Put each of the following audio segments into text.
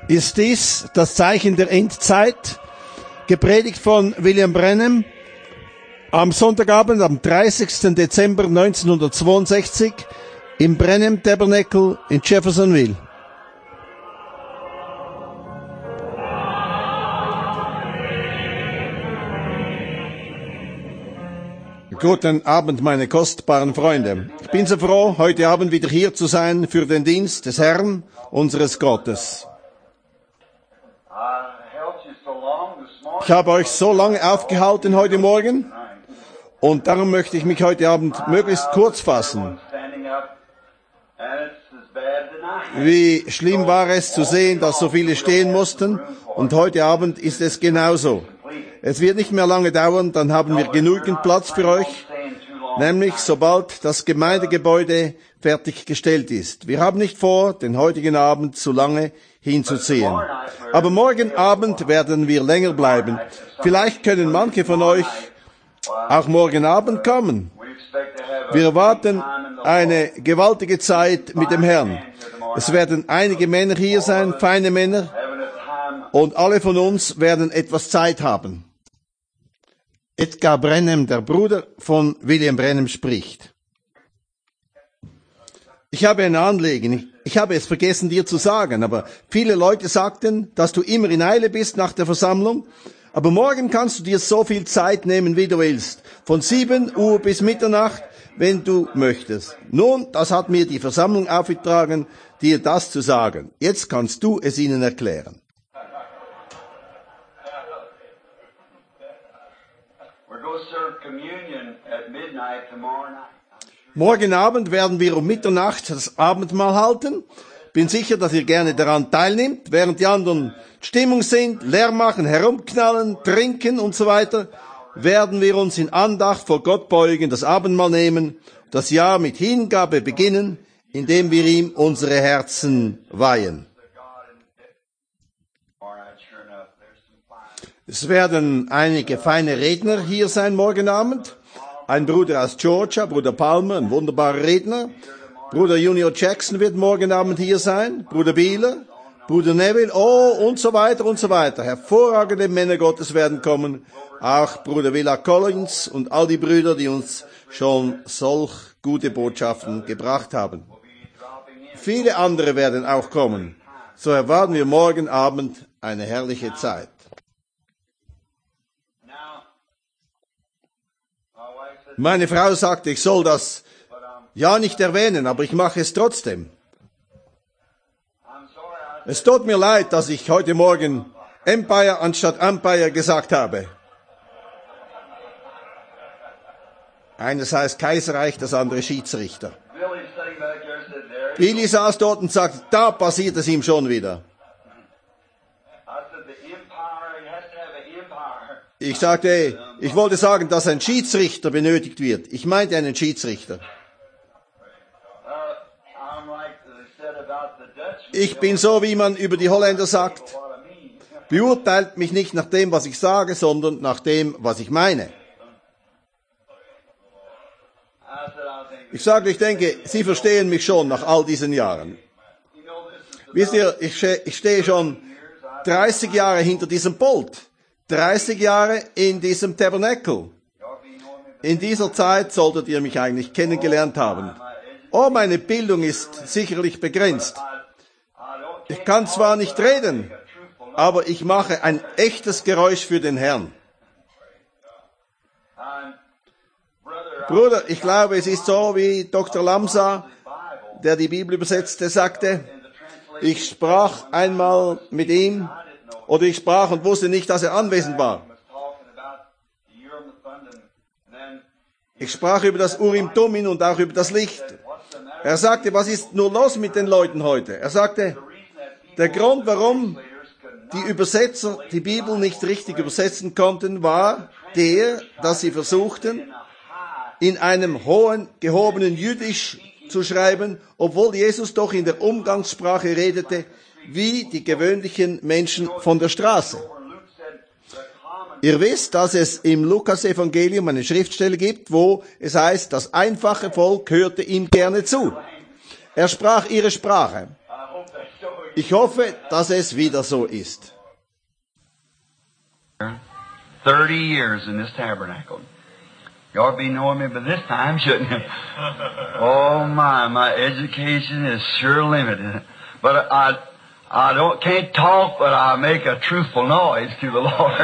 ist dies das Zeichen der Endzeit, gepredigt von William Branham am Sonntagabend, am 30. Dezember 1962 im Branham Tabernacle in Jeffersonville. Guten Abend, meine kostbaren Freunde. Ich bin so froh, heute Abend wieder hier zu sein für den Dienst des Herrn, unseres Gottes. Ich habe euch so lange aufgehalten heute Morgen und darum möchte ich mich heute Abend möglichst kurz fassen. Wie schlimm war es zu sehen, dass so viele stehen mussten, und heute Abend ist es genauso. Es wird nicht mehr lange dauern, dann haben wir genügend Platz für euch, nämlich sobald das Gemeindegebäude fertiggestellt ist. Wir haben nicht vor, den heutigen Abend zu lange hinzuziehen. Aber morgen Abend werden wir länger bleiben. Vielleicht können manche von euch auch morgen Abend kommen. Wir erwarten eine gewaltige Zeit mit dem Herrn. Es werden einige Männer hier sein, feine Männer, und alle von uns werden etwas Zeit haben. Edgar Branham, der Bruder von William Branham, spricht. Ich habe ein Anliegen. Ich habe es vergessen, dir zu sagen, aber viele Leute sagten, dass du immer in Eile bist nach der Versammlung. Aber morgen kannst du dir so viel Zeit nehmen, wie du willst. Von 7 Uhr bis Mitternacht, wenn du möchtest. Nun, das hat mir die Versammlung aufgetragen, dir das zu sagen. Jetzt kannst du es ihnen erklären. Morgen Abend werden wir um Mitternacht das Abendmahl halten. Bin sicher, dass ihr gerne daran teilnimmt, während die anderen Stimmung sind, Lärm machen, herumknallen, trinken und so weiter, werden wir uns in Andacht vor Gott beugen, das Abendmahl nehmen, das Jahr mit Hingabe beginnen, indem wir ihm unsere Herzen weihen. Es werden einige feine Redner hier sein morgen Abend. Ein Bruder aus Georgia, Bruder Palmer, ein wunderbarer Redner. Bruder Junior Jackson wird morgen Abend hier sein. Bruder Bieler, Bruder Neville, und so weiter und so weiter. Hervorragende Männer Gottes werden kommen. Auch Bruder Willa Collins und all die Brüder, die uns schon solch gute Botschaften gebracht haben. Viele andere werden auch kommen. So erwarten wir morgen Abend eine herrliche Zeit. Meine Frau sagte, ich soll das ja nicht erwähnen, aber ich mache es trotzdem. Es tut mir leid, dass ich heute Morgen Empire anstatt Empire gesagt habe. Eines heißt Kaiserreich, das andere Schiedsrichter. Billy saß dort und sagte, da passiert es ihm schon wieder. Ich sagte, ich wollte sagen, dass ein Schiedsrichter benötigt wird. Ich meinte einen Schiedsrichter. Ich bin so, wie man über die Holländer sagt. Beurteilt mich nicht nach dem, was ich sage, sondern nach dem, was ich meine. Ich sage, ich denke, Sie verstehen mich schon nach all diesen Jahren. Wisst ihr, ich stehe schon 30 Jahre hinter diesem Pult. 30 Jahre in diesem Tabernacle. In dieser Zeit solltet ihr mich eigentlich kennengelernt haben. Oh, meine Bildung ist sicherlich begrenzt. Ich kann zwar nicht reden, aber ich mache ein echtes Geräusch für den Herrn. Bruder, ich glaube, es ist so, wie Dr. Lamsa, der die Bibel übersetzte, sagte, ich sprach einmal mit ihm, oder ich sprach und wusste nicht, dass er anwesend war. Ich sprach über das Urim-Tumim und auch über das Licht. Er sagte, was ist nur los mit den Leuten heute? Er sagte, der Grund, warum die Übersetzer die Bibel nicht richtig übersetzen konnten, war der, dass sie versuchten, in einem hohen, gehobenen Jüdisch zu schreiben, obwohl Jesus doch in der Umgangssprache redete, wie die gewöhnlichen Menschen von der Straße. Ihr wisst, dass es im Lukas-Evangelium eine Schriftstelle gibt, wo es heißt, das einfache Volk hörte ihm gerne zu. Er sprach ihre Sprache. Ich hoffe, dass es wieder so ist. 30 years in this tabernacle. You ought to be knowing me by this time, shouldn't you? Oh my education is sure limited. But I can't talk, but I make a truthful noise to the Lord.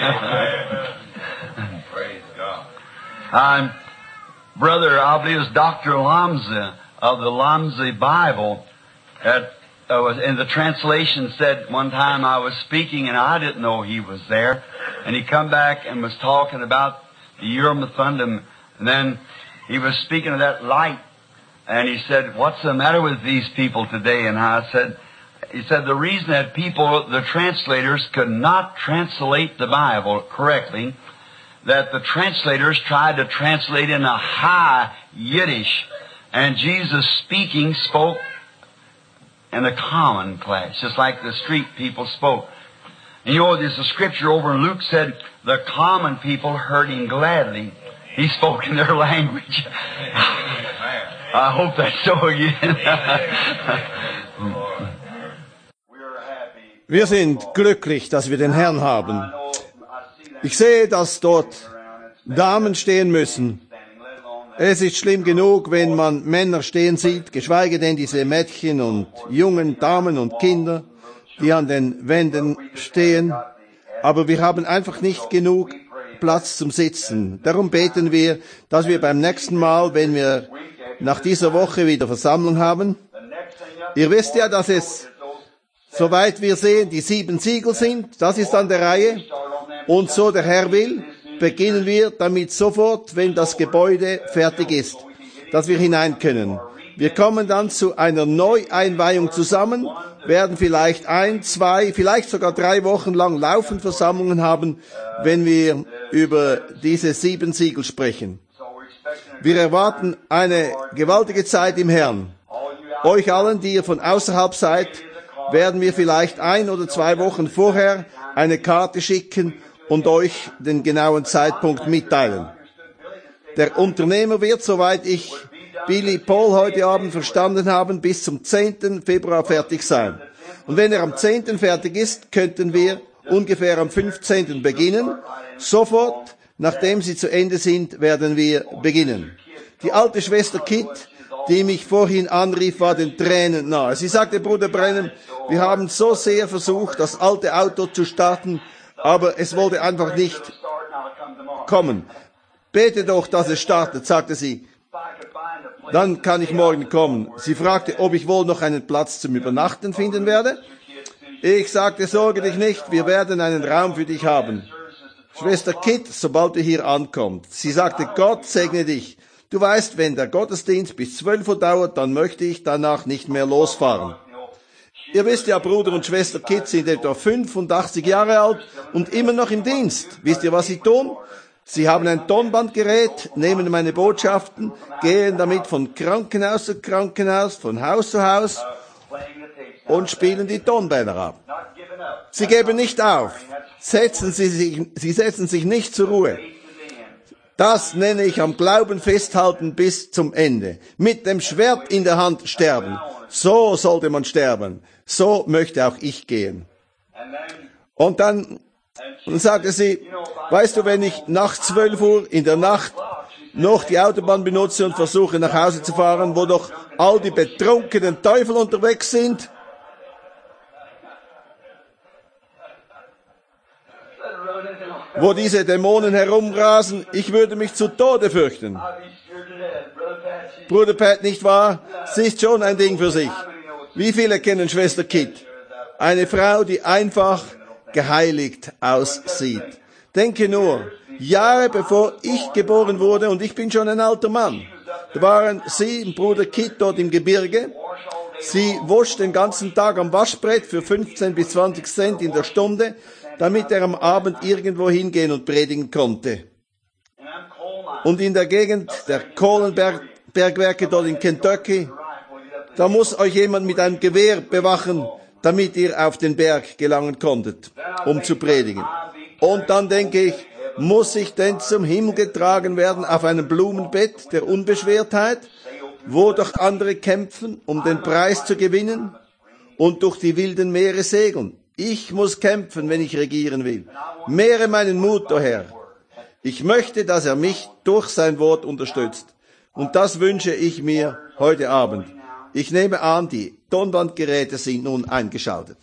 Praise God. Brother, I believe it was Dr. Lamza of the Lamza Bible that was in the translation said one time I was speaking and I didn't know he was there. And he come back and was talking about the Urim Thummim, and then he was speaking of that light. And he said, what's the matter with these people today? And he said the reason that the translators could not translate the Bible correctly, that the translators tried to translate in a high Yiddish, and Jesus spoke in a common class, just like the street people spoke. And you know, there's a scripture over in Luke said, the common people heard him gladly. He spoke in their language. I hope that's so again. Wir sind glücklich, dass wir den Herrn haben. Ich sehe, dass dort Damen stehen müssen. Es ist schlimm genug, wenn man Männer stehen sieht, geschweige denn diese Mädchen und jungen Damen und Kinder, die an den Wänden stehen. Aber wir haben einfach nicht genug Platz zum Sitzen. Darum beten wir, dass wir beim nächsten Mal, wenn wir nach dieser Woche wieder Versammlung haben, ihr wisst ja, dass es, soweit wir sehen, die 7 Siegel sind, das ist an der Reihe. Und so der Herr will, beginnen wir damit sofort, wenn das Gebäude fertig ist, dass wir hinein können. Wir kommen dann zu einer Neueinweihung zusammen, werden vielleicht 1, 2, vielleicht sogar 3 Wochen lang laufend Versammlungen haben, wenn wir über diese 7 Siegel sprechen. Wir erwarten eine gewaltige Zeit im Herrn. Euch allen, die ihr von außerhalb seid, werden wir vielleicht 1 oder 2 Wochen vorher eine Karte schicken und euch den genauen Zeitpunkt mitteilen. Der Unternehmer wird, soweit ich Billy Paul heute Abend verstanden habe, bis zum 10. Februar fertig sein. Und wenn er am 10. fertig ist, könnten wir ungefähr am 15. beginnen. Sofort, nachdem sie zu Ende sind, werden wir beginnen. Die alte Schwester Kit, die mich vorhin anrief, war den Tränen nahe. Sie sagte, Bruder Brennan, wir haben so sehr versucht, das alte Auto zu starten, aber es wollte einfach nicht kommen. Bete doch, dass es startet, sagte sie. Dann kann ich morgen kommen. Sie fragte, ob ich wohl noch einen Platz zum Übernachten finden werde. Ich sagte, sorge dich nicht, wir werden einen Raum für dich haben. Schwester Kit, sobald ihr hier ankommt. Sie sagte, Gott segne dich. Du weißt, wenn der Gottesdienst bis 12 Uhr dauert, dann möchte ich danach nicht mehr losfahren. Ihr wisst ja, Bruder und Schwester Kit sind etwa 85 Jahre alt und immer noch im Dienst. Wisst ihr, was sie tun? Sie haben ein Tonbandgerät, nehmen meine Botschaften, gehen damit von Krankenhaus zu Krankenhaus, von Haus zu Haus und spielen die Tonbänder ab. Sie geben nicht auf. Sie setzen sich nicht zur Ruhe. Das nenne ich am Glauben festhalten bis zum Ende. Mit dem Schwert in der Hand sterben. So sollte man sterben. So möchte auch ich gehen. Und dann sagte sie, weißt du, wenn ich nach 12 Uhr in der Nacht noch die Autobahn benutze und versuche nach Hause zu fahren, wo doch all die betrunkenen Teufel unterwegs sind, wo diese Dämonen herumrasen, ich würde mich zu Tode fürchten. Bruder Pat, nicht wahr? Sie ist schon ein Ding für sich. Wie viele kennen Schwester Kit? Eine Frau, die einfach geheiligt aussieht. Denke nur, Jahre bevor ich geboren wurde, und ich bin schon ein alter Mann, da waren sie und Bruder Kit dort im Gebirge. Sie wusch den ganzen Tag am Waschbrett für 15 bis 20 Cent in der Stunde, damit er am Abend irgendwo hingehen und predigen konnte. Und in der Gegend der Kohlenbergwerke dort in Kentucky, da muss euch jemand mit einem Gewehr bewachen, damit ihr auf den Berg gelangen konntet, um zu predigen. Und dann denke ich, muss ich denn zum Himmel getragen werden auf einem Blumenbett der Unbeschwertheit, wo doch andere kämpfen, um den Preis zu gewinnen? und durch die wilden Meere segeln. Ich muss kämpfen, wenn ich regieren will. Mehre meinen Mut, o Herr. Ich möchte, dass er mich durch sein Wort unterstützt. Und das wünsche ich mir heute Abend. Ich nehme an, die Tonbandgeräte sind nun eingeschaltet.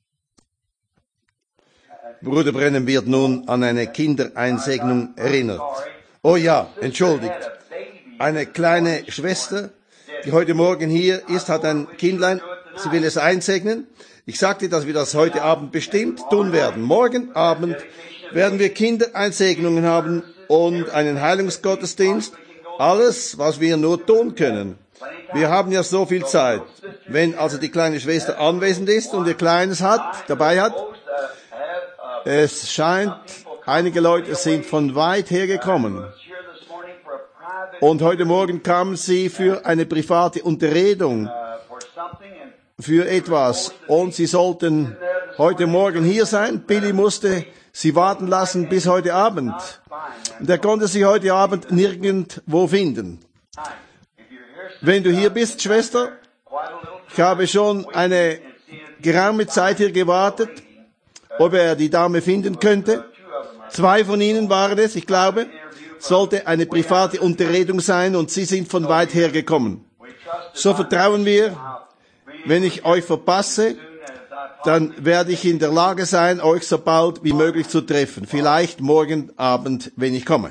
Bruder Brennan wird nun an eine Kindereinsegnung erinnert. Oh ja, entschuldigt. Eine kleine Schwester, die heute Morgen hier ist, hat ein Kindlein, sie will es einsegnen. Ich sagte, dass wir das heute Abend bestimmt tun werden. Morgen Abend werden wir Kindereinsegnungen haben und einen Heilungsgottesdienst. Alles, was wir nur tun können. Wir haben ja so viel Zeit. Wenn also die kleine Schwester anwesend ist und ihr Kleines dabei hat, es scheint, einige Leute sind von weit her gekommen. Und heute Morgen kamen sie für eine private Unterredung, für etwas. Und sie sollten heute Morgen hier sein. Billy musste sie warten lassen bis heute Abend. Und er konnte sie heute Abend nirgendwo finden. Wenn du hier bist, Schwester, ich habe schon eine geraume Zeit hier gewartet, ob er die Dame finden könnte. 2 von ihnen waren es, ich glaube. Sollte eine private Unterredung sein und sie sind von weit her gekommen. So vertrauen wir, wenn ich euch verpasse, dann werde ich in der Lage sein, euch so bald wie möglich zu treffen. Vielleicht morgen Abend, wenn ich komme.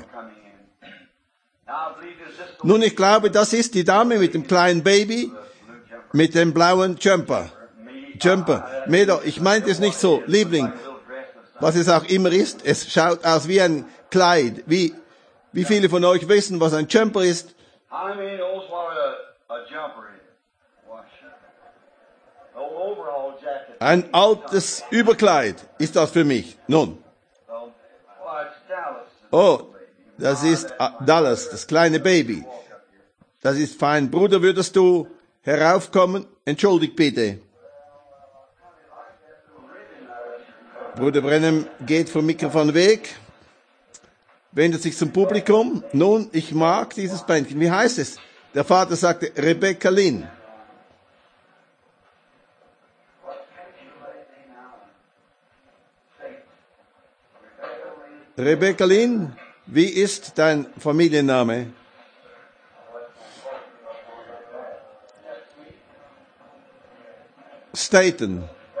Nun, ich glaube, das ist die Dame mit dem kleinen Baby, mit dem blauen Jumper. Medo, ich meinte es nicht so, Liebling, was es auch immer ist. Es schaut aus wie ein Kleid. Wie viele von euch wissen, was ein Jumper ist? Ein altes Überkleid ist das für mich. Nun. Oh, das ist Dallas, das kleine Baby. Das ist fein. Bruder, würdest du heraufkommen? Entschuldigt bitte. Bruder Brennan geht vom Mikrofon weg, wendet sich zum Publikum. Nun, ich mag dieses Bändchen. Wie heißt es? Der Vater sagte, Rebecca Lynn. Rebecca Lynn, wie ist dein Familienname? Staten.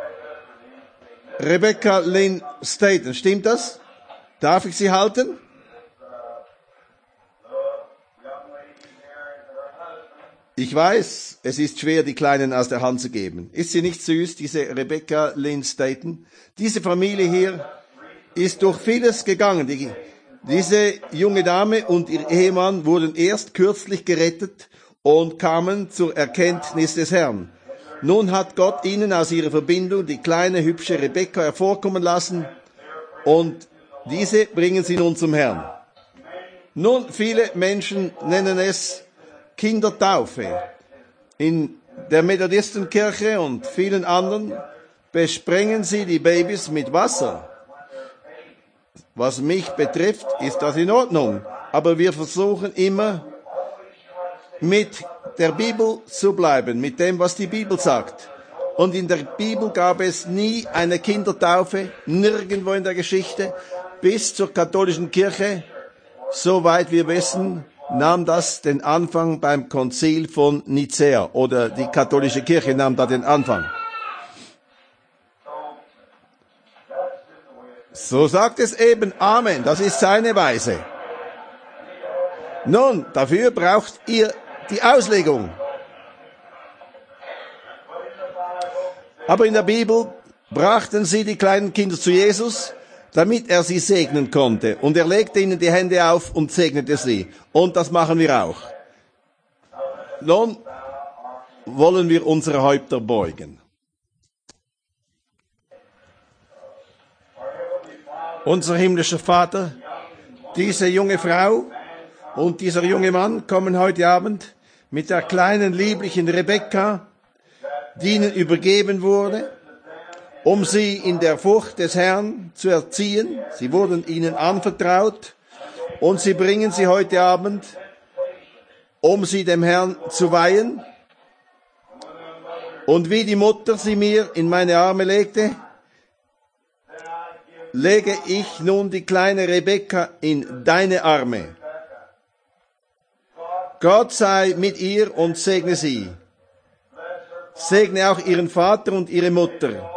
Rebecca Lynn Staten, stimmt das? Darf ich sie halten? Ich weiß, es ist schwer, die Kleinen aus der Hand zu geben. Ist sie nicht süß, diese Rebecca Lynn Staten? Diese Familie hier ist durch vieles gegangen. Diese junge Dame und ihr Ehemann wurden erst kürzlich gerettet und kamen zur Erkenntnis des Herrn. Nun hat Gott ihnen aus ihrer Verbindung die kleine, hübsche Rebecca hervorkommen lassen und diese bringen sie nun zum Herrn. Nun, viele Menschen nennen es Kindertaufe. In der Methodistenkirche und vielen anderen besprengen sie die Babys mit Wasser. Was mich betrifft, ist das in Ordnung. Aber wir versuchen immer, mit der Bibel zu bleiben, mit dem, was die Bibel sagt. Und in der Bibel gab es nie eine Kindertaufe, nirgendwo in der Geschichte, bis zur katholischen Kirche. Soweit wir wissen, nahm das den Anfang beim Konzil von Nicäa, oder die katholische Kirche nahm da den Anfang. So sagt es eben, Amen, das ist seine Weise. Nun, dafür braucht ihr die Auslegung. Aber in der Bibel brachten sie die kleinen Kinder zu Jesus, damit er sie segnen konnte. Und er legte ihnen die Hände auf und segnete sie. Und das machen wir auch. Nun wollen wir unsere Häupter beugen. Unser himmlischer Vater, diese junge Frau und dieser junge Mann kommen heute Abend mit der kleinen, lieblichen Rebecca, die ihnen übergeben wurde, um sie in der Furcht des Herrn zu erziehen. Sie wurden ihnen anvertraut und sie bringen sie heute Abend, um sie dem Herrn zu weihen. Und wie die Mutter sie mir in meine Arme legte, lege ich nun die kleine Rebekka in deine Arme. Gott sei mit ihr und segne sie. Segne auch ihren Vater und ihre Mutter.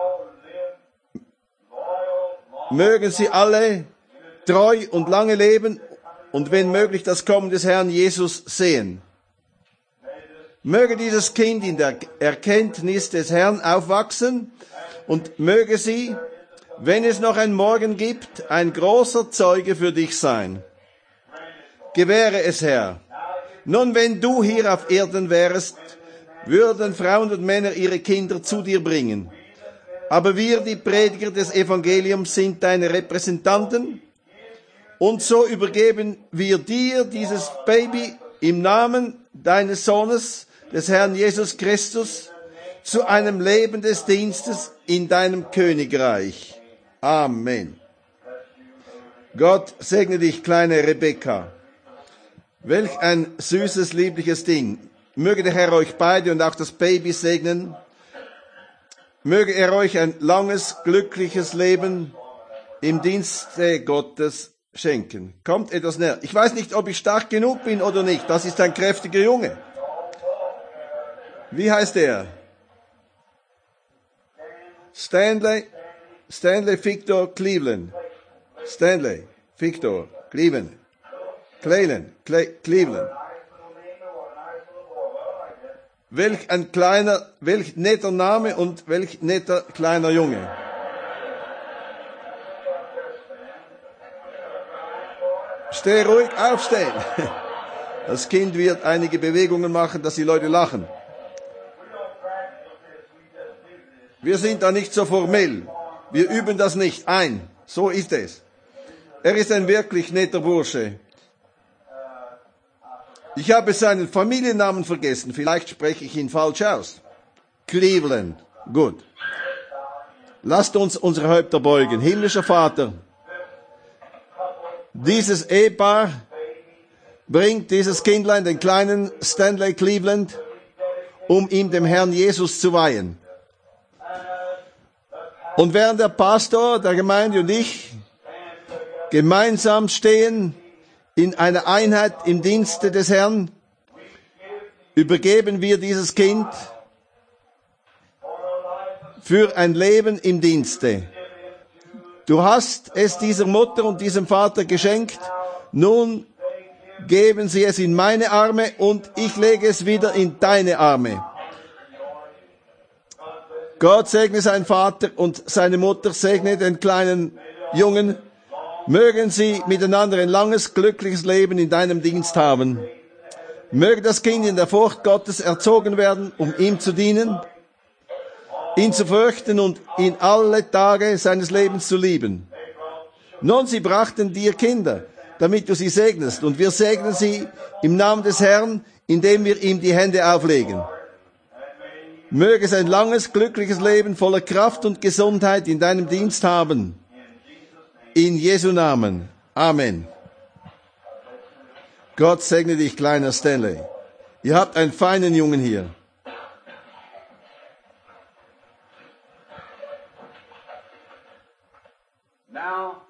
Mögen sie alle treu und lange leben und wenn möglich das Kommen des Herrn Jesus sehen. Möge dieses Kind in der Erkenntnis des Herrn aufwachsen und möge sie, wenn es noch ein Morgen gibt, ein großer Zeuge für dich sein. Gewähre es, Herr. Nun, wenn du hier auf Erden wärest, würden Frauen und Männer ihre Kinder zu dir bringen. Aber wir, die Prediger des Evangeliums, sind deine Repräsentanten. Und so übergeben wir dir dieses Baby im Namen deines Sohnes, des Herrn Jesus Christus, zu einem Leben des Dienstes in deinem Königreich. Amen. Gott segne dich, kleine Rebekka. Welch ein süßes, liebliches Ding. Möge der Herr euch beide und auch das Baby segnen. Möge er euch ein langes, glückliches Leben im Dienste Gottes schenken. Kommt etwas näher. Ich weiß nicht, ob ich stark genug bin oder nicht. Das ist ein kräftiger Junge. Wie heißt er? Stanley Victor Cleveland. Stanley Victor Cleveland. Cleveland. Welch netter Name und welch netter kleiner Junge. Steh ruhig, aufstehen. Das Kind wird einige Bewegungen machen, dass die Leute lachen. Wir sind da nicht so formell. Wir üben das nicht ein. So ist es. Er ist ein wirklich netter Bursche. Ich habe seinen Familiennamen vergessen. Vielleicht spreche ich ihn falsch aus. Cleveland. Gut. Lasst uns unsere Häupter beugen. Himmlischer Vater, dieses Ehepaar bringt dieses Kindlein, den kleinen Stanley Cleveland, um ihm dem Herrn Jesus zu weihen. Und während der Pastor der Gemeinde und ich gemeinsam stehen in einer Einheit im Dienste des Herrn, übergeben wir dieses Kind für ein Leben im Dienste. Du hast es dieser Mutter und diesem Vater geschenkt, nun geben sie es in meine Arme und ich lege es wieder in deine Arme. Gott segne seinen Vater und seine Mutter, segne den kleinen Jungen. Mögen sie miteinander ein langes, glückliches Leben in deinem Dienst haben. Möge das Kind in der Furcht Gottes erzogen werden, um ihm zu dienen, ihn zu fürchten und ihn alle Tage seines Lebens zu lieben. Nun, sie brachten dir Kinder, damit du sie segnest, und wir segnen sie im Namen des Herrn, indem wir ihm die Hände auflegen. Möge es ein langes, glückliches Leben voller Kraft und Gesundheit in deinem Dienst haben. In Jesu Namen. Amen. Gott segne dich, kleiner Stanley. Ihr habt einen feinen Jungen hier. Now,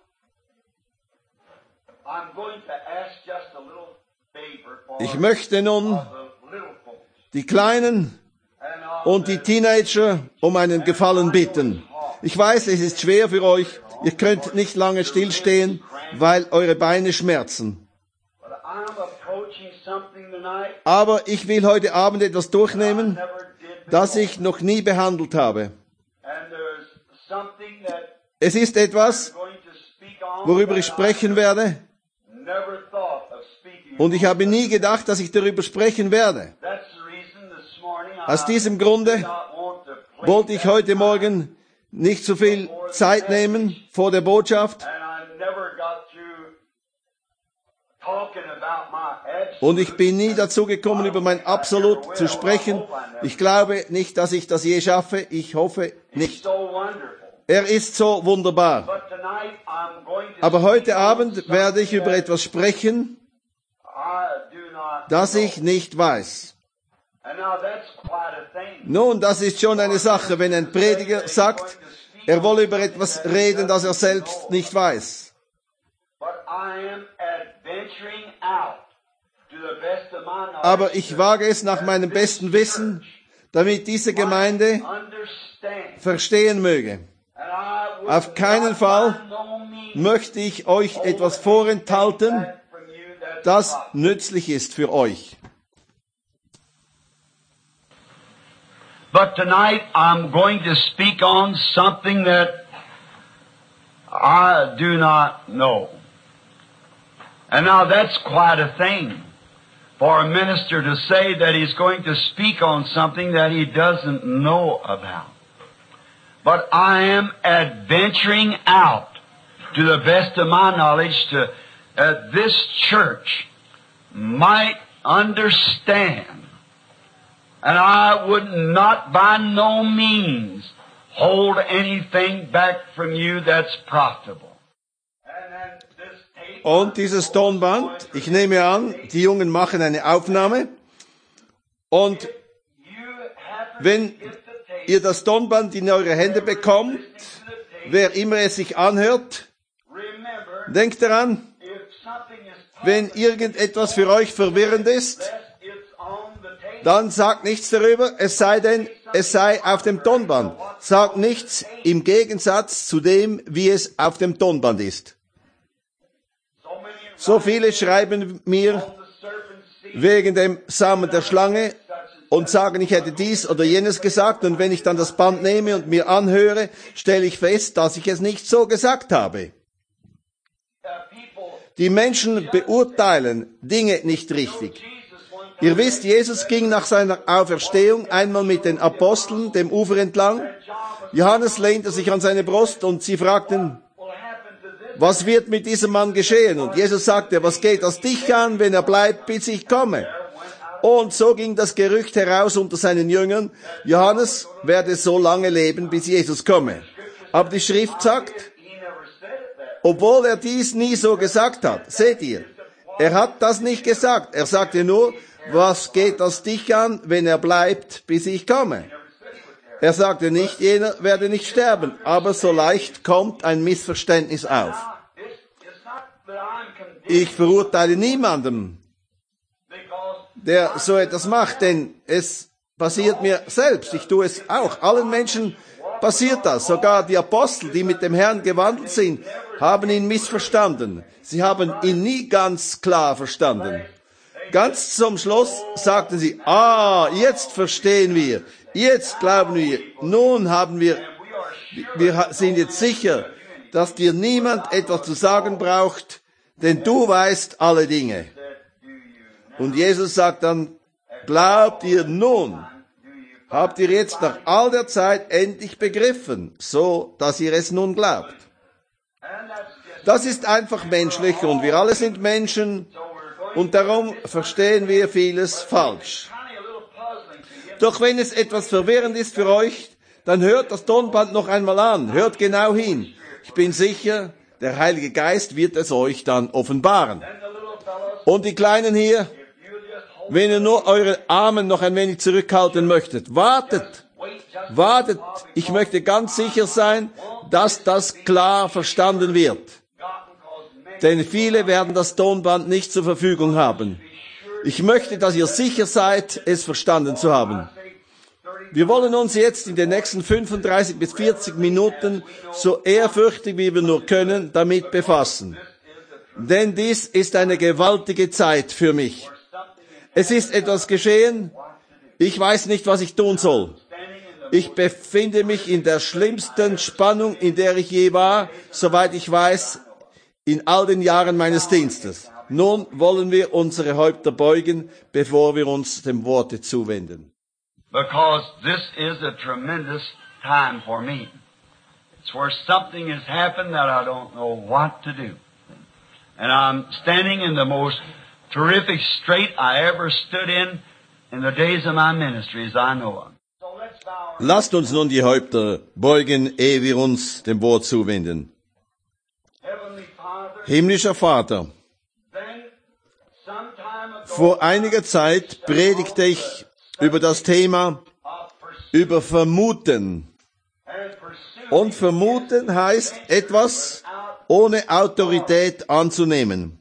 I'm going to ask just a little favor for Ich möchte nun the little folks. die Kleinen und die Teenager um einen Gefallen bitten. Ich weiß, es ist schwer für euch. Ihr könnt nicht lange stillstehen, weil eure Beine schmerzen. But I'm approaching something tonight Aber ich will heute Abend etwas durchnehmen, never did das ich noch nie behandelt habe. and there's something that Es ist etwas, I'm going to speak on worüber ich that sprechen werde, I never thought of speaking und ich habe nie gedacht, dass ich darüber sprechen werde. That's the reason this morning Aus diesem Grunde I want to play wollte ich heute Morgen nicht so viel Zeit nehmen vor der Botschaft, and I never got through talking about my absolute. und ich bin nie dazu gekommen, über mein Absolut zu sprechen. Ich glaube nicht, dass ich das je schaffe. Ich hoffe nicht. So wonderful. Er ist so wunderbar. But tonight I'm going to Aber heute speak on Abend werde ich something über that etwas sprechen, I do not das know. ich nicht weiß. Nun, das ist schon eine Sache, wenn ein Prediger sagt, er wolle über etwas reden, das er selbst nicht weiß. Aber ich wage es nach meinem besten Wissen, damit diese Gemeinde verstehen möge. Auf keinen Fall möchte ich euch etwas vorenthalten, das nützlich ist für euch. But tonight I'm going to speak on something that I do not know. And now that's quite a thing for a minister to say that he's going to speak on something that he doesn't know about. But I am adventuring out to the best of my knowledge to this church might understand. And I would not by no means hold anything back from you that's profitable. Und dieses Tonband, ich nehme an, die Jungen machen eine Aufnahme. Und wenn ihr das Tonband in eure Hände bekommt, wer immer es sich anhört, denkt daran, wenn irgendetwas für euch verwirrend ist, dann sagt nichts darüber, es sei denn, es sei auf dem Tonband. Sagt nichts im Gegensatz zu dem, wie es auf dem Tonband ist. So viele schreiben mir wegen dem Samen der Schlange und sagen, ich hätte dies oder jenes gesagt, und wenn ich dann das Band nehme und mir anhöre, stelle ich fest, dass ich es nicht so gesagt habe. Die Menschen beurteilen Dinge nicht richtig. Ihr wisst, Jesus ging nach seiner Auferstehung einmal mit den Aposteln dem Ufer entlang. Johannes lehnte sich an seine Brust und sie fragten, was wird mit diesem Mann geschehen? Und Jesus sagte, was geht das dich an, wenn er bleibt, bis ich komme? Und so ging das Gerücht heraus unter seinen Jüngern, Johannes werde so lange leben, bis Jesus komme. Aber die Schrift sagt, obwohl er dies nie so gesagt hat, seht ihr, er hat das nicht gesagt. Er sagte nur, was geht das dich an, wenn er bleibt, bis ich komme? Er sagte nicht, jener werde nicht sterben, aber so leicht kommt ein Missverständnis auf. Ich verurteile niemanden, der so etwas macht, denn es passiert mir selbst. Ich tue es auch. Allen Menschen passiert das. Sogar die Apostel, die mit dem Herrn gewandelt sind, haben ihn missverstanden. Sie haben ihn nie ganz klar verstanden. Ganz zum Schluss sagten sie, jetzt verstehen wir, jetzt glauben wir, nun haben wir sind jetzt sicher, dass dir niemand etwas zu sagen braucht, denn du weißt alle Dinge. Und Jesus sagt dann, glaubt ihr nun, habt ihr jetzt nach all der Zeit endlich begriffen, so dass ihr es nun glaubt. Das ist einfach menschlich und wir alle sind Menschen und darum verstehen wir vieles falsch. Doch wenn es etwas verwirrend ist für euch, dann hört das Tonband noch einmal an, hört genau hin. Ich bin sicher, der Heilige Geist wird es euch dann offenbaren. Und die Kleinen hier, wenn ihr nur eure Armen noch ein wenig zurückhalten möchtet, wartet. Ich möchte ganz sicher sein, dass das klar verstanden wird. Denn viele werden das Tonband nicht zur Verfügung haben. Ich möchte, dass ihr sicher seid, es verstanden zu haben. Wir wollen uns jetzt in den nächsten 35 bis 40 Minuten so ehrfürchtig wie wir nur können damit befassen. Denn dies ist eine gewaltige Zeit für mich. Es ist etwas geschehen, ich weiß nicht, was ich tun soll. Ich befinde mich in der schlimmsten Spannung, in der ich je war, soweit ich weiß, in all den Jahren meines Dienstes. Nun wollen wir unsere Häupter beugen, bevor wir uns dem Worte zuwenden. Because this is a tremendous time for me. It's where something has happened that I don't know what to do. And I'm standing in the most terrific strait I ever stood in the days of my ministry as I know of. Lasst uns nun die Häupter beugen, ehe wir uns dem Wort zuwenden. Himmlischer Vater, vor einiger Zeit predigte ich über das Thema über Vermuten. Und vermuten heißt etwas ohne Autorität anzunehmen.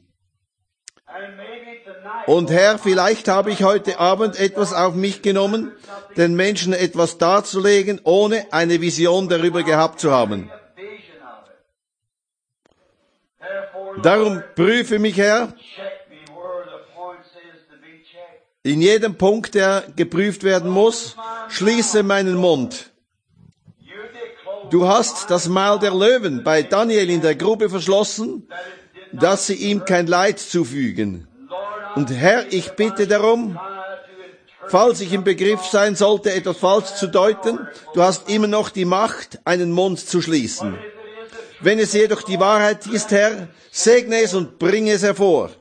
Und Herr, vielleicht habe ich heute Abend etwas auf mich genommen, den Menschen etwas darzulegen, ohne eine Vision darüber gehabt zu haben. Darum prüfe mich, Herr, in jedem Punkt, der geprüft werden muss, schließe meinen Mund. Du hast das Maul der Löwen bei Daniel in der Grube verschlossen, dass sie ihm kein Leid zufügen. Und Herr, ich bitte darum, falls ich im Begriff sein sollte, etwas falsch zu deuten, du hast immer noch die Macht, einen Mund zu schließen. Wenn es jedoch die Wahrheit ist, Herr, segne es und bringe es hervor.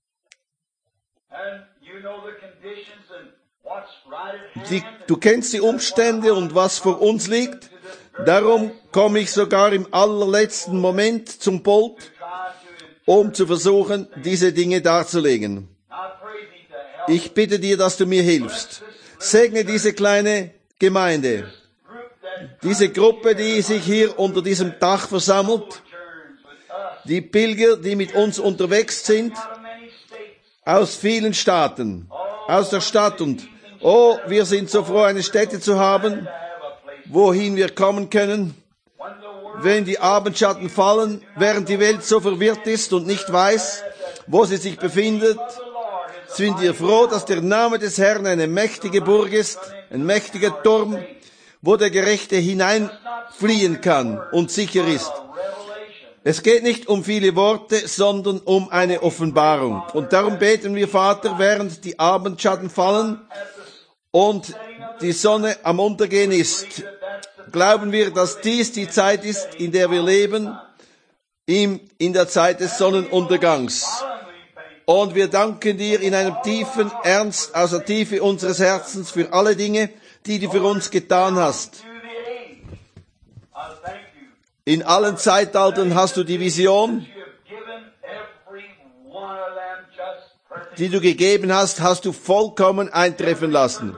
Du kennst die Umstände und was vor uns liegt. Darum komme ich sogar im allerletzten Moment zum Pult, um zu versuchen, diese Dinge darzulegen. Ich bitte dir, dass du mir hilfst. Segne diese kleine Gemeinde, diese Gruppe, die sich hier unter diesem Dach versammelt, die Pilger, die mit uns unterwegs sind, aus vielen Staaten, aus der Stadt. Und oh, wir sind so froh, eine Stätte zu haben, wohin wir kommen können, wenn die Abendschatten fallen, während die Welt so verwirrt ist und nicht weiß, wo sie sich befindet. Sind wir froh, dass der Name des Herrn eine mächtige Burg ist, ein mächtiger Turm, wo der Gerechte hineinfliehen kann und sicher ist. Es geht nicht um viele Worte, sondern um eine Offenbarung. Und darum beten wir, Vater, während die Abendschatten fallen und die Sonne am Untergehen ist, glauben wir, dass dies die Zeit ist, in der wir leben, in der Zeit des Sonnenuntergangs. Und wir danken dir in einem tiefen Ernst aus der Tiefe unseres Herzens für alle Dinge, die du für uns getan hast. In allen Zeitaltern hast du die Vision, die du gegeben hast, hast du vollkommen eintreffen lassen.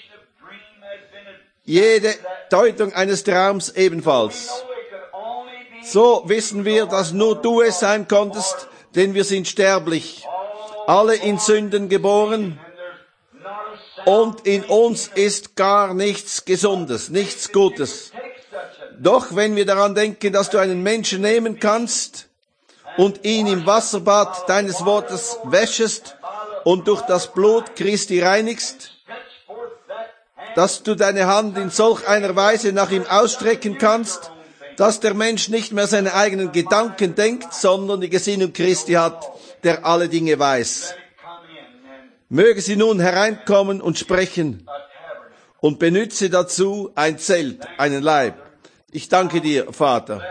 Jede Deutung eines Traums ebenfalls. So wissen wir, dass nur du es sein konntest, denn wir sind sterblich. Alle in Sünden geboren. Und in uns ist gar nichts Gesundes, nichts Gutes. Doch wenn wir daran denken, dass du einen Menschen nehmen kannst und ihn im Wasserbad deines Wortes wäschest und durch das Blut Christi reinigst, dass du deine Hand in solch einer Weise nach ihm ausstrecken kannst, dass der Mensch nicht mehr seine eigenen Gedanken denkt, sondern die Gesinnung Christi hat, der alle Dinge weiß. Möge sie nun hereinkommen und sprechen und benütze dazu ein Zelt, einen Leib. Ich danke dir, Vater.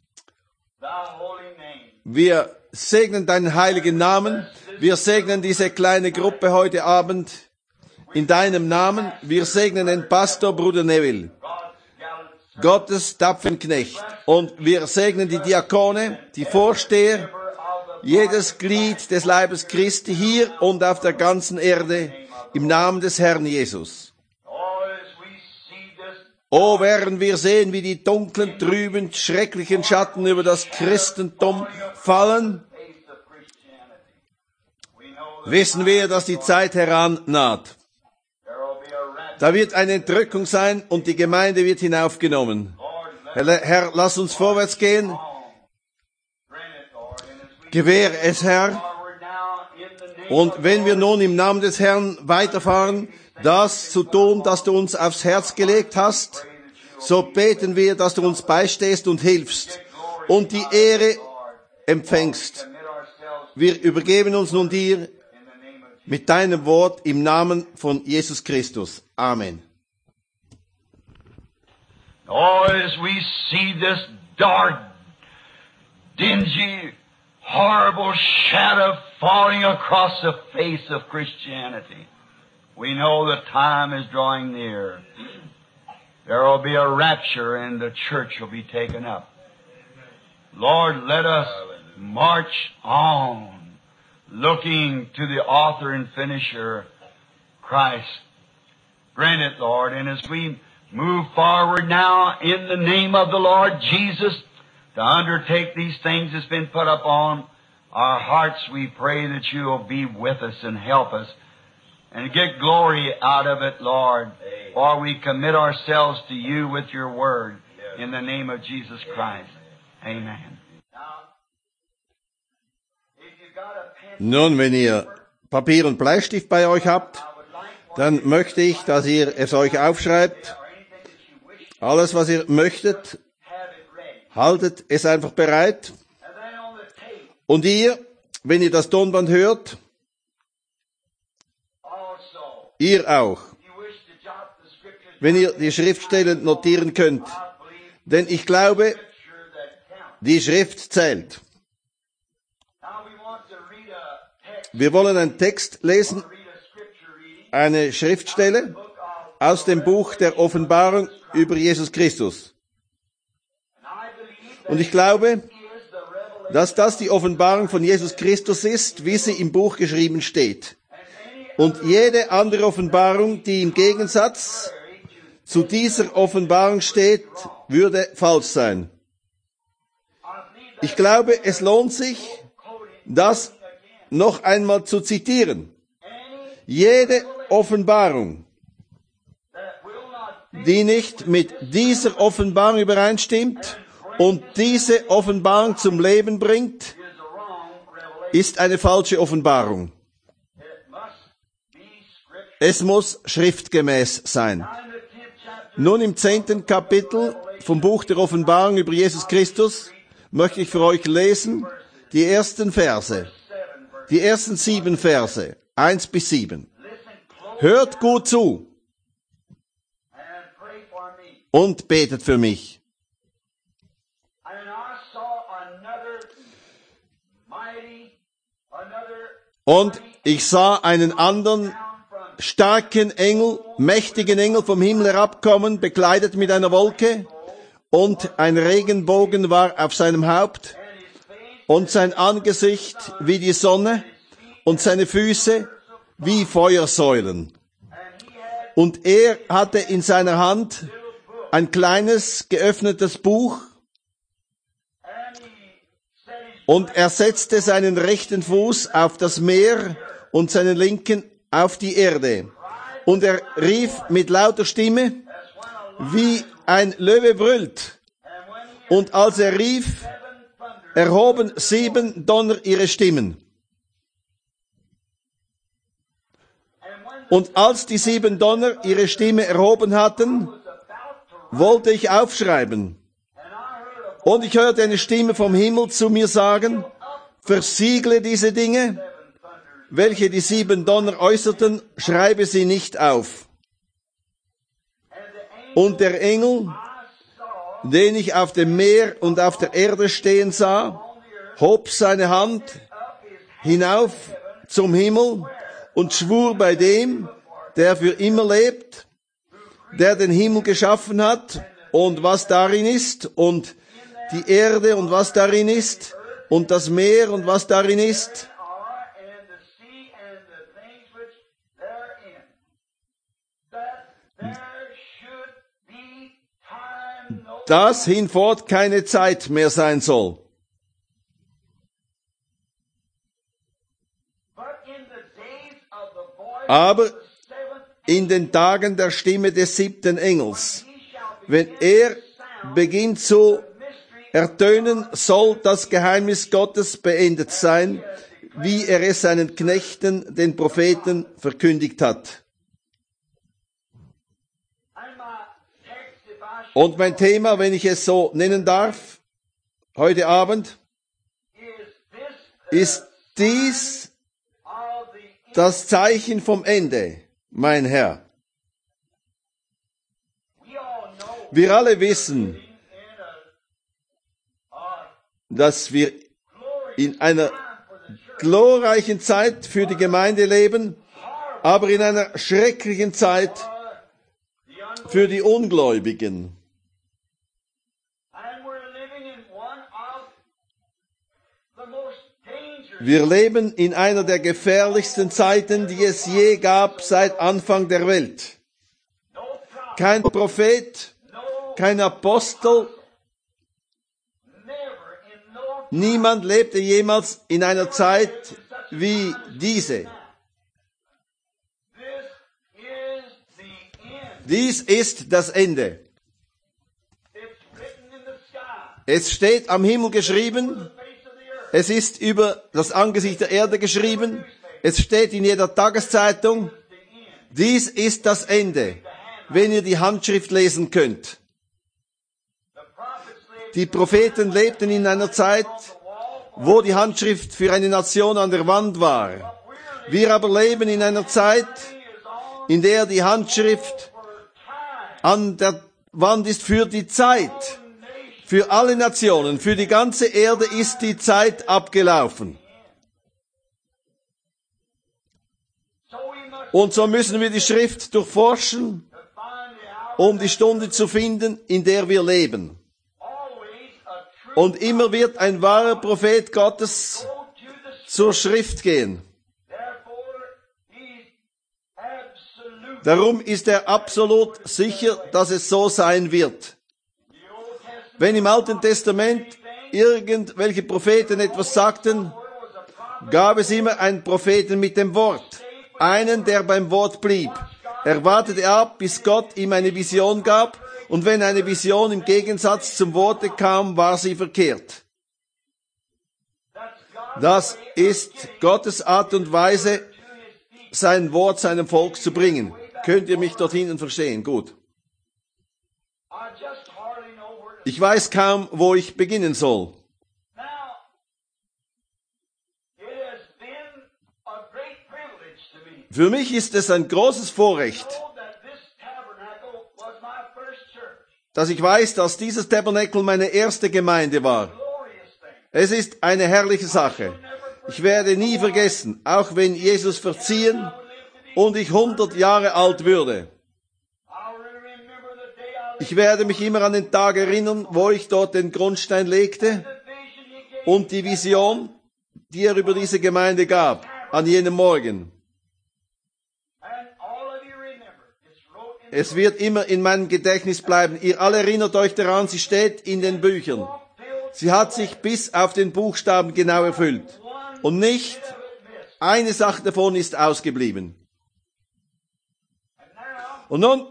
Wir segnen deinen heiligen Namen. Wir segnen diese kleine Gruppe heute Abend in deinem Namen. Wir segnen den Pastor Bruder Neville, Gottes tapferen Knecht. Und wir segnen die Diakone, die Vorsteher, jedes Glied des Leibes Christi hier und auf der ganzen Erde im Namen des Herrn Jesus. Oh, während wir sehen, wie die dunklen, trüben, schrecklichen Schatten über das Christentum fallen, wissen wir, dass die Zeit herannaht. Da wird eine Entrückung sein und die Gemeinde wird hinaufgenommen. Herr, lass uns vorwärts gehen. Gewähre es, Herr. Und wenn wir nun im Namen des Herrn weiterfahren, das zu tun, das du uns aufs Herz gelegt hast, so beten wir, dass du uns beistehst und hilfst und die Ehre empfängst. Wir übergeben uns nun dir mit deinem Wort im Namen von Jesus Christus. Amen. Oh, as we see this dark, dingy, horrible shadow falling across the face of Christianity, we know the time is drawing near. There will be a rapture and the church will be taken up. Lord, let us march on, looking to the author and finisher, Christ, Grant it, Lord. And as we move forward now in the name of the Lord Jesus to undertake these things that's been put upon our hearts, we pray that you will be with us and help us and get glory out of it, Lord. For we commit ourselves to you with your word in the name of Jesus Christ. Amen. Nun, wenn ihr Papier und Bleistift bei euch habt, dann möchte ich, dass ihr es euch aufschreibt. Alles, was ihr möchtet, haltet es einfach bereit. Und ihr, wenn ihr das Tonband hört, ihr auch, wenn ihr die Schriftstellen notieren könnt. Denn ich glaube, die Schrift zählt. Wir wollen einen Text lesen, eine Schriftstelle aus dem Buch der Offenbarung über Jesus Christus. Und ich glaube, dass das die Offenbarung von Jesus Christus ist, wie sie im Buch geschrieben steht. Und jede andere Offenbarung, die im Gegensatz zu dieser Offenbarung steht, würde falsch sein. Ich glaube, es lohnt sich, das noch einmal zu zitieren. Jede Offenbarung, die nicht mit dieser Offenbarung übereinstimmt und diese Offenbarung zum Leben bringt, ist eine falsche Offenbarung. Es muss schriftgemäß sein. Nun im 10. Kapitel vom Buch der Offenbarung über Jesus Christus möchte ich für euch lesen die ersten Verse. Die ersten 7 Verse, 1 bis 7. Hört gut zu und betet für mich. Und ich sah einen anderen starken Engel, mächtigen Engel vom Himmel herabkommen, bekleidet mit einer Wolke, und ein Regenbogen war auf seinem Haupt, und sein Angesicht wie die Sonne, und seine Füße wie Feuersäulen. Und er hatte in seiner Hand ein kleines geöffnetes Buch, und er setzte seinen rechten Fuß auf das Meer und seinen linken auf die Erde. Und er rief mit lauter Stimme, wie ein Löwe brüllt. Und als er rief, erhoben 7 Donner ihre Stimmen. Und als die 7 Donner ihre Stimme erhoben hatten, wollte ich aufschreiben. Und ich hörte eine Stimme vom Himmel zu mir sagen, versiegle diese Dinge, welche die 7 Donner äußerten, schreibe sie nicht auf. Und der Engel, den ich auf dem Meer und auf der Erde stehen sah, hob seine Hand hinauf zum Himmel und schwur bei dem, der für immer lebt, der den Himmel geschaffen hat und was darin ist, und die Erde und was darin ist, und das Meer und was darin ist, dass hinfort keine Zeit mehr sein soll. Aber in den Tagen der Stimme des 7. Engels, wenn er beginnt zu ertönen, soll das Geheimnis Gottes beendet sein, wie er es seinen Knechten, den Propheten, verkündigt hat. Und mein Thema, wenn ich es so nennen darf, heute Abend, ist dies das Zeichen vom Ende, mein Herr. Wir alle wissen, dass wir in einer glorreichen Zeit für die Gemeinde leben, aber in einer schrecklichen Zeit für die Ungläubigen. Wir leben in einer der gefährlichsten Zeiten, die es je gab seit Anfang der Welt. kein Prophet, kein Apostel, niemand lebte jemals in einer Zeit wie diese. Dies ist das Ende. Es steht am Himmel geschrieben, es ist über das Angesicht der Erde geschrieben, es steht in jeder Tageszeitung, dies ist das Ende, wenn ihr die Handschrift lesen könnt. Die Propheten lebten in einer Zeit, wo die Handschrift für eine Nation an der Wand war. Wir aber leben in einer Zeit, in der die Handschrift an der Wand ist für die Zeit. Für alle Nationen, für die ganze Erde ist die Zeit abgelaufen. Und so müssen wir die Schrift durchforschen, um die Stunde zu finden, in der wir leben. Und immer wird ein wahrer Prophet Gottes zur Schrift gehen. Darum ist er absolut sicher, dass es so sein wird. Wenn im Alten Testament irgendwelche Propheten etwas sagten, gab es immer einen Propheten mit dem Wort, einen, der beim Wort blieb. Er wartete ab, bis Gott ihm eine Vision gab, und wenn eine Vision im Gegensatz zum Worte kam, war sie verkehrt. Das ist Gottes Art und Weise, sein Wort seinem Volk zu bringen. Könnt ihr mich dort hinten verstehen? Gut. Ich weiß kaum, wo ich beginnen soll. Für mich ist es ein großes Vorrecht, dass ich weiß, dass dieses Tabernakel meine erste Gemeinde war. Es ist eine herrliche Sache. Ich werde nie vergessen, auch wenn Jesus verziehen und ich 100 Jahre alt würde. Ich werde mich immer an den Tag erinnern, wo ich dort den Grundstein legte und die Vision, die er über diese Gemeinde gab, an jenem Morgen. Es wird immer in meinem Gedächtnis bleiben. Ihr alle erinnert euch daran, sie steht in den Büchern. Sie hat sich bis auf den Buchstaben genau erfüllt. Und nicht eine Sache davon ist ausgeblieben. Und nun,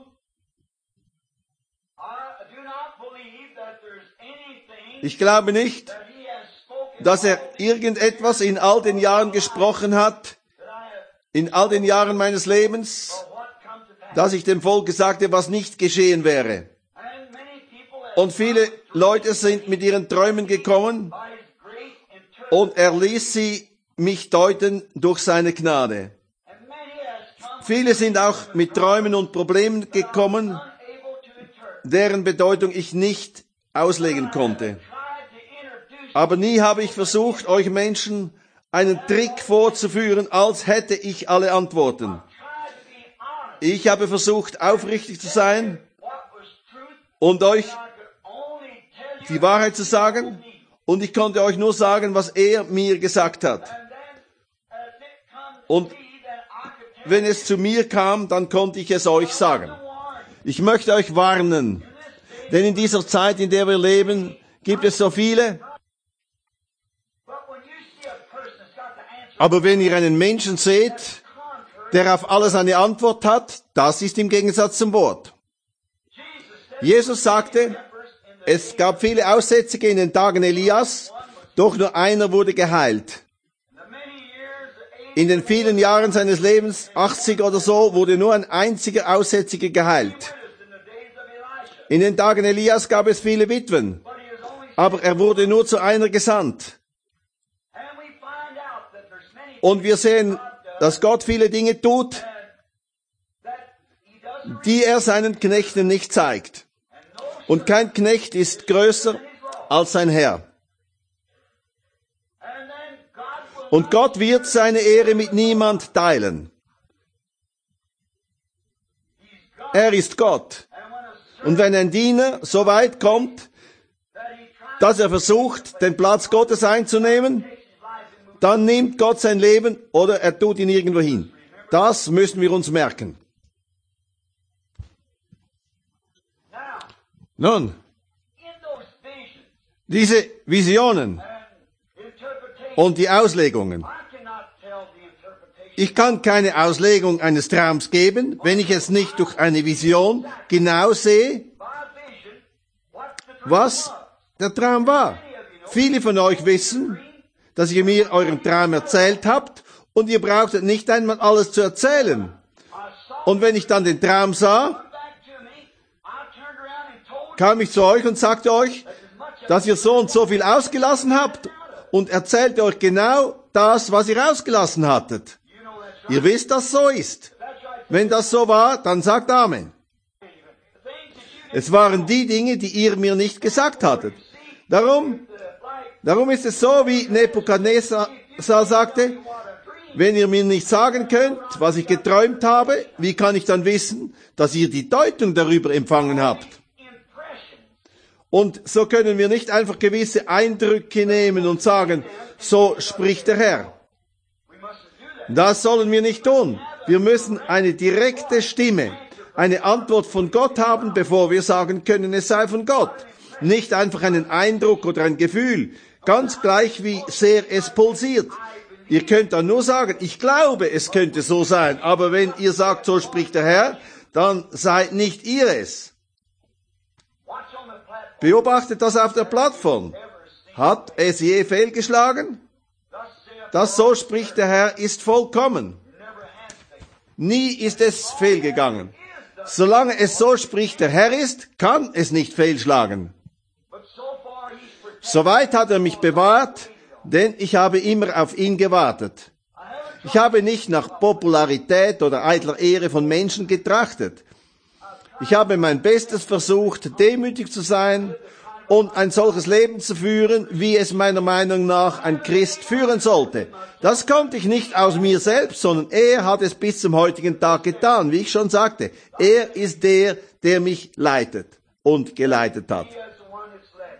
ich glaube nicht, dass er irgendetwas in all den Jahren gesprochen hat, in all den Jahren meines Lebens, dass ich dem Volk sagte, was nicht geschehen wäre. Und viele Leute sind mit ihren Träumen gekommen und er ließ sie mich deuten durch seine Gnade. Viele sind auch mit Träumen und Problemen gekommen, deren Bedeutung ich nicht auslegen konnte. Aber nie habe ich versucht, euch Menschen einen Trick vorzuführen, als hätte ich alle Antworten. Ich habe versucht, aufrichtig zu sein und euch die Wahrheit zu sagen. Und ich konnte euch nur sagen, was er mir gesagt hat. Und wenn es zu mir kam, dann konnte ich es euch sagen. Ich möchte euch warnen, denn in dieser Zeit, in der wir leben, gibt es so viele. Aber wenn ihr einen Menschen seht, der auf alles eine Antwort hat, das ist im Gegensatz zum Wort. Jesus sagte, es gab viele Aussätzige in den Tagen Elias, doch nur einer wurde geheilt. In den vielen Jahren seines Lebens, 80 oder so, wurde nur ein einziger Aussätziger geheilt. In den Tagen Elias gab es viele Witwen, aber er wurde nur zu einer gesandt. Und wir sehen, dass Gott viele Dinge tut, die er seinen Knechten nicht zeigt. Und kein Knecht ist größer als sein Herr. Und Gott wird seine Ehre mit niemand teilen. Er ist Gott. Und wenn ein Diener so weit kommt, dass er versucht, den Platz Gottes einzunehmen, dann nimmt Gott sein Leben oder er tut ihn irgendwo hin. Das müssen wir uns merken. Nun, in those visions diese Visionen and interpretations, und die Auslegungen. I cannot tell the interpretation Ich kann keine Auslegung eines Traums geben, wenn ich es nicht durch eine Vision genau sehe, by vision what the dream was was. der Traum war. Viele von euch wissen, dass ihr mir euren Traum erzählt habt und ihr brauchtet nicht einmal alles zu erzählen. I saw Und wenn ich dann den Traum sah, it back to me. I turned around and told kam ich zu euch und sagte euch, as much as dass ihr so und so viel ausgelassen habt und erzählte euch genau das, was ihr ausgelassen hattet. you know that's right. Ihr wisst, dass so ist. That's right. Wenn das so war, dann sagt Amen. The things that you Es waren die Dinge, die ihr mir nicht gesagt hattet. Darum ist es so, wie Nebukadnezar sagte, what a dream wenn ihr mir nicht sagen könnt, was ich geträumt habe, wie kann ich dann wissen, dass ihr die Deutung darüber empfangen habt? impressions. Und so können wir nicht einfach gewisse Eindrücke nehmen und sagen, so spricht der Herr. We mustn't do that. Das sollen wir nicht tun. Wir müssen eine direkte Stimme, eine Antwort von Gott haben, bevor wir sagen können, es sei von Gott. Nicht einfach einen Eindruck oder ein Gefühl, ganz gleich wie sehr es pulsiert. Ihr könnt dann nur sagen, ich glaube, es könnte so sein, aber wenn ihr sagt, so spricht der Herr, dann seid nicht ihr es. Watch on the platform. Beobachtet das auf der Plattform. Hat es je fehlgeschlagen? Thus saith Das so spricht der Herr ist vollkommen. never has failed. Nie ist es fehlgegangen. Solange es so spricht der Herr ist, kann es nicht fehlschlagen. But so far he's protected. Soweit hat er mich bewahrt, denn ich habe immer auf ihn gewartet. Ich habe nicht nach Popularität oder eitler Ehre von Menschen getrachtet. Ich habe mein Bestes versucht, demütig zu sein und ein solches Leben zu führen, wie es meiner Meinung nach ein Christ führen sollte. Das konnte ich nicht aus mir selbst, sondern er hat es bis zum heutigen Tag getan, wie ich schon sagte. Er ist der, der mich leitet und geleitet hat. He is the one that's led.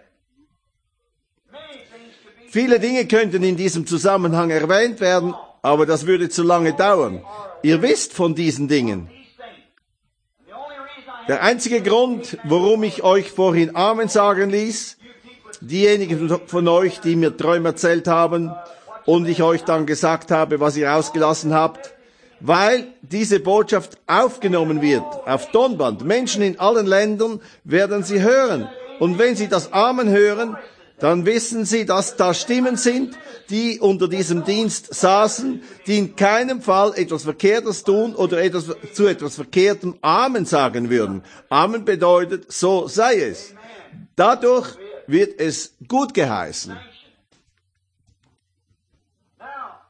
Many things could be Viele Dinge könnten in diesem Zusammenhang erwähnt werden, aber das würde zu lange dauern. Ihr wisst von diesen Dingen. these things. And the only reason I Der einzige Grund, warum ich euch vorhin Amen sagen ließ, diejenigen von euch, die mir Träume erzählt haben und ich euch dann gesagt habe, was ihr ausgelassen habt, weil diese Botschaft aufgenommen wird auf Tonband. Menschen in allen Ländern werden sie hören. Und wenn sie das Amen hören, dann wissen sie, dass da Stimmen sind, die unter diesem Dienst saßen, die in keinem Fall etwas Verkehrtes tun oder zu etwas Verkehrtem Amen sagen würden. Amen bedeutet, so sei es. Dadurch wird es gut geheißen. now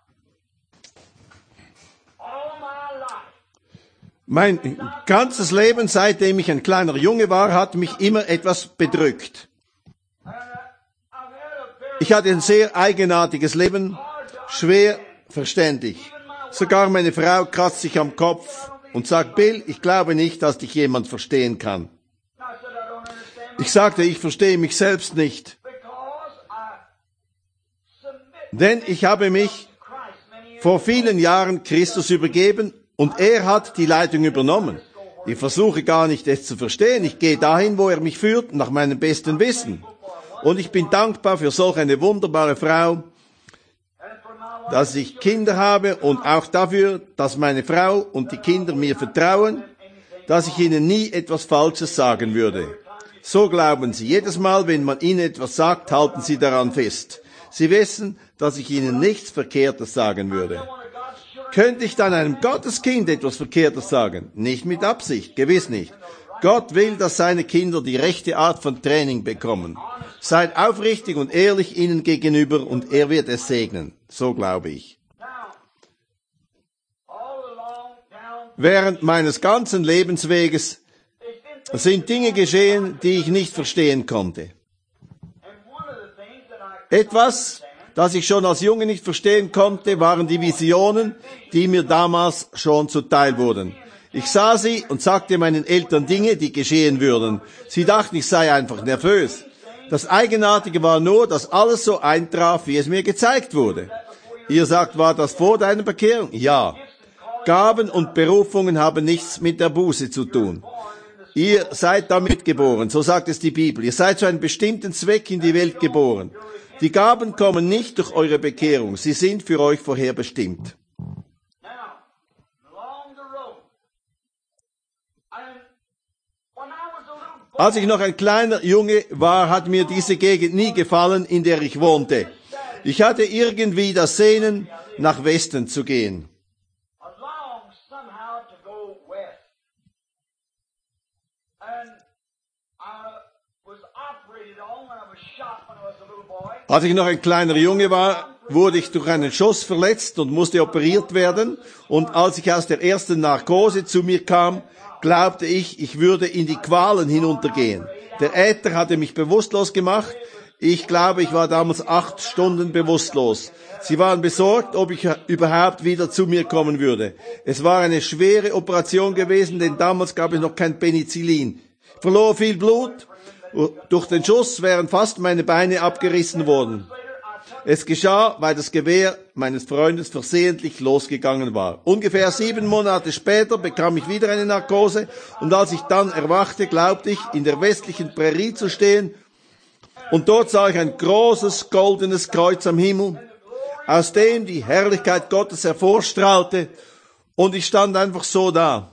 all my life Mein ganzes Leben, seitdem ich ein kleiner Junge war, hat mich immer etwas bedrückt. I've had a very Ich hatte ein sehr eigenartiges Leben, schwer verständlich. Sogar meine Frau kratzt sich am Kopf und sagt, Bill, ich glaube nicht, dass dich jemand verstehen kann. I said I don't understand Ich sagte, ich verstehe mich selbst nicht, because I submit denn ich habe mich to Christ many years vor vielen Jahren Christus übergeben und er hat die Leitung übernommen. Ich versuche gar nicht, es zu verstehen. Ich gehe dahin, wo er mich führt, nach meinem besten Wissen. Und ich bin dankbar für solch eine wunderbare Frau, and for my wife dass ich Kinder habe und auch dafür, dass meine Frau und die Kinder mir vertrauen, dass ich ihnen nie etwas Falsches sagen würde. So glauben sie. Jedes Mal, wenn man ihnen etwas sagt, halten sie daran fest. Sie wissen, dass ich ihnen nichts Verkehrtes sagen würde. one of God's children Könnte ich dann einem Gotteskind etwas Verkehrtes sagen? Nicht mit Absicht, gewiss nicht. Gott will, dass seine Kinder die rechte Art von Training bekommen. Seid aufrichtig und ehrlich ihnen gegenüber und er wird es segnen. So glaube ich. now all along down Während meines ganzen Lebensweges there's been sind Dinge geschehen, die ich nicht verstehen konnte. and one of the things that I Etwas, das ich schon als Junge nicht verstehen konnte, waren die Visionen, die mir damals schon zuteil wurden. Ich sah sie und sagte meinen Eltern Dinge, die geschehen würden. Sie dachten, ich sei einfach nervös. Das Eigenartige war nur, dass alles so eintraf, wie es mir gezeigt wurde. Ihr sagt, war das vor deiner Bekehrung? Ja. Gaben und Berufungen haben nichts mit der Buße zu tun. Ihr seid damit geboren, so sagt es die Bibel. Ihr seid zu einem bestimmten Zweck in die Welt geboren. Die Gaben kommen nicht durch eure Bekehrung, sie sind für euch vorher bestimmt. Als ich noch ein kleiner Junge war, hat mir diese Gegend nie gefallen, in der ich wohnte. Ich hatte irgendwie das Sehnen, nach Westen zu gehen. Als ich noch ein kleiner Junge war, wurde ich durch einen Schuss verletzt und musste operiert werden. Und als ich aus der ersten Narkose zu mir kam, glaubte ich würde in die Qualen hinuntergehen. Der Äther hatte mich bewusstlos gemacht. Ich glaube, ich war damals 8 Stunden bewusstlos. Sie waren besorgt, ob ich überhaupt wieder zu mir kommen würde. Es war eine schwere Operation gewesen, denn damals gab es noch kein Penicillin. Ich verlor viel Blut. Durch den Schuss wären fast meine Beine abgerissen worden. Es geschah, weil das Gewehr meines Freundes versehentlich losgegangen war. Ungefähr 7 Monate später bekam ich wieder eine Narkose und als ich dann erwachte, glaubte ich, in der westlichen Prärie zu stehen und dort sah ich ein großes goldenes Kreuz am Himmel, aus dem die Herrlichkeit Gottes hervorstrahlte und ich stand einfach so da.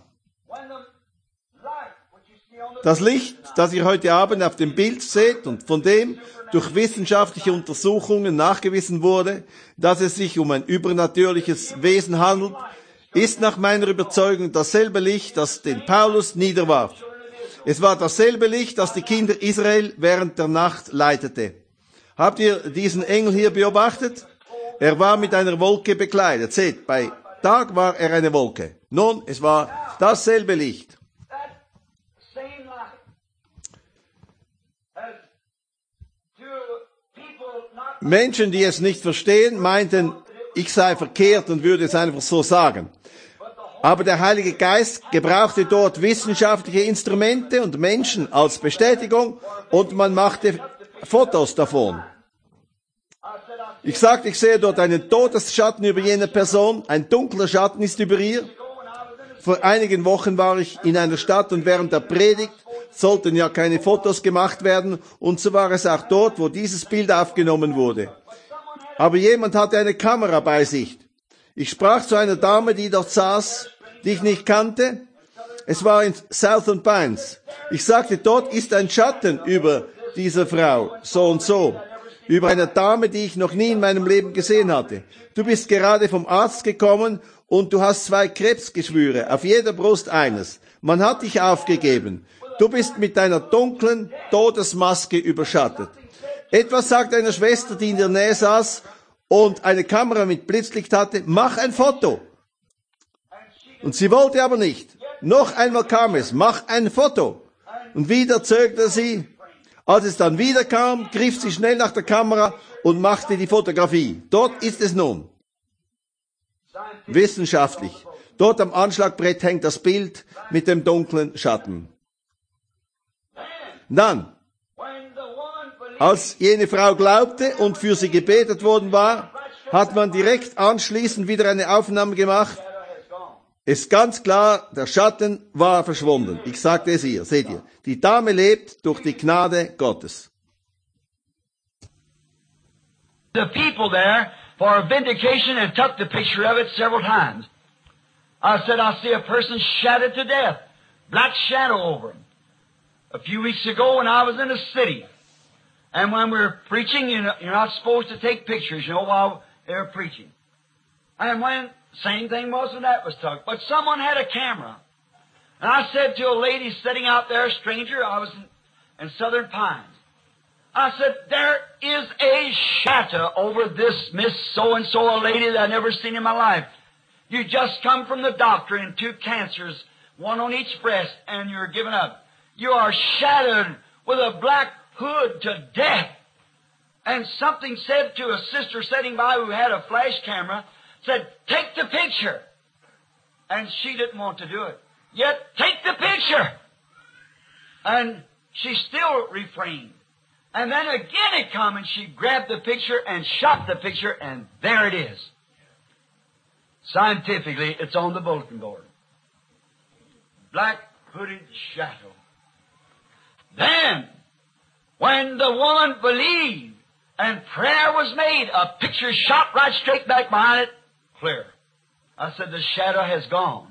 Das Licht, das ihr heute Abend auf dem Bild seht und von dem durch wissenschaftliche Untersuchungen nachgewiesen wurde, dass es sich um ein übernatürliches Wesen handelt, ist nach meiner Überzeugung dasselbe Licht, das den Paulus niederwarf. Es war dasselbe Licht, das die Kinder Israel während der Nacht leitete. Habt ihr diesen Engel hier beobachtet? Er war mit einer Wolke bekleidet. Seht, bei Tag war er eine Wolke. Nun, es war dasselbe Licht. Menschen, die es nicht verstehen, meinten, ich sei verkehrt und würde es einfach so sagen. Aber der Heilige Geist gebrauchte dort wissenschaftliche Instrumente und Menschen als Bestätigung und man machte Fotos davon. Ich sagte, ich sehe dort einen Todesschatten über jene Person, ein dunkler Schatten ist über ihr. Vor einigen Wochen war ich in einer Stadt und während der Predigt sollten ja keine Fotos gemacht werden und so war es auch dort, wo dieses Bild aufgenommen wurde. Aber jemand hatte eine Kamera bei sich. Ich sprach zu einer Dame, die dort saß, die ich nicht kannte. Es war in Southern Pines. Ich sagte, dort ist ein Schatten über dieser Frau, so und so, über eine Dame, die ich noch nie in meinem Leben gesehen hatte. Du bist gerade vom Arzt gekommen und du hast 2 Krebsgeschwüre, auf jeder Brust eines. Man hat dich aufgegeben. Du bist mit deiner dunklen Todesmaske überschattet. Etwas sagt einer Schwester, die in der Nähe saß und eine Kamera mit Blitzlicht hatte, mach ein Foto. Und sie wollte aber nicht. Noch einmal kam es, mach ein Foto. Und wieder zögerte sie. Als es dann wieder kam, griff sie schnell nach der Kamera und machte die Fotografie. Dort ist es nun. Wissenschaftlich. Dort am Anschlagbrett hängt das Bild mit dem dunklen Schatten. Dann, als jene Frau glaubte und für sie gebetet worden war, hat man direkt anschließend wieder eine Aufnahme gemacht. Ist ganz klar, der Schatten war verschwunden. Ich sagte es ihr, seht ihr. Die Dame lebt durch die Gnade Gottes. The people there, for vindication, had took the picture of it several times. I said, I see a person shattered to death. Black shadow over him. A few weeks ago when I was in a city, and when we were preaching, you're not supposed to take pictures, while they were preaching. And when, same thing was when that was took, but someone had a camera. And I said to a lady sitting out there, a stranger, I was in Southern Pines. I said, there is a shadow over this Miss so-and-so, a lady that I've never seen in my life. You just come from the doctor and 2 cancers, 1 on each breast, and you're given up. You are shadowed with a black hood to death. And something said to a sister sitting by who had a flash camera, said, take the picture. And she didn't want to do it. Yet, take the picture. And she still refrained. And then again it come and she grabbed the picture and shot the picture and there it is. Scientifically, it's on the bulletin board. Black hooded shadow. when the woman believed and prayer was made, a picture shot right straight back behind it, clear. I said, the shadow has gone.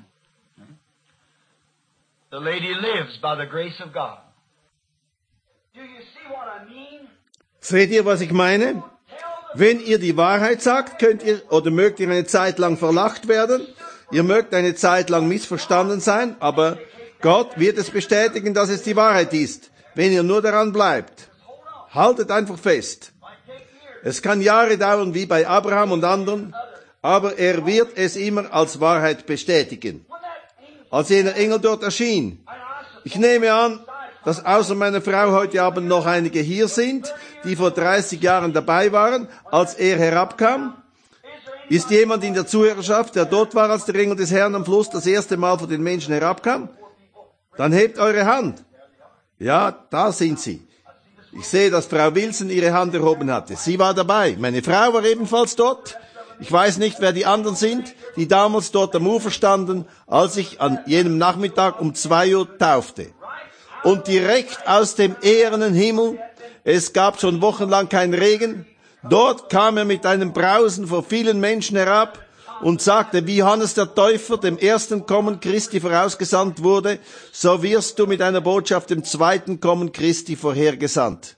The lady lives by the grace of God. Do you see what I mean? Seht ihr, was ich meine? Wenn ihr die Wahrheit sagt, könnt ihr oder mögt ihr eine Zeit lang verlacht werden. Ihr mögt eine Zeit lang missverstanden sein, aber Gott wird es bestätigen, dass es die Wahrheit ist, wenn ihr nur daran bleibt. Haltet einfach fest. Es kann Jahre dauern wie bei Abraham und anderen, aber er wird es immer als Wahrheit bestätigen. Als jener Engel dort erschien, ich nehme an, dass außer meiner Frau heute Abend noch einige hier sind, die vor 30 Jahren dabei waren, als er herabkam. Ist jemand in der Zuhörerschaft, der dort war, als der Engel des Herrn am Fluss das erste Mal vor den Menschen herabkam? Dann hebt eure Hand. Ja, da sind sie. Ich sehe, dass Frau Wilson ihre Hand erhoben hatte. Sie war dabei. Meine Frau war ebenfalls dort. Ich weiß nicht, wer die anderen sind, die damals dort am Ufer standen, als ich an jenem Nachmittag um 2 Uhr taufte. Und direkt aus dem ehernen Himmel, es gab schon wochenlang keinen Regen, dort kam er mit einem Brausen vor vielen Menschen herab und sagte, wie Johannes der Täufer dem ersten Kommen Christi vorausgesandt wurde, so wirst du mit einer Botschaft dem zweiten Kommen Christi vorhergesandt.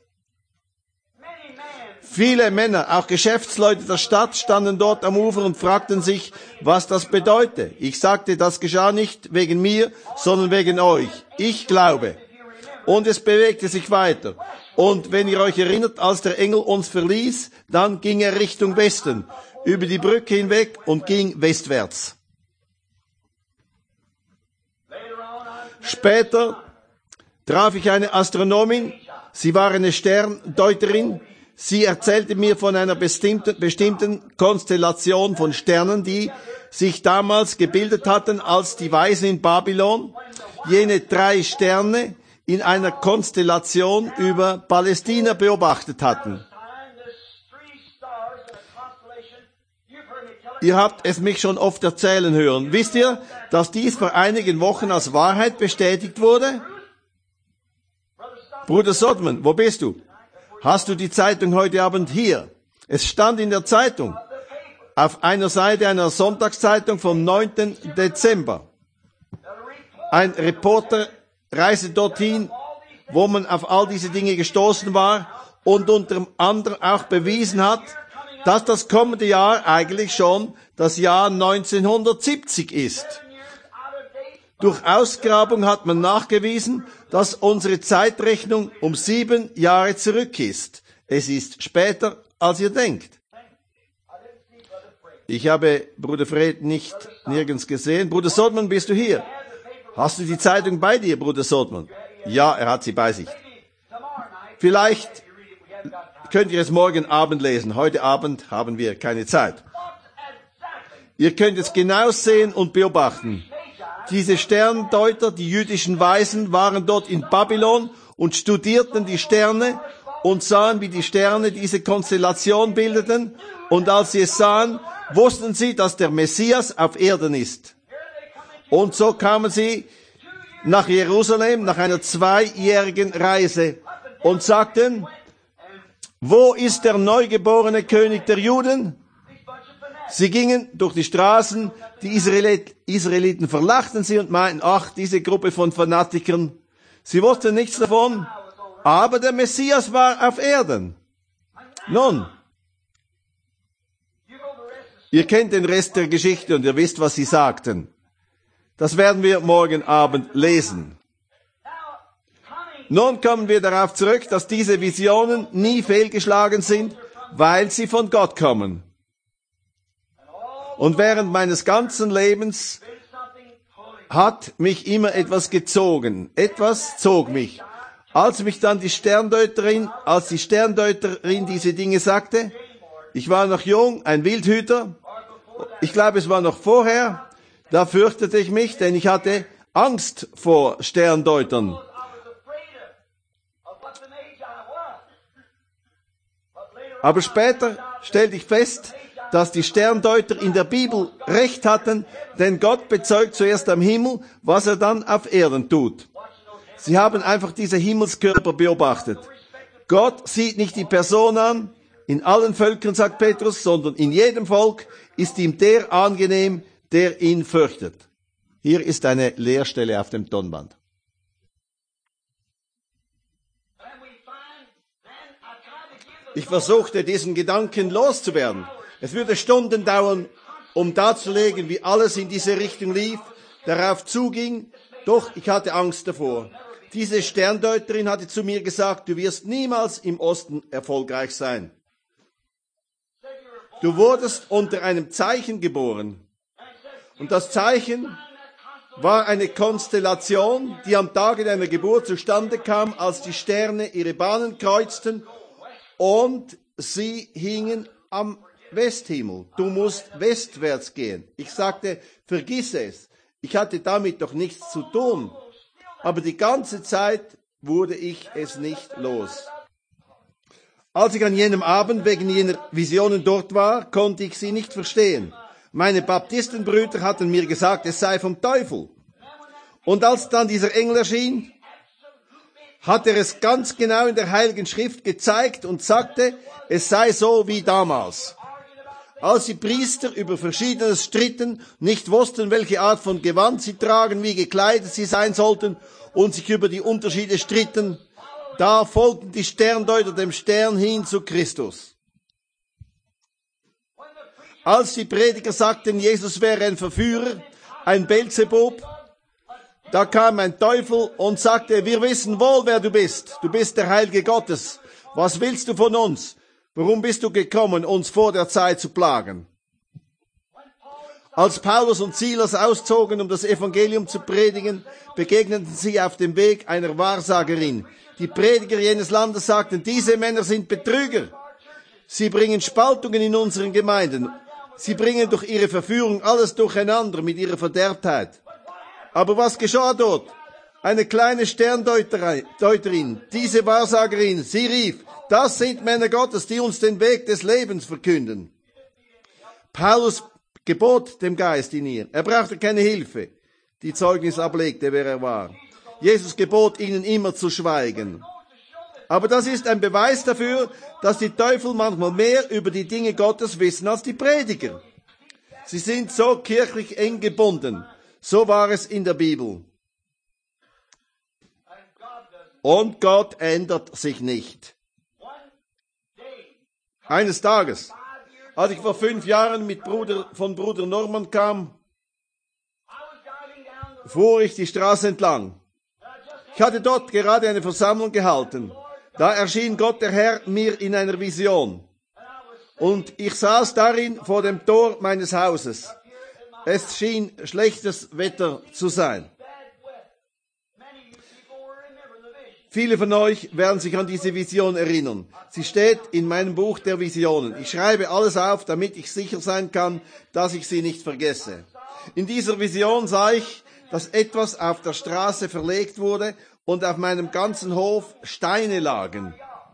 Viele Männer, auch Geschäftsleute der Stadt, standen dort am Ufer und fragten sich, was das bedeute. Ich sagte, das geschah nicht wegen mir, sondern wegen euch. Ich glaube. Und es bewegte sich weiter. Und wenn ihr euch erinnert, als der Engel uns verließ, dann ging er Richtung Westen, über die Brücke hinweg und ging westwärts. Später traf ich eine Astronomin. Sie war eine Sterndeuterin. Sie erzählte mir von einer bestimmten Konstellation von Sternen, die sich damals gebildet hatten, als die Weisen in Babylon jene 3 Sterne in einer Konstellation über Palästina beobachtet hatten. Ihr habt es mich schon oft erzählen hören. Wisst ihr, dass dies vor einigen Wochen als Wahrheit bestätigt wurde? Bruder Sodman, wo bist du? Hast du die Zeitung heute Abend hier? Es stand in der Zeitung, auf einer Seite einer Sonntagszeitung vom 9. Dezember. Ein Reporter reiste dorthin, wo man auf all diese Dinge gestoßen war und unter anderem auch bewiesen hat, dass das kommende Jahr eigentlich schon das Jahr 1970 ist. Durch Ausgrabung hat man nachgewiesen, dass unsere Zeitrechnung um 7 Jahre zurück ist. Es ist später, als ihr denkt. Ich habe Bruder Fred nirgends gesehen. Bruder Sodman, bist du hier? Hast du die Zeitung bei dir, Bruder Sodman? Ja, er hat sie bei sich. Vielleicht könnt ihr es morgen Abend lesen. Heute Abend haben wir keine Zeit. Ihr könnt es genau sehen und beobachten. Diese Sterndeuter, die jüdischen Weisen, waren dort in Babylon und studierten die Sterne und sahen, wie die Sterne diese Konstellation bildeten. Und als sie es sahen, wussten sie, dass der Messias auf Erden ist. Und so kamen sie nach Jerusalem nach einer 2-jährigen Reise und sagten, wo ist der neugeborene König der Juden? Sie gingen durch die Straßen, die Israeliten verlachten sie und meinten, ach, diese Gruppe von Fanatikern. Sie wussten nichts davon, aber der Messias war auf Erden. Nun, ihr kennt den Rest der Geschichte und ihr wisst, was sie sagten. Das werden wir morgen Abend lesen. Nun kommen wir darauf zurück, dass diese Visionen nie fehlgeschlagen sind, weil sie von Gott kommen. Und während meines ganzen Lebens hat mich immer etwas gezogen. Etwas zog mich. Als die Sterndeuterin diese Dinge sagte, ich war noch jung, ein Wildhüter, ich glaube, es war noch vorher, da fürchtete ich mich, denn ich hatte Angst vor Sterndeutern. Aber später stellte ich fest, dass die Sterndeuter in der Bibel recht hatten, denn Gott bezeugt zuerst am Himmel, was er dann auf Erden tut. Sie haben einfach diese Himmelskörper beobachtet. Gott sieht nicht die Person an, in allen Völkern, sagt Petrus, sondern in jedem Volk ist ihm der angenehm, der ihn fürchtet. Hier ist eine Leerstelle auf dem Tonband. Ich versuchte, diesen Gedanken loszuwerden. Es würde Stunden dauern, um darzulegen, wie alles in diese Richtung lief, darauf zuging, doch ich hatte Angst davor. Diese Sterndeuterin hatte zu mir gesagt, du wirst niemals im Osten erfolgreich sein. Du wurdest unter einem Zeichen geboren. Und das Zeichen war eine Konstellation, die am Tage deiner Geburt zustande kam, als die Sterne ihre Bahnen kreuzten und sie hingen am Westhimmel. Du musst westwärts gehen. Ich sagte, vergiss es. Ich hatte damit doch nichts zu tun. Aber die ganze Zeit wurde ich es nicht los. Als ich an jenem Abend wegen jener Visionen dort war, konnte ich sie nicht verstehen. Meine Baptistenbrüder hatten mir gesagt, es sei vom Teufel. Und als dann dieser Engel erschien, hat er es ganz genau in der Heiligen Schrift gezeigt und sagte, es sei so wie damals. Als die Priester über Verschiedenes stritten, nicht wussten, welche Art von Gewand sie tragen, wie gekleidet sie sein sollten und sich über die Unterschiede stritten, da folgten die Sterndeuter dem Stern hin zu Christus. Als die Prediger sagten, Jesus wäre ein Verführer, ein Beelzebub, da kam ein Teufel und sagte, wir wissen wohl, wer du bist. Du bist der Heilige Gottes. Was willst du von uns? Warum bist du gekommen, uns vor der Zeit zu plagen? Als Paulus und Silas auszogen, um das Evangelium zu predigen, begegneten sie auf dem Weg einer Wahrsagerin. Die Prediger jenes Landes sagten, diese Männer sind Betrüger. Sie bringen Spaltungen in unseren Gemeinden. Sie bringen durch ihre Verführung alles durcheinander mit ihrer Verderbtheit. Aber was geschah dort? Eine kleine Sterndeuterin, diese Wahrsagerin, sie rief, das sind Männer Gottes, die uns den Weg des Lebens verkünden. Paulus gebot dem Geist in ihr. Er brauchte keine Hilfe, die Zeugnis ablegte, wer er war. Jesus gebot ihnen immer zu schweigen. Aber das ist ein Beweis dafür, dass die Teufel manchmal mehr über die Dinge Gottes wissen als die Prediger. Sie sind so kirchlich eng gebunden. So war es in der Bibel. Und Gott ändert sich nicht. Eines Tages, als ich vor 5 Jahren von Bruder Norman kam, fuhr ich die Straße entlang. Ich hatte dort gerade eine Versammlung gehalten. Da erschien Gott der Herr mir in einer Vision. Und ich saß darin vor dem Tor meines Hauses. Es schien schlechtes Wetter zu sein. Viele von euch werden sich an diese Vision erinnern. Sie steht in meinem Buch der Visionen. Ich schreibe alles auf, damit ich sicher sein kann, dass ich sie nicht vergesse. In dieser Vision sah ich, dass etwas auf der Straße verlegt wurde und auf meinem ganzen Hof Steine lagen.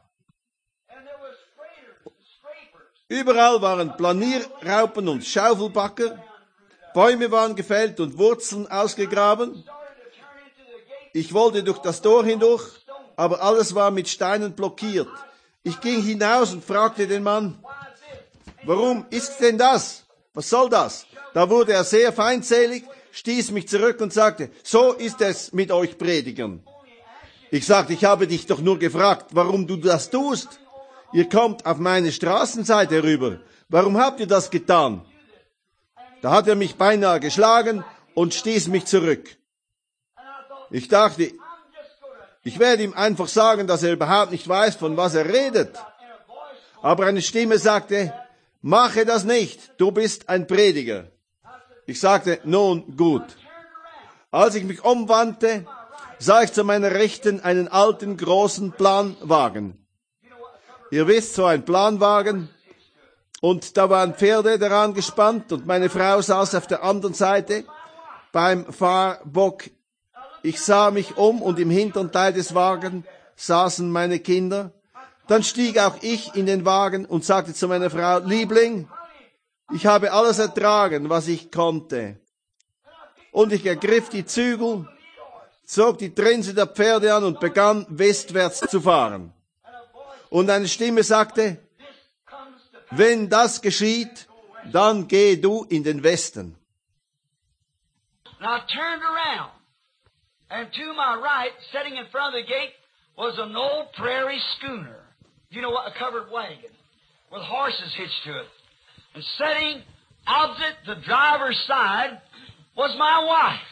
Überall waren Planierraupen und Schaufelbacker. Bäume waren gefällt und Wurzeln ausgegraben. Ich wollte durch das Tor hindurch, aber alles war mit Steinen blockiert. Ich ging hinaus und fragte den Mann, warum ist denn das? Was soll das? Da wurde er sehr feindselig, stieß mich zurück und sagte, so ist es mit euch Predigern. Ich sagte, ich habe dich doch nur gefragt, warum du das tust. Ihr kommt auf meine Straßenseite rüber. Warum habt ihr das getan? Da hat er mich beinahe geschlagen und stieß mich zurück. Ich dachte, ich werde ihm einfach sagen, dass er überhaupt nicht weiß, von was er redet. Aber eine Stimme sagte, mache das nicht, du bist ein Prediger. Ich sagte, nun gut. Als ich mich umwandte, sah ich zu meiner Rechten einen alten, großen Planwagen. Ihr wisst, so ein Planwagen. Und da waren Pferde daran gespannt und meine Frau saß auf der anderen Seite beim Fahrbock. Ich sah mich um und im hinteren Teil des Wagens saßen meine Kinder. Dann stieg auch ich in den Wagen und sagte zu meiner Frau, Liebling, ich habe alles ertragen, was ich konnte. Und ich ergriff die Zügel, zog die Trense der Pferde an und begann westwärts zu fahren. Und eine Stimme sagte, wenn das geschieht, dann geh du in den Westen. And I turned around, and to my right, sitting in front of the gate, was an old prairie schooner. You know what? A covered wagon with horses hitched to it. And sitting opposite the driver's side was my wife.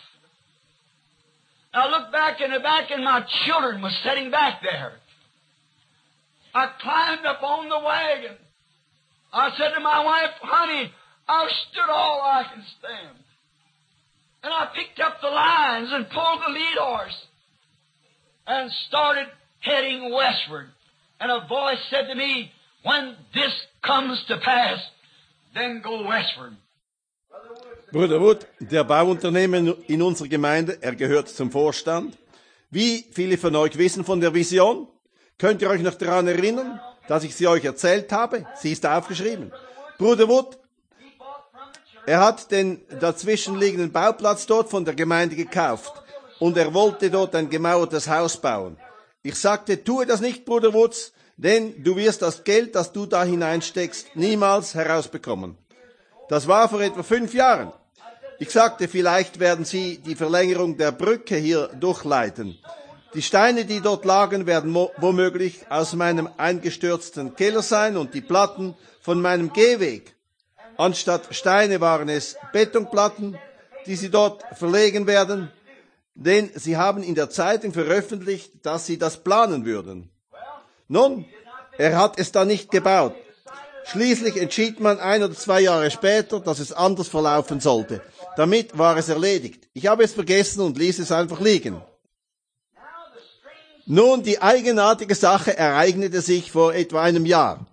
I looked back in the back, and my children was sitting back there. I climbed up on the wagon. I said to my wife, honey, I've stood all I can stand. And I picked up the lines and pulled the lead horse and started heading westward. And a voice said to me, when this comes to pass, then go westward. Bruder Wood, der Bauunternehmer in unserer Gemeinde, er gehört zum Vorstand. Wie viele von euch wissen von der Vision? Könnt ihr euch noch daran erinnern, dass ich sie euch erzählt habe? Sie ist aufgeschrieben. Bruder Wood, er hat den dazwischenliegenden Bauplatz dort von der Gemeinde gekauft und er wollte dort ein gemauertes Haus bauen. Ich sagte, tue das nicht, Bruder Woods, denn du wirst das Geld, das du da hineinsteckst, niemals herausbekommen. Das war vor etwa 5 Jahren. Ich sagte, vielleicht werden Sie die Verlängerung der Brücke hier durchleiten. Die Steine, die dort lagen, werden womöglich aus meinem eingestürzten Keller sein und die Platten von meinem Gehweg. Anstatt Steine waren es Betonplatten, die Sie dort verlegen werden, denn Sie haben in der Zeitung veröffentlicht, dass Sie das planen würden. Nun, er hat es dann nicht gebaut. Schließlich entschied man 1 oder 2 Jahre später, dass es anders verlaufen sollte. Damit war es erledigt. Ich habe es vergessen und ließ es einfach liegen. Nun, die eigenartige Sache ereignete sich vor etwa einem Jahr.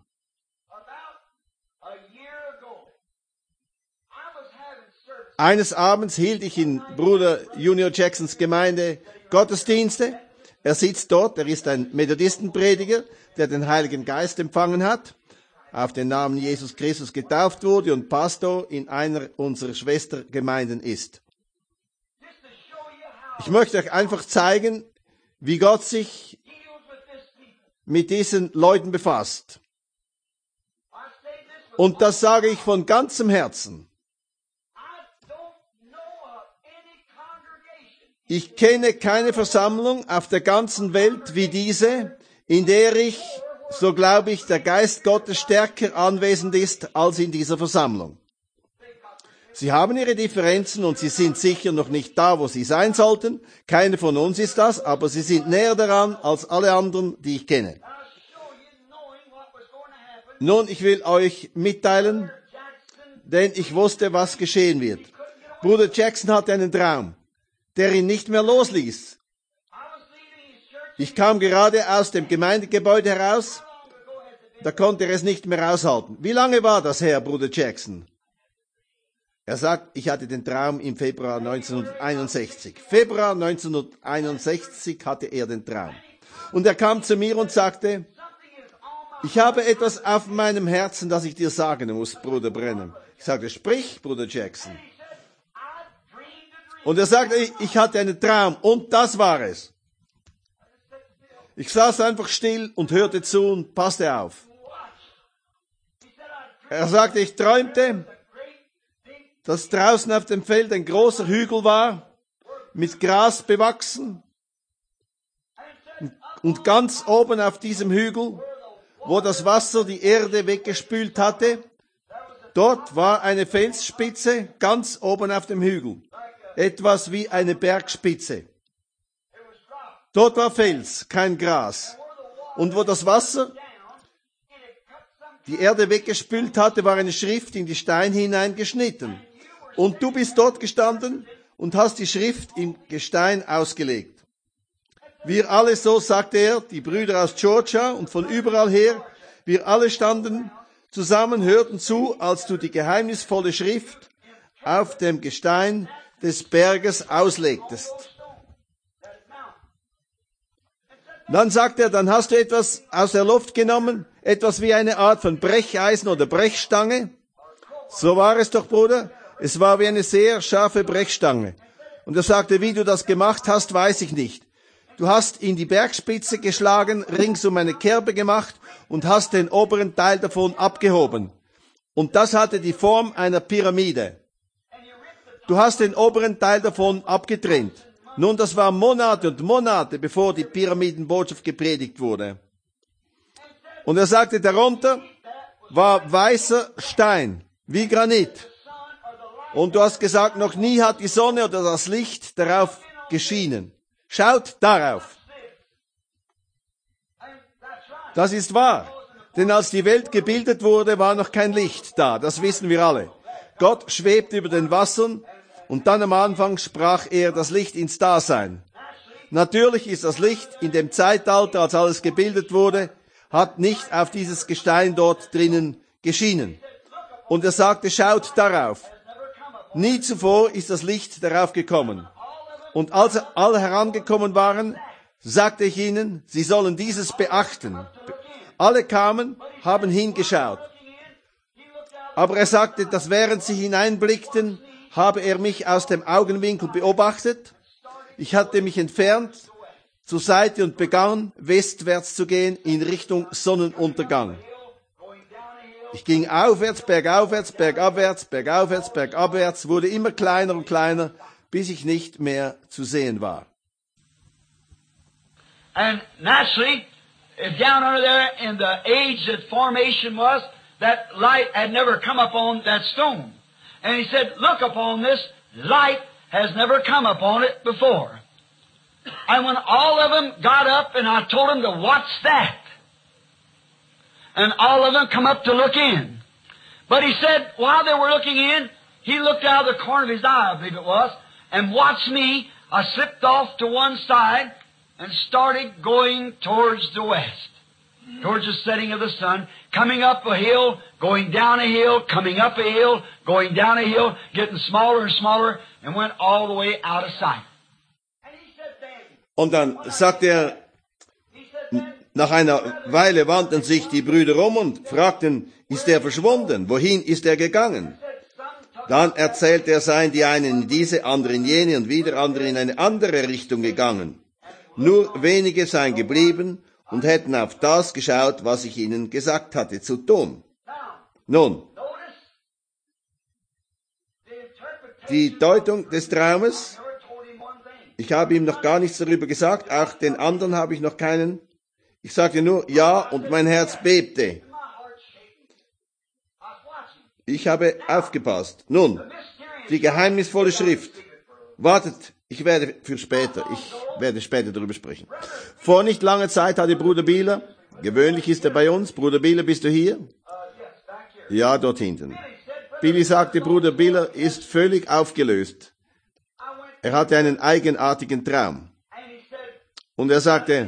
Eines Abends hielt ich in Bruder Junior Jacksons Gemeinde Gottesdienste. Er sitzt dort, er ist ein Methodistenprediger, der den Heiligen Geist empfangen hat, auf den Namen Jesus Christus getauft wurde und Pastor in einer unserer Schwestergemeinden ist. Ich möchte euch einfach zeigen, wie Gott sich mit diesen Leuten befasst. Und das sage ich von ganzem Herzen. Ich kenne keine Versammlung auf der ganzen Welt wie diese, in der so glaube ich, der Geist Gottes stärker anwesend ist als in dieser Versammlung. Sie haben ihre Differenzen und sie sind sicher noch nicht da, wo sie sein sollten. Keiner von uns ist das, aber sie sind näher daran als alle anderen, die ich kenne. Nun, ich will euch mitteilen, denn ich wusste, was geschehen wird. Bruder Jackson hatte einen Traum, der ihn nicht mehr losließ. Ich kam gerade aus dem Gemeindegebäude heraus, da konnte er es nicht mehr aushalten. Wie lange war das her, Bruder Jackson? Er sagt, ich hatte den Traum im Februar 1961. Februar 1961 hatte er den Traum. Und er kam zu mir und sagte, ich habe etwas auf meinem Herzen, das ich dir sagen muss, Bruder Brennan. Ich sagte, sprich, Bruder Jackson. Und er sagte, ich hatte einen Traum und das war es. Ich saß einfach still und hörte zu und passte auf. Er sagte, ich träumte, dass draußen auf dem Feld ein großer Hügel war, mit Gras bewachsen. Und ganz oben auf diesem Hügel, wo das Wasser die Erde weggespült hatte, dort war eine Felsspitze ganz oben auf dem Hügel. Etwas wie eine Bergspitze. Dort war Fels, kein Gras. Und wo das Wasser die Erde weggespült hatte, war eine Schrift in die Steine hineingeschnitten. Und du bist dort gestanden und hast die Schrift im Gestein ausgelegt. Wir alle, so sagte er, die Brüder aus Georgia und von überall her, wir alle standen zusammen, hörten zu, als du die geheimnisvolle Schrift auf dem Gestein des Berges auslegtest. Dann sagt er, dann hast du etwas aus der Luft genommen, etwas wie eine Art von Brecheisen oder Brechstange. So war es doch, Bruder. Es war wie eine sehr scharfe Brechstange. Und er sagte, wie du das gemacht hast, weiß ich nicht. Du hast in die Bergspitze geschlagen, ringsum eine Kerbe gemacht und hast den oberen Teil davon abgehoben. Und das hatte die Form einer Pyramide. Du hast den oberen Teil davon abgetrennt. Nun, das war Monate und Monate, bevor die Pyramidenbotschaft gepredigt wurde. Und er sagte, darunter war weißer Stein, wie Granit. Und du hast gesagt, noch nie hat die Sonne oder das Licht darauf geschienen. Schaut darauf. Das ist wahr. Denn als die Welt gebildet wurde, war noch kein Licht da. Das wissen wir alle. Gott schwebt über den Wassern und dann am Anfang sprach er das Licht ins Dasein. Natürlich ist das Licht in dem Zeitalter, als alles gebildet wurde, hat nicht auf dieses Gestein dort drinnen geschienen. Und er sagte, schaut darauf. Nie zuvor ist das Licht darauf gekommen. Und als alle herangekommen waren, sagte ich ihnen, sie sollen dieses beachten. Alle kamen, haben hingeschaut. Aber er sagte, dass während sie hineinblickten, habe er mich aus dem Augenwinkel beobachtet. Ich hatte mich entfernt zur Seite und begann, westwärts zu gehen in Richtung Sonnenuntergang. Ich ging aufwärts, bergaufwärts, bergabwärts, bergaufwärts, bergabwärts, wurde immer kleiner und kleiner, bis ich nicht mehr zu sehen war. And naturally, down under there in the age that formation was, that light had never come upon that stone. And he said, look upon this, light has never come upon it before. And when all of them got up and I told them to watch that, and all of them come up to look in. But he said, while they were looking in, he looked out of the corner of his eye, I believe it was, and watched me. I slipped off to one side and started going towards the west, towards the setting of the sun, coming up a hill, going down a hill, coming up a hill, going down a hill, getting smaller and smaller, and went all the way out of sight. Und dann sagt er, nach einer Weile wandten sich die Brüder um und fragten, ist er verschwunden? Wohin ist er gegangen? Dann erzählte er, seien die einen in diese, andere in jene und wieder andere in eine andere Richtung gegangen. Nur wenige seien geblieben und hätten auf das geschaut, was ich ihnen gesagt hatte zu tun. Nun, die Deutung des Traumes, ich habe ihm noch gar nichts darüber gesagt, auch den anderen habe ich noch keinen. Ich sagte nur, ja, und mein Herz bebte. Ich habe aufgepasst. Nun, die geheimnisvolle Schrift. Wartet, ich werde später darüber sprechen. Vor nicht langer Zeit hatte Bruder Bieler, gewöhnlich ist er bei uns, Bruder Bieler, bist du hier? Ja, dort hinten. Billy sagte, Bruder Bieler ist völlig aufgelöst. Er hatte einen eigenartigen Traum. Und er sagte,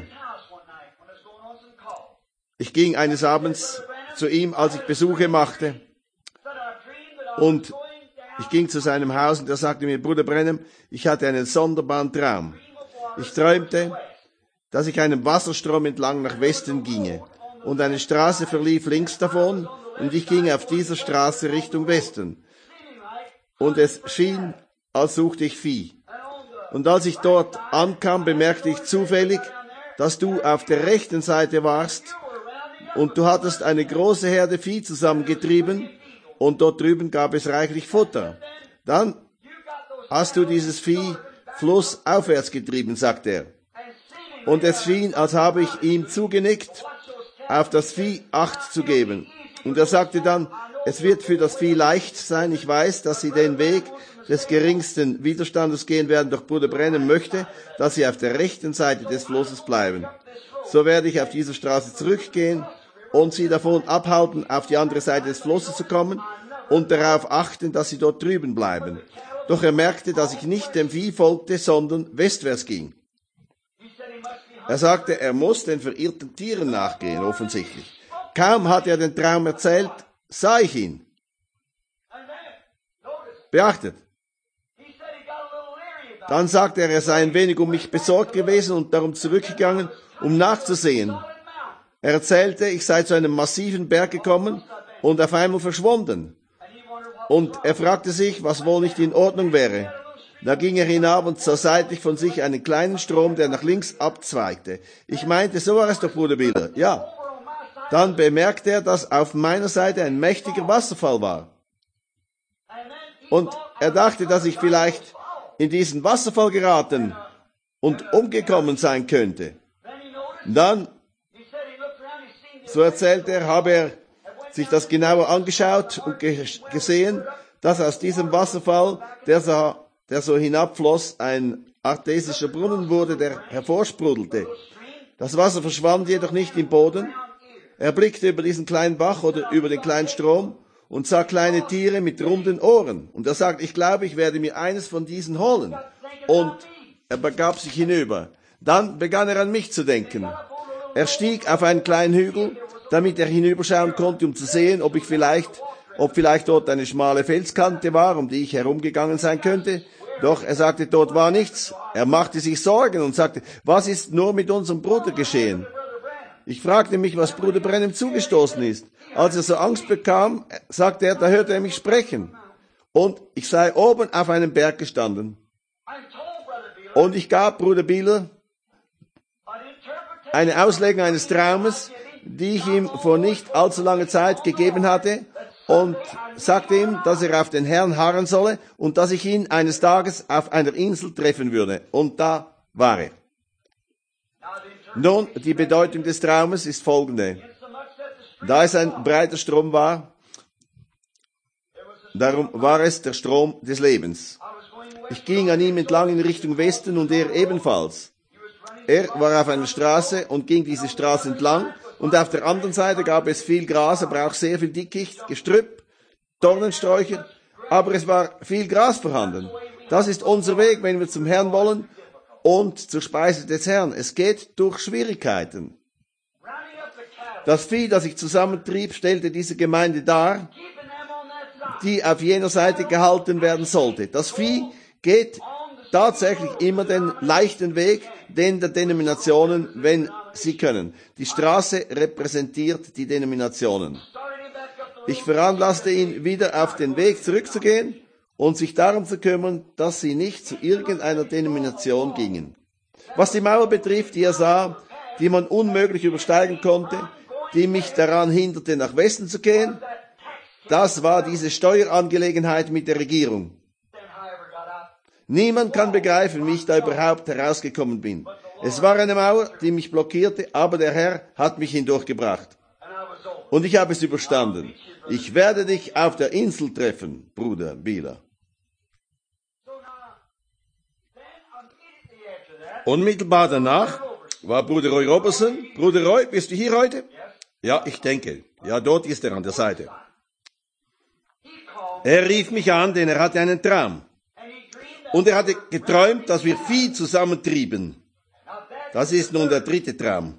ich ging eines Abends zu ihm, als ich Besuche machte, und ich ging zu seinem Haus und er sagte mir, Bruder Branham, ich hatte einen sonderbaren Traum. Ich träumte, dass ich einem Wasserstrom entlang nach Westen ginge und eine Straße verlief links davon und ich ging auf dieser Straße Richtung Westen. Und es schien, als suchte ich Vieh. Und als ich dort ankam, bemerkte ich zufällig, dass du auf der rechten Seite warst und du hattest eine große Herde Vieh zusammengetrieben und dort drüben gab es reichlich Futter. Dann hast du dieses Vieh flussaufwärts getrieben, sagt er. Und es schien, als habe ich ihm zugenickt, auf das Vieh Acht zu geben. Und er sagte dann, es wird für das Vieh leicht sein. Ich weiß, dass sie den Weg des geringsten Widerstandes gehen werden, doch Bruder Branham möchte, dass sie auf der rechten Seite des Flusses bleiben. So werde ich auf dieser Straße zurückgehen und sie davon abhalten, auf die andere Seite des Flusses zu kommen und darauf achten, dass sie dort drüben bleiben. Doch er merkte, dass ich nicht dem Vieh folgte, sondern westwärts ging. Er sagte, er muss den verirrten Tieren nachgehen, offensichtlich. Kaum hat er den Traum erzählt, sah ich ihn. Beachtet. Dann sagte er sei ein wenig um mich besorgt gewesen und darum zurückgegangen, um nachzusehen. Er erzählte, ich sei zu einem massiven Berg gekommen und auf einmal verschwunden. Und er fragte sich, was wohl nicht in Ordnung wäre. Da ging er hinab und sah seitlich von sich einen kleinen Strom, der nach links abzweigte. Ich meinte, so war es doch, Bruder Bieler. Ja. Dann bemerkte er, dass auf meiner Seite ein mächtiger Wasserfall war. Und er dachte, dass ich vielleicht in diesen Wasserfall geraten und umgekommen sein könnte. Dann, so erzählt er, habe er sich das genauer angeschaut und gesehen, dass aus diesem Wasserfall, der so hinabfloss, ein artesischer Brunnen wurde, der hervorsprudelte. Das Wasser verschwand jedoch nicht im Boden. Er blickte über diesen kleinen Bach oder über den kleinen Strom und sah kleine Tiere mit runden Ohren. Und er sagt, ich glaube, ich werde mir eines von diesen holen. Und er begab sich hinüber. Dann begann er an mich zu denken. Er stieg auf einen kleinen Hügel, damit er hinüberschauen konnte, um zu sehen, ob vielleicht dort eine schmale Felskante war, um die ich herumgegangen sein könnte. Doch er sagte, dort war nichts. Er machte sich Sorgen und sagte, was ist nur mit unserem Bruder geschehen? Ich fragte mich, was Bruder Branham zugestoßen ist. Als er so Angst bekam, sagte er, da hörte er mich sprechen. Und ich sei oben auf einem Berg gestanden. Und ich gab Bruder Bieler eine Auslegung eines Traumes, die ich ihm vor nicht allzu langer Zeit gegeben hatte, und sagte ihm, dass er auf den Herrn harren solle und dass ich ihn eines Tages auf einer Insel treffen würde. Und da war er. Nun, die Bedeutung des Traumes ist folgende. Da es ein breiter Strom war, darum war es der Strom des Lebens. Ich ging an ihm entlang in Richtung Westen und er ebenfalls. Er war auf einer Straße und ging diese Straße entlang, und auf der anderen Seite gab es viel Gras, aber auch sehr viel Dickicht, Gestrüpp, Dornensträucher, aber es war viel Gras vorhanden. Das ist unser Weg, wenn wir zum Herrn wollen und zur Speise des Herrn. Es geht durch Schwierigkeiten. Das Vieh, das ich zusammentrieb, stellte diese Gemeinde dar, die auf jener Seite gehalten werden sollte. Das Vieh geht tatsächlich immer den leichten Weg, den der Denominationen, wenn sie können. Die Straße repräsentiert die Denominationen. Ich veranlasste ihn, wieder auf den Weg zurückzugehen und sich darum zu kümmern, dass sie nicht zu irgendeiner Denomination gingen. Was die Mauer betrifft, die er sah, die man unmöglich übersteigen konnte, die mich daran hinderte, nach Westen zu gehen, das war diese Steuerangelegenheit mit der Regierung. Niemand kann begreifen, wie ich da überhaupt herausgekommen bin. Es war eine Mauer, die mich blockierte, aber der Herr hat mich hindurchgebracht. Und ich habe es überstanden. Ich werde dich auf der Insel treffen, Bruder Bieler. Unmittelbar danach war Bruder Roy Robertson. Bruder Roy, bist du hier heute? Ja, ich denke. Ja, dort ist er an der Seite. Er rief mich an, denn er hatte einen Traum. Und er hatte geträumt, dass wir Vieh zusammentrieben. Das ist nun der dritte Traum.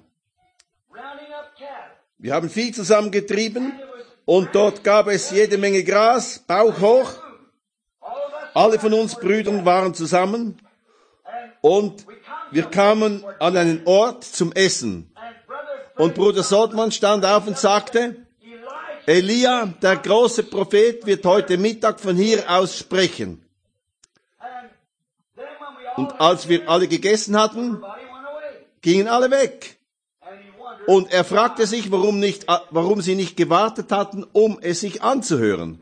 Wir haben Vieh zusammengetrieben und dort gab es jede Menge Gras, Bauch hoch. Alle von uns Brüdern waren zusammen und wir kamen an einen Ort zum Essen. Und Bruder Soldmann stand auf und sagte, Elia, der große Prophet, wird heute Mittag von hier aus sprechen. Und als wir alle gegessen hatten, gingen alle weg. Und er fragte sich, warum sie nicht gewartet hatten, um es sich anzuhören.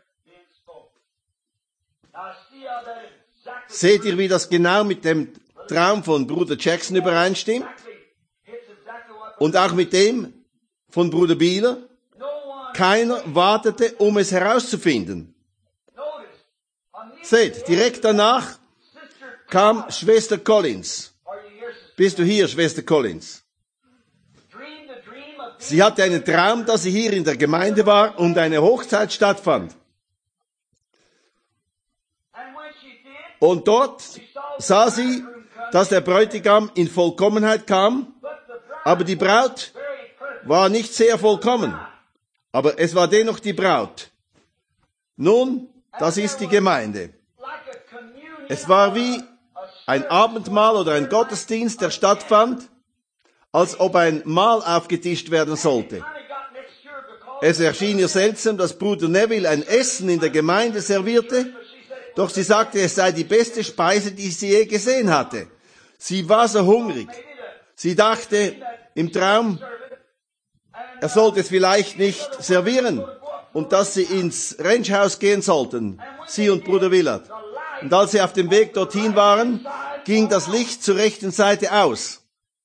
Seht ihr, wie das genau mit dem Traum von Bruder Jackson übereinstimmt? Und auch mit dem von Bruder Bieler? Keiner wartete, um es herauszufinden. Seht, direkt danach kam Schwester Collins. Bist du hier, Schwester Collins? Sie hatte einen Traum, dass sie hier in der Gemeinde war und eine Hochzeit stattfand. Und dort sah sie, dass der Bräutigam in Vollkommenheit kam, aber die Braut war nicht sehr vollkommen. Aber es war dennoch die Braut. Nun, das ist die Gemeinde. Es war wie ein Abendmahl oder ein Gottesdienst, der stattfand, als ob ein Mahl aufgetischt werden sollte. Es erschien ihr seltsam, dass Bruder Neville ein Essen in der Gemeinde servierte. Doch sie sagte, es sei die beste Speise, die sie je gesehen hatte. Sie war so hungrig. Sie dachte im Traum, er sollte es vielleicht nicht servieren und dass sie ins Ranchhaus gehen sollten, sie und Bruder Willard. Und als sie auf dem Weg dorthin waren, ging das Licht zur rechten Seite aus.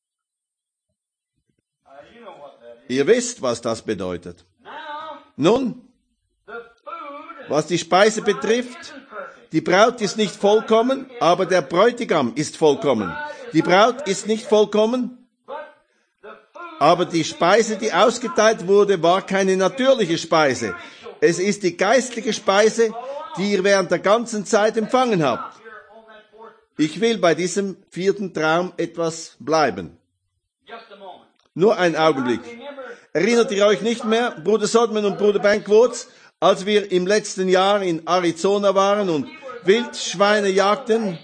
Ihr wisst, was das bedeutet. Nun, was die Speise betrifft, die Braut ist nicht vollkommen, aber der Bräutigam ist vollkommen. Die Braut ist nicht vollkommen, aber die Speise, die ausgeteilt wurde, war keine natürliche Speise. Es ist die geistliche Speise, die ihr während der ganzen Zeit empfangen habt. Ich will bei diesem 4. Traum etwas bleiben. Nur einen Augenblick. Erinnert ihr euch nicht mehr, Bruder Sodman und Bruder Bankwoods, als wir im letzten Jahr in Arizona waren und Wildschweine jagten,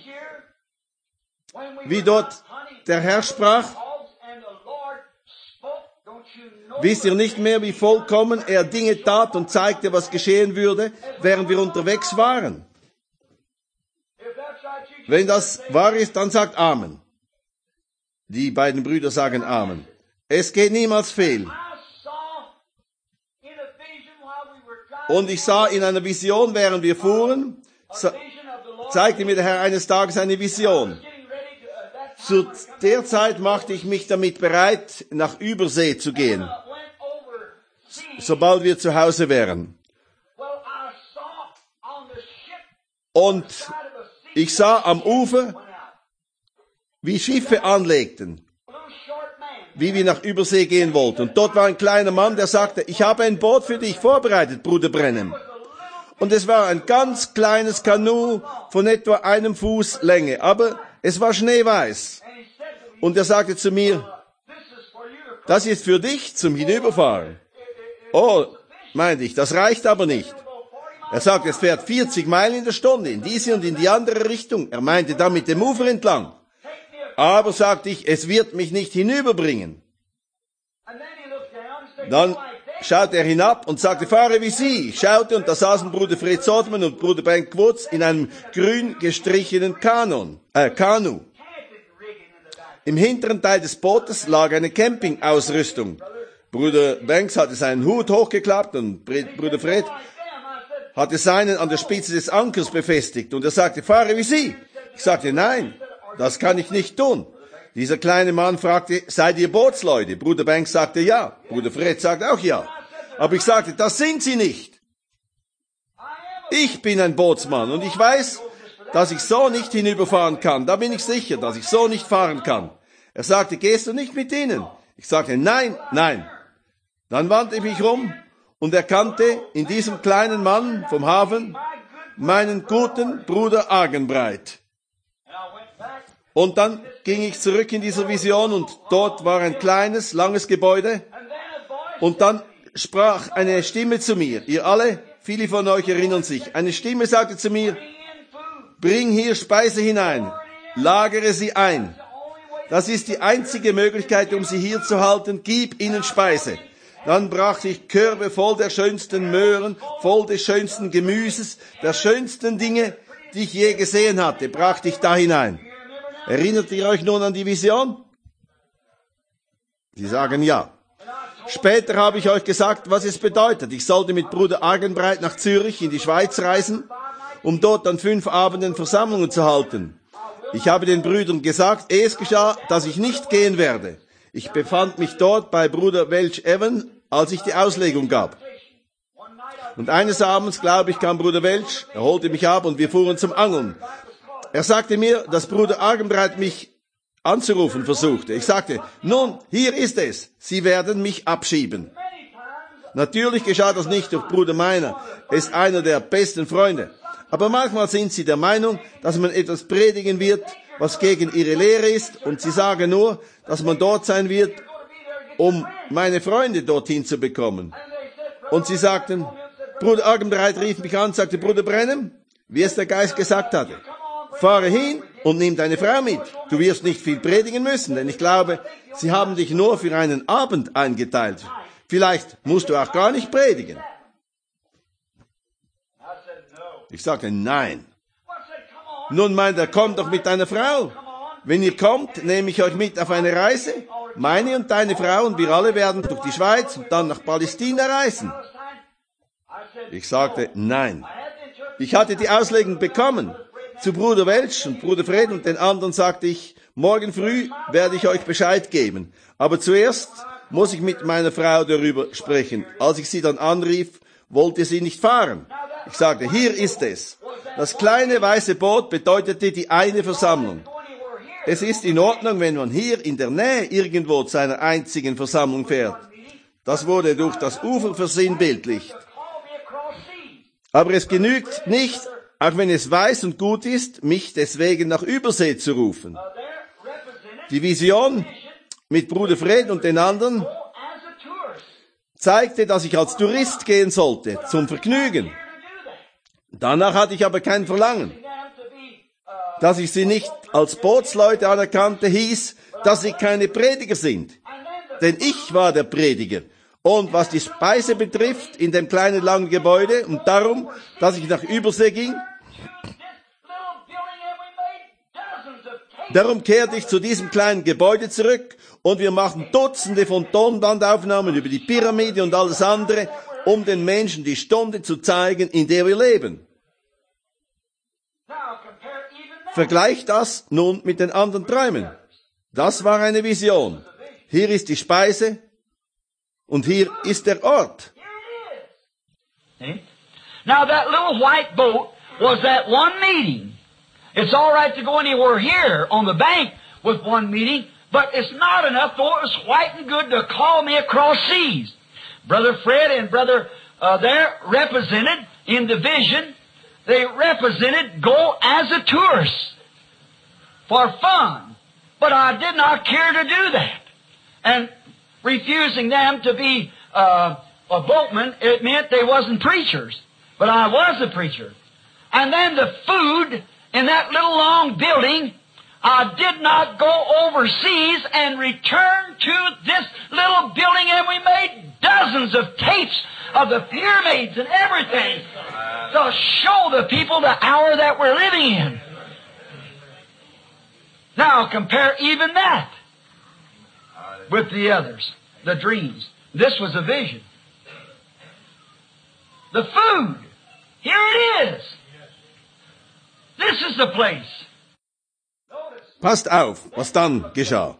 wie dort der Herr sprach? Wisst ihr nicht mehr, wie vollkommen er Dinge tat und zeigte, was geschehen würde, während wir unterwegs waren? Wenn das wahr ist, dann sagt Amen. Die beiden Brüder sagen Amen. Es geht niemals fehl. Und ich sah in einer Vision, während wir fuhren, zeigte mir der Herr eines Tages eine Vision. Zu der Zeit machte ich mich damit bereit, nach Übersee zu gehen, sobald wir zu Hause wären. Und ich sah am Ufer, wie Schiffe anlegten, wie wir nach Übersee gehen wollten. Und dort war ein kleiner Mann, der sagte, ich habe ein Boot für dich vorbereitet, Bruder Branham. Und es war ein ganz kleines Kanu von etwa 1 Fuß Länge, aber es war schneeweiß. Und er sagte zu mir, das ist für dich zum Hinüberfahren. Oh, meinte ich, das reicht aber nicht. Er sagte, es fährt 40 Meilen in der Stunde, in diese und in die andere Richtung. Er meinte da mit dem Ufer entlang. Aber, sagte ich, es wird mich nicht hinüberbringen. Dann schaute er hinab und sagte, fahre wie Sie. Ich schaute und da saßen Bruder Fred Sodman und Bruder Bankwoods in einem grün gestrichenen Kanu. Im hinteren Teil des Bootes lag eine Campingausrüstung. Bruder Banks hatte seinen Hut hochgeklappt und Bruder Fred hatte seinen an der Spitze des Ankers befestigt. Und er sagte, fahre wie Sie. Ich sagte, nein, das kann ich nicht tun. Dieser kleine Mann fragte, seid ihr Bootsleute? Bruder Banks sagte ja. Bruder Fred sagte auch ja. Aber ich sagte, das sind sie nicht. Ich bin ein Bootsmann und ich weiß, dass ich so nicht hinüberfahren kann. Da bin ich sicher, dass ich so nicht fahren kann. Er sagte, gehst du nicht mit ihnen? Ich sagte, nein, nein. Dann wandte ich mich um und erkannte in diesem kleinen Mann vom Hafen meinen guten Bruder Argenbreit. Und dann ging ich zurück in diese Vision und dort war ein kleines, langes Gebäude. Und dann sprach eine Stimme zu mir. Ihr alle, viele von euch erinnern sich. Eine Stimme sagte zu mir, bring hier Speise hinein, lagere sie ein. Das ist die einzige Möglichkeit, um sie hier zu halten. Gib ihnen Speise. Dann brachte ich Körbe voll der schönsten Möhren, voll des schönsten Gemüses, der schönsten Dinge, die ich je gesehen hatte, brachte ich da hinein. Erinnert ihr euch nun an die Vision? Sie sagen ja. Später habe ich euch gesagt, was es bedeutet. Ich sollte mit Bruder Argenbreit nach Zürich in die Schweiz reisen, um dort an 5 Abenden Versammlungen zu halten. Ich habe den Brüdern gesagt, ehe es geschah, dass ich nicht gehen werde. Ich befand mich dort bei Bruder Welch Evan, als ich die Auslegung gab. Und eines Abends, glaube ich, kam Bruder Welch, er holte mich ab und wir fuhren zum Angeln. Er sagte mir, dass Bruder Argenbreit mich anzurufen versuchte. Ich sagte, nun, hier ist es. Sie werden mich abschieben. Natürlich geschah das nicht durch Bruder Meiner. Er ist einer der besten Freunde. Aber manchmal sind sie der Meinung, dass man etwas predigen wird, was gegen ihre Lehre ist. Und sie sagen nur, dass man dort sein wird, um meine Freunde dorthin zu bekommen. Und sie sagten, Bruder Argenbreit rief mich an, sagte, Bruder Branham, wie es der Geist gesagt hatte. Fahre hin und nimm deine Frau mit. Du wirst nicht viel predigen müssen, denn ich glaube, sie haben dich nur für einen Abend eingeteilt. Vielleicht musst du auch gar nicht predigen. Ich sagte, nein, Nun meint er, kommt doch mit deiner Frau. Wenn ihr kommt, nehme ich euch mit auf eine Reise. Meine und deine Frau und wir alle werden durch die Schweiz und dann nach Palästina reisen. Ich sagte, nein. Ich hatte die Auslegung bekommen. Zu Bruder Welch und Bruder Fred und den anderen sagte ich, morgen früh werde ich euch Bescheid geben. Aber zuerst muss ich mit meiner Frau darüber sprechen. Als ich sie dann anrief, wollte sie nicht fahren. Ich sagte, hier ist es. Das kleine weiße Boot bedeutete die eine Versammlung. Es ist in Ordnung, wenn man hier in der Nähe irgendwo zu einer einzigen Versammlung fährt. Das wurde durch das Ufer versinnbildlicht. Aber es genügt nicht, auch wenn es weiß und gut ist, mich deswegen nach Übersee zu rufen. Die Vision mit Bruder Fred und den anderen zeigte, dass ich als Tourist gehen sollte, zum Vergnügen. Danach hatte ich aber kein Verlangen. Dass ich sie nicht als Bootsleute anerkannte, hieß, dass sie keine Prediger sind. Denn ich war der Prediger. Und was die Speise betrifft, in dem kleinen langen Gebäude, und darum, dass ich nach Übersee ging, darum kehrte ich zu diesem kleinen Gebäude zurück und wir machten Dutzende von Tonbandaufnahmen über die Pyramide und alles andere, um den Menschen die Stunde zu zeigen, in der wir leben. Vergleich das nun mit den anderen Träumen. Das war eine Vision. Hier ist die Speise und hier ist der Ort. Now that little white boat was that one meeting. It's all right to go anywhere here on the bank with one meeting, but it's not enough, though it was white and good, to call me across seas. Brother Fred and Brother there represented in the vision, they represented go as a tourist for fun. But I did not care to do that. And refusing them to be a boatman, it meant they wasn't preachers. But I was a preacher. And then the food in that little long building, I did not go overseas and return to this little building, and we made dozens of tapes of the pyramids and everything to show the people the hour that we're living in. Now compare even that with the others, the dreams. This was a vision. The food, here it is. This is the place. Passt auf, was dann geschah.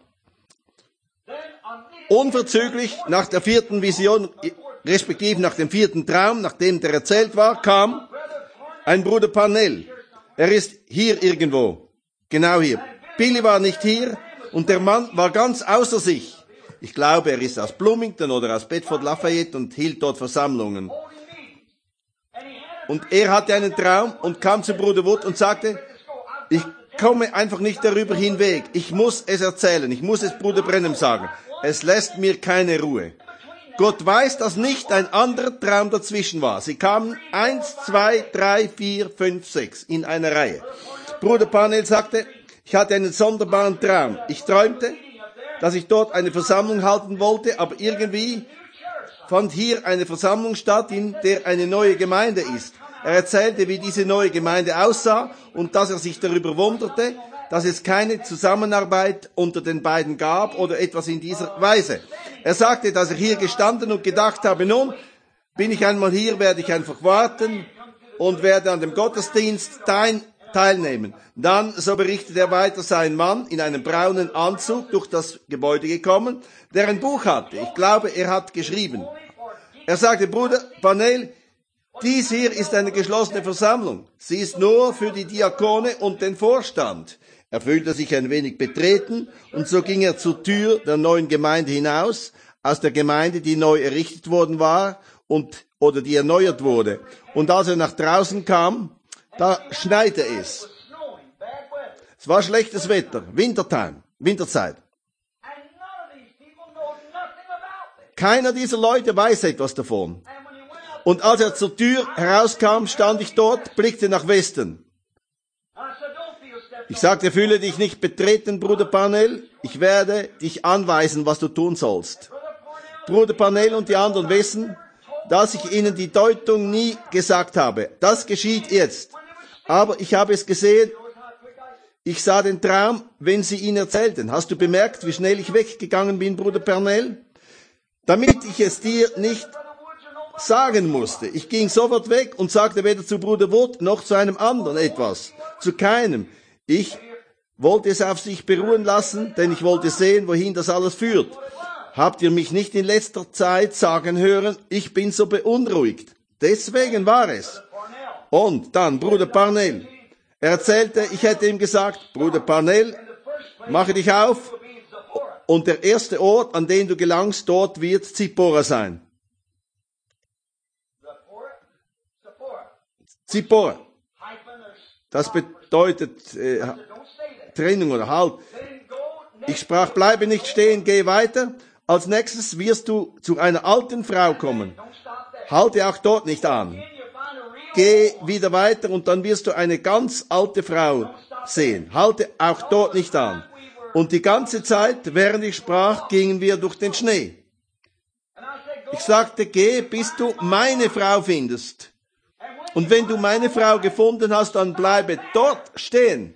Unverzüglich nach der vierten Vision, respektive nach dem vierten Traum, nachdem der erzählt war, kam ein Bruder Parnell. Er ist hier irgendwo. Genau hier. Billy war nicht hier und der Mann war ganz außer sich. Ich glaube, er ist aus Bloomington oder aus Bedford Lafayette und hielt dort Versammlungen. Und er hatte einen Traum und kam zu Bruder Wood und sagte, ich komme einfach nicht darüber hinweg. Ich muss es erzählen. Ich muss es Bruder Branham sagen. Es lässt mir keine Ruhe. Gott weiß, dass nicht ein anderer Traum dazwischen war. Sie kamen 1, 2, 3, 4, 5, 6 in einer Reihe. Bruder Parnell sagte, ich hatte einen sonderbaren Traum. Ich träumte, dass ich dort eine Versammlung halten wollte, aber irgendwie fand hier eine Versammlung statt, in der eine neue Gemeinde ist. Er erzählte, wie diese neue Gemeinde aussah und dass er sich darüber wunderte, dass es keine Zusammenarbeit unter den beiden gab oder etwas in dieser Weise. Er sagte, dass er hier gestanden und gedacht habe, nun bin ich einmal hier, werde ich einfach warten und werde an dem Gottesdienst teilnehmen. Dann, so berichtet er weiter, sei ein Mann in einem braunen Anzug durch das Gebäude gekommen, der ein Buch hatte. Ich glaube, er hat geschrieben. Er sagte, Bruder Parnell, dies hier ist eine geschlossene Versammlung. Sie ist nur für die Diakone und den Vorstand. Er fühlte sich ein wenig betreten und so ging er zur Tür der neuen Gemeinde hinaus, aus der Gemeinde, die neu errichtet worden war oder die erneuert wurde. Und als er nach draußen kam, da schneite es. Es war schlechtes Wetter, Winterzeit. Keiner dieser Leute weiß etwas davon. Und als er zur Tür herauskam, stand ich dort, blickte nach Westen. Ich sagte, fühle dich nicht betreten, Bruder Parnell. Ich werde dich anweisen, was du tun sollst. Bruder Parnell und die anderen wissen, dass ich ihnen die Deutung nie gesagt habe. Das geschieht jetzt. Aber ich habe es gesehen Ich sah den Traum, wenn sie ihn erzählten. Hast du bemerkt, wie schnell ich weggegangen bin, Bruder Pernell? Damit ich es dir nicht sagen musste. Ich ging sofort weg und sagte weder zu Bruder Wood noch zu einem anderen etwas. Zu keinem. Ich wollte es auf sich beruhen lassen, denn ich wollte sehen, wohin das alles führt. Habt ihr mich nicht in letzter Zeit sagen hören, ich bin so beunruhigt. Deswegen war es. Und dann Bruder Parnell. Er erzählte, ich hätte ihm gesagt, Bruder Parnell, mache dich auf und der erste Ort, an den du gelangst, dort wird Zippora sein. Zippora. Das bedeutet Trennung oder Halt. Ich sprach, bleibe nicht stehen, geh weiter. Als nächstes wirst du zu einer alten Frau kommen. Halte auch dort nicht an. Geh wieder weiter und dann wirst du eine ganz alte Frau sehen. Halte auch dort nicht an. Und die ganze Zeit, während ich sprach, gingen wir durch den Schnee. Ich sagte, geh, bis du meine Frau findest. Und wenn du meine Frau gefunden hast, dann bleibe dort stehen.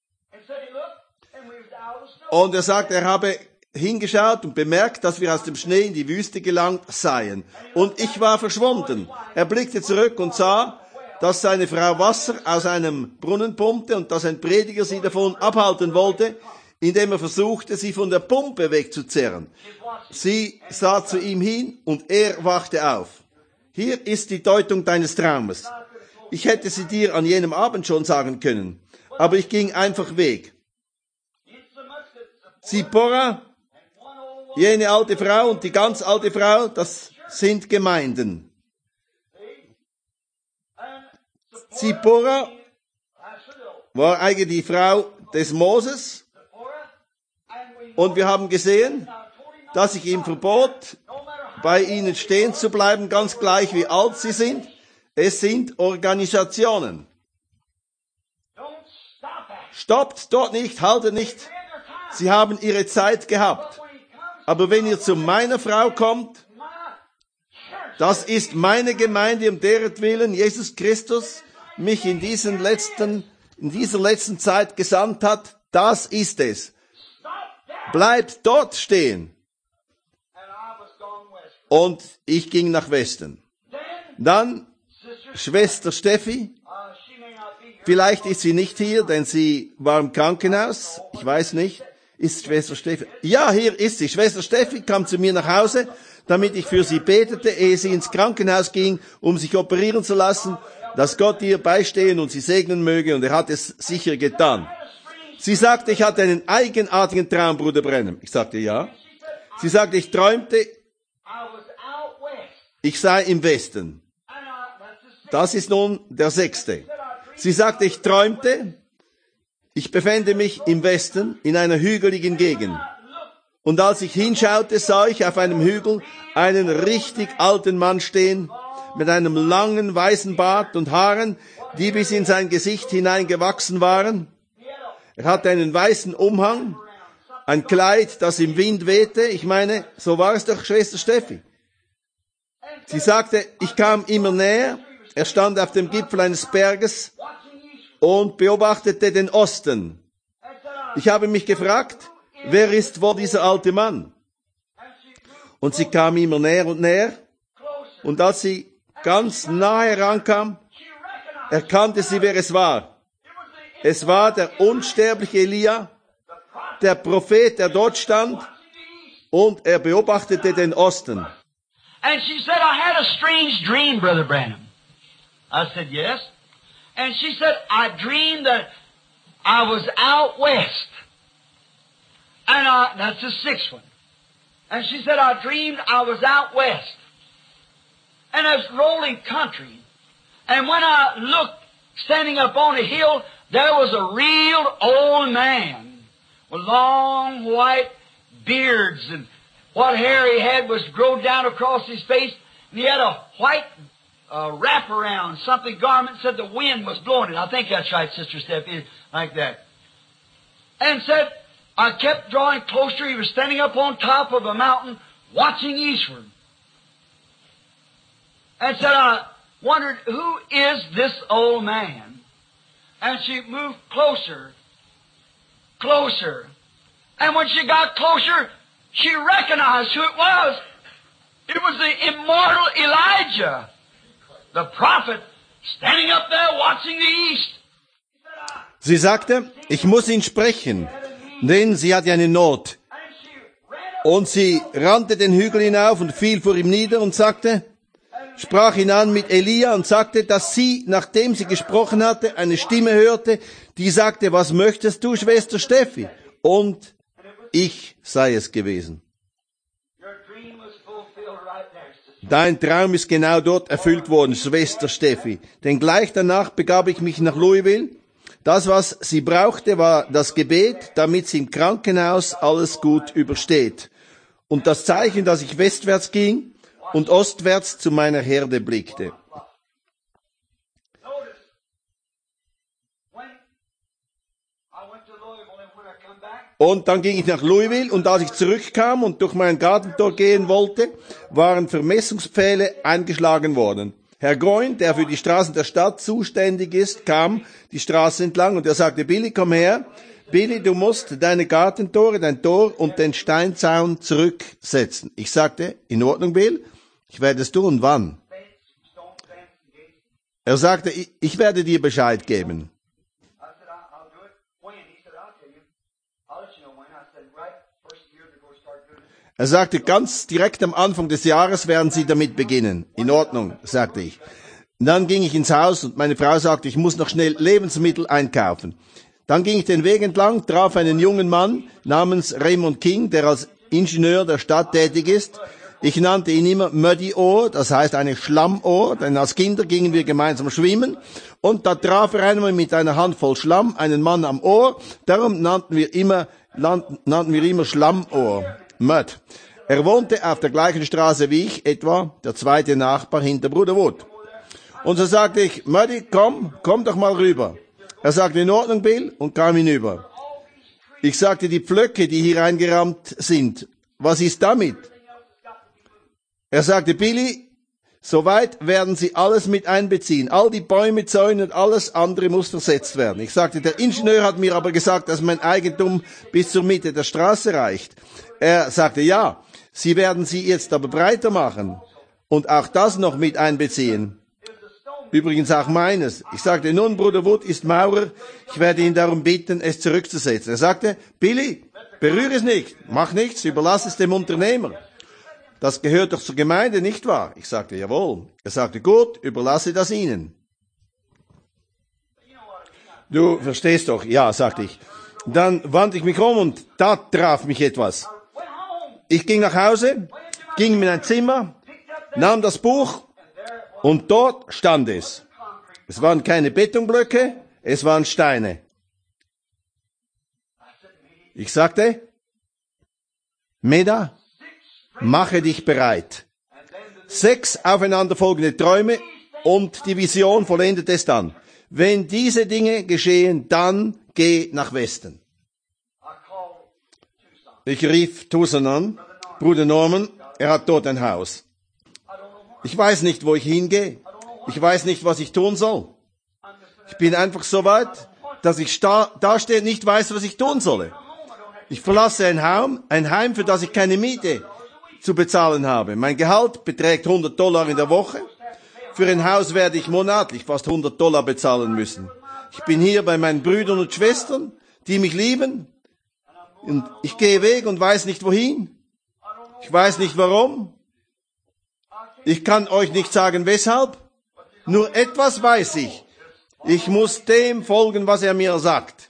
Und er sagt, er habe hingeschaut und bemerkt, dass wir aus dem Schnee in die Wüste gelangt seien. Und ich war verschwunden. Er blickte zurück und sah, dass seine Frau Wasser aus einem Brunnen pumpte und dass ein Prediger sie davon abhalten wollte, indem er versuchte, sie von der Pumpe wegzuzerren. Sie sah zu ihm hin und er wachte auf. Hier ist die Deutung deines Traumes. Ich hätte sie dir an jenem Abend schon sagen können, aber ich ging einfach weg. Zippora, jene alte Frau und die ganz alte Frau, das sind Gemeinden. Zippora war eigentlich die Frau des Moses und wir haben gesehen, dass ich ihm verbot, bei ihnen stehen zu bleiben, ganz gleich wie alt sie sind. Es sind Organisationen. Stoppt dort nicht, haltet nicht. Sie haben ihre Zeit gehabt. Aber wenn ihr zu meiner Frau kommt, das ist meine Gemeinde, um deretwillen Jesus Christus mich in dieser letzten Zeit gesandt hat, das ist es. Bleibt dort stehen. Und ich ging nach Westen. Dann Schwester Steffi. Vielleicht ist sie nicht hier, denn sie war im Krankenhaus. Ich weiß nicht. Ist Schwester Steffi? Ja, hier ist sie. Schwester Steffi kam zu mir nach Hause, damit ich für sie betete, ehe sie ins Krankenhaus ging, um sich operieren zu lassen, dass Gott ihr beistehen und sie segnen möge, und er hat es sicher getan. Sie sagte, ich hatte einen eigenartigen Traum, Bruder Branham. Ich sagte, ja. Sie sagte, ich träumte, ich sei im Westen. Das ist nun der 6. Sie sagte, ich träumte, ich befände mich im Westen in einer hügeligen Gegend. Und als ich hinschaute, sah ich auf einem Hügel einen richtig alten Mann stehen, mit einem langen weißen Bart und Haaren, die bis in sein Gesicht hineingewachsen waren. Er hatte einen weißen Umhang, ein Kleid, das im Wind wehte. Ich meine, so war es doch, Schwester Steffi. Sie sagte, ich kam immer näher. Er stand auf dem Gipfel eines Berges und beobachtete den Osten. Ich habe mich gefragt, wer ist wohl dieser alte Mann? Und sie kam immer näher und näher. Und als sie ganz nahe herankam, erkannte sie, wer es war. Es war der unsterbliche Elia, der Prophet, der dort stand, und er beobachtete den Osten. And she said, I had a strange dream, Brother Branham. I said, yes. And she said, I dreamed that I was out west. And that's the 6th one. And she said, I dreamed I was out west. And it was rolling country. And when I looked, standing up on a hill, there was a real old man with long white beards, and what hair he had was grown down across his face, and he had a white wraparound, something garment, said the wind was blowing it. I think that's right, Sister Steffi, like that. And said, I kept drawing closer. He was standing up on top of a mountain, watching eastward. And said, I wondered, who is this old man? And she moved closer. closer. And when she got closer, she recognized who it was. It was the immortal Elijah, the prophet, standing up there watching the east. Sie sagte, ich muss ihn sprechen, denn sie hatte eine Not. Und sie rannte den Hügel hinauf und fiel vor ihm nieder und sprach ihn an mit Elia und sagte, dass sie, nachdem sie gesprochen hatte, eine Stimme hörte, die sagte, was möchtest du, Schwester Steffi? Und ich sei es gewesen. Dein Traum ist genau dort erfüllt worden, Schwester Steffi. Denn gleich danach begab ich mich nach Louisville. Das, was sie brauchte, war das Gebet, damit sie im Krankenhaus alles gut übersteht. Und das Zeichen, dass ich westwärts ging und ostwärts zu meiner Herde blickte. Und dann ging ich nach Louisville und als ich zurückkam und durch mein Gartentor gehen wollte, waren Vermessungspfähle eingeschlagen worden. Herr Goin, der für die Straßen der Stadt zuständig ist, kam die Straße entlang und er sagte, Billy, komm her. Billy, du musst deine Gartentore, dein Tor und den Steinzaun zurücksetzen. Ich sagte, in Ordnung, Bill, ich werde es tun. Wann? Er sagte, ich werde dir Bescheid geben. Er sagte, ganz direkt am Anfang des Jahres werden Sie damit beginnen. In Ordnung, sagte ich. Und dann ging ich ins Haus und meine Frau sagte, ich muss noch schnell Lebensmittel einkaufen. Dann ging ich den Weg entlang, traf einen jungen Mann namens Raymond King, der als Ingenieur der Stadt tätig ist. Ich nannte ihn immer Muddy Ohr, das heißt eine Schlammohr, denn als Kinder gingen wir gemeinsam schwimmen. Und da traf er einmal mit einer Handvoll Schlamm einen Mann am Ohr. Darum nannten wir immer Schlammohr. Mud. Er wohnte auf der gleichen Straße wie ich, etwa der zweite Nachbar hinter Bruder Wood. Und so sagte ich, Muddy, komm doch mal rüber. Er sagte, in Ordnung, Bill, und kam hinüber. Ich sagte, die Pflöcke, die hier eingerammt sind, was ist damit? Er sagte, Billy, soweit werden Sie alles mit einbeziehen. All die Bäume, Zäune und alles andere muss versetzt werden. Ich sagte, der Ingenieur hat mir aber gesagt, dass mein Eigentum bis zur Mitte der Straße reicht. Er sagte, ja, Sie werden sie jetzt aber breiter machen und auch das noch mit einbeziehen. Übrigens auch meines. Ich sagte, nun, Bruder Wood ist Maurer, ich werde ihn darum bitten, es zurückzusetzen. Er sagte, Billy, berühre es nicht, mach nichts, überlass es dem Unternehmer. Das gehört doch zur Gemeinde, nicht wahr? Ich sagte, jawohl. Er sagte, gut, überlasse das ihnen. Du verstehst doch, ja, sagte ich. Dann wandte ich mich um und da traf mich etwas. Ich ging nach Hause, ging in mein Zimmer, nahm das Buch und dort stand es. Es waren keine Betonblöcke, es waren Steine. Ich sagte, Meda, mache dich bereit. 6 aufeinanderfolgende Träume und die Vision vollendet es dann. Wenn diese Dinge geschehen, dann geh nach Westen. Ich rief Tucson an, Bruder Norman, er hat dort ein Haus. Ich weiß nicht, wo ich hingehe. Ich weiß nicht, was ich tun soll. Ich bin einfach so weit, dass ich da stehe und nicht weiß, was ich tun soll. Ich verlasse ein Heim, für das ich keine Miete zu bezahlen habe. Mein Gehalt beträgt $100 in der Woche. Für ein Haus werde ich monatlich fast $100 bezahlen müssen. Ich bin hier bei meinen Brüdern und Schwestern, die mich lieben. Und ich gehe weg und weiß nicht wohin. Ich weiß nicht warum. Ich kann euch nicht sagen weshalb. Nur etwas weiß ich. Ich muss dem folgen, was er mir sagt.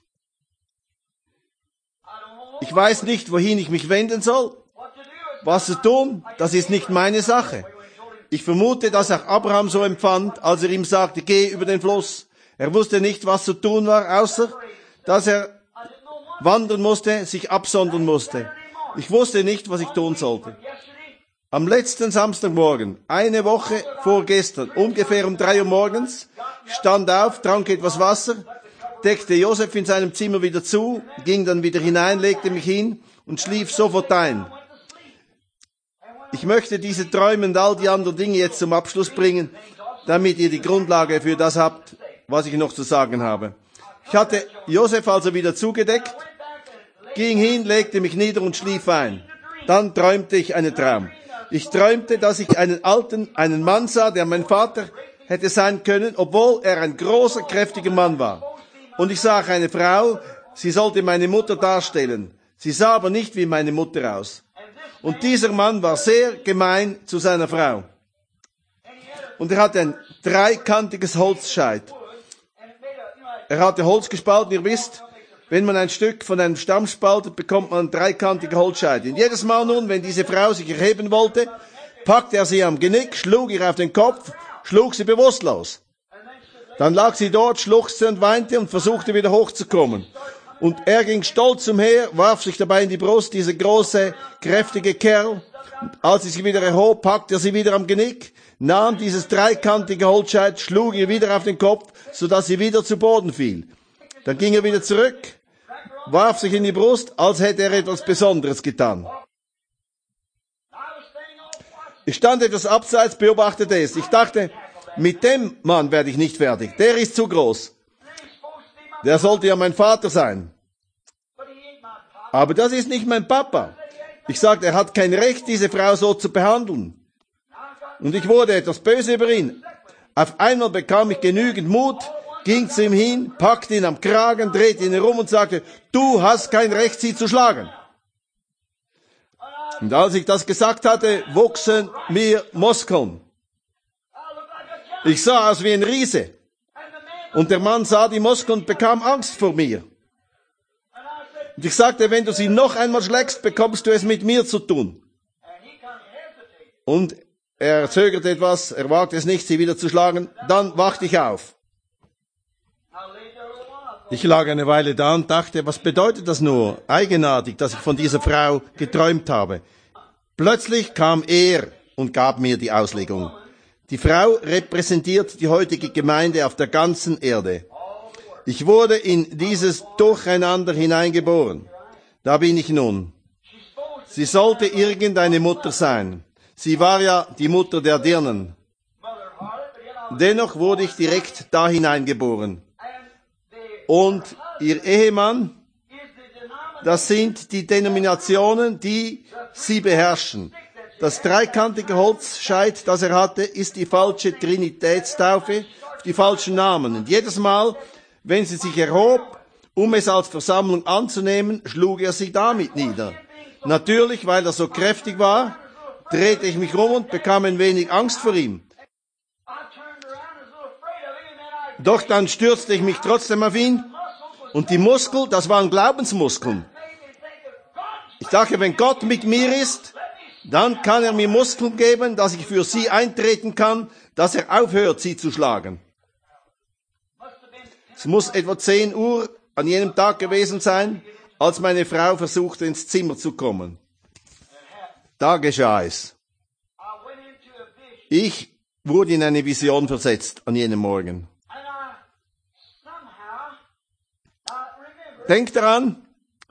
Ich weiß nicht, wohin ich mich wenden soll. Was zu tun, das ist nicht meine Sache. Ich vermute, dass auch Abraham so empfand, als er ihm sagte, geh über den Fluss. Er wusste nicht, was zu tun war, außer dass er wandern musste, sich absondern musste. Ich wusste nicht, was ich tun sollte. Am letzten Samstagmorgen, eine Woche vor gestern, ungefähr um 3 Uhr morgens, stand auf, trank etwas Wasser, deckte Josef in seinem Zimmer wieder zu, ging dann wieder hinein, legte mich hin und schlief sofort ein. Ich möchte diese Träume und all die anderen Dinge jetzt zum Abschluss bringen, damit ihr die Grundlage für das habt, was ich noch zu sagen habe. Ich hatte Josef also wieder zugedeckt ging hin, legte mich nieder und schlief ein. Dann träumte ich einen Traum. Ich träumte, dass ich einen Mann sah, der mein Vater hätte sein können, obwohl er ein großer, kräftiger Mann war. Und ich sah eine Frau, sie sollte meine Mutter darstellen. Sie sah aber nicht wie meine Mutter aus. Und dieser Mann war sehr gemein zu seiner Frau. Und er hatte ein dreikantiges Holzscheit. Er hatte Holz gespalten, ihr wisst, wenn man ein Stück von einem Stamm spaltet, bekommt man dreikantige Holzscheite. Und jedes Mal nun, wenn diese Frau sich erheben wollte, packte er sie am Genick, schlug ihr auf den Kopf, schlug sie bewusstlos. Dann lag sie dort, schluchzte und weinte und versuchte wieder hochzukommen. Und er ging stolz umher, warf sich dabei in die Brust, dieser große, kräftige Kerl. Und als sie sich wieder erhob, packte er sie wieder am Genick, nahm dieses dreikantige Holzscheit, schlug ihr wieder auf den Kopf, sodass sie wieder zu Boden fiel. Dann ging er wieder zurück, warf sich in die Brust, als hätte er etwas Besonderes getan. Ich stand etwas abseits, beobachtete es. Ich dachte, mit dem Mann werde ich nicht fertig. Der ist zu groß. Der sollte ja mein Vater sein. Aber das ist nicht mein Papa. Ich sagte, er hat kein Recht, diese Frau so zu behandeln. Und ich wurde etwas böse über ihn. Auf einmal bekam ich genügend Mut, ging zu ihm hin, packte ihn am Kragen, drehte ihn herum und sagte, du hast kein Recht, sie zu schlagen. Und als ich das gesagt hatte, wuchsen mir Muskeln. Ich sah aus wie ein Riese. Und der Mann sah die Muskeln und bekam Angst vor mir. Und ich sagte, wenn du sie noch einmal schlägst, bekommst du es mit mir zu tun. Und er zögerte etwas, er wagte es nicht, sie wieder zu schlagen. Dann wachte ich auf. Ich lag eine Weile da und dachte, was bedeutet das nur? Eigenartig, dass ich von dieser Frau geträumt habe. Plötzlich kam er und gab mir die Auslegung. Die Frau repräsentiert die heutige Gemeinde auf der ganzen Erde. Ich wurde in dieses Durcheinander hineingeboren. Da bin ich nun. Sie sollte irgendeine Mutter sein. Sie war ja die Mutter der Dirnen. Dennoch wurde ich direkt da hineingeboren. Und ihr Ehemann, das sind die Denominationen, die sie beherrschen. Das dreikantige Holzscheit, das er hatte, ist die falsche Trinitätstaufe, die falschen Namen. Und jedes Mal, wenn sie sich erhob, um es als Versammlung anzunehmen, schlug er sie damit nieder. Natürlich, weil er so kräftig war, drehte ich mich rum und bekam ein wenig Angst vor ihm. Doch dann stürzte ich mich trotzdem auf ihn und die Muskeln, das waren Glaubensmuskeln. Ich dachte, wenn Gott mit mir ist, dann kann er mir Muskeln geben, dass ich für sie eintreten kann, dass er aufhört, sie zu schlagen. Es muss etwa 10 Uhr an jenem Tag gewesen sein, als meine Frau versuchte, ins Zimmer zu kommen. Da geschah es. Ich wurde in eine Vision versetzt an jenem Morgen. Denkt daran,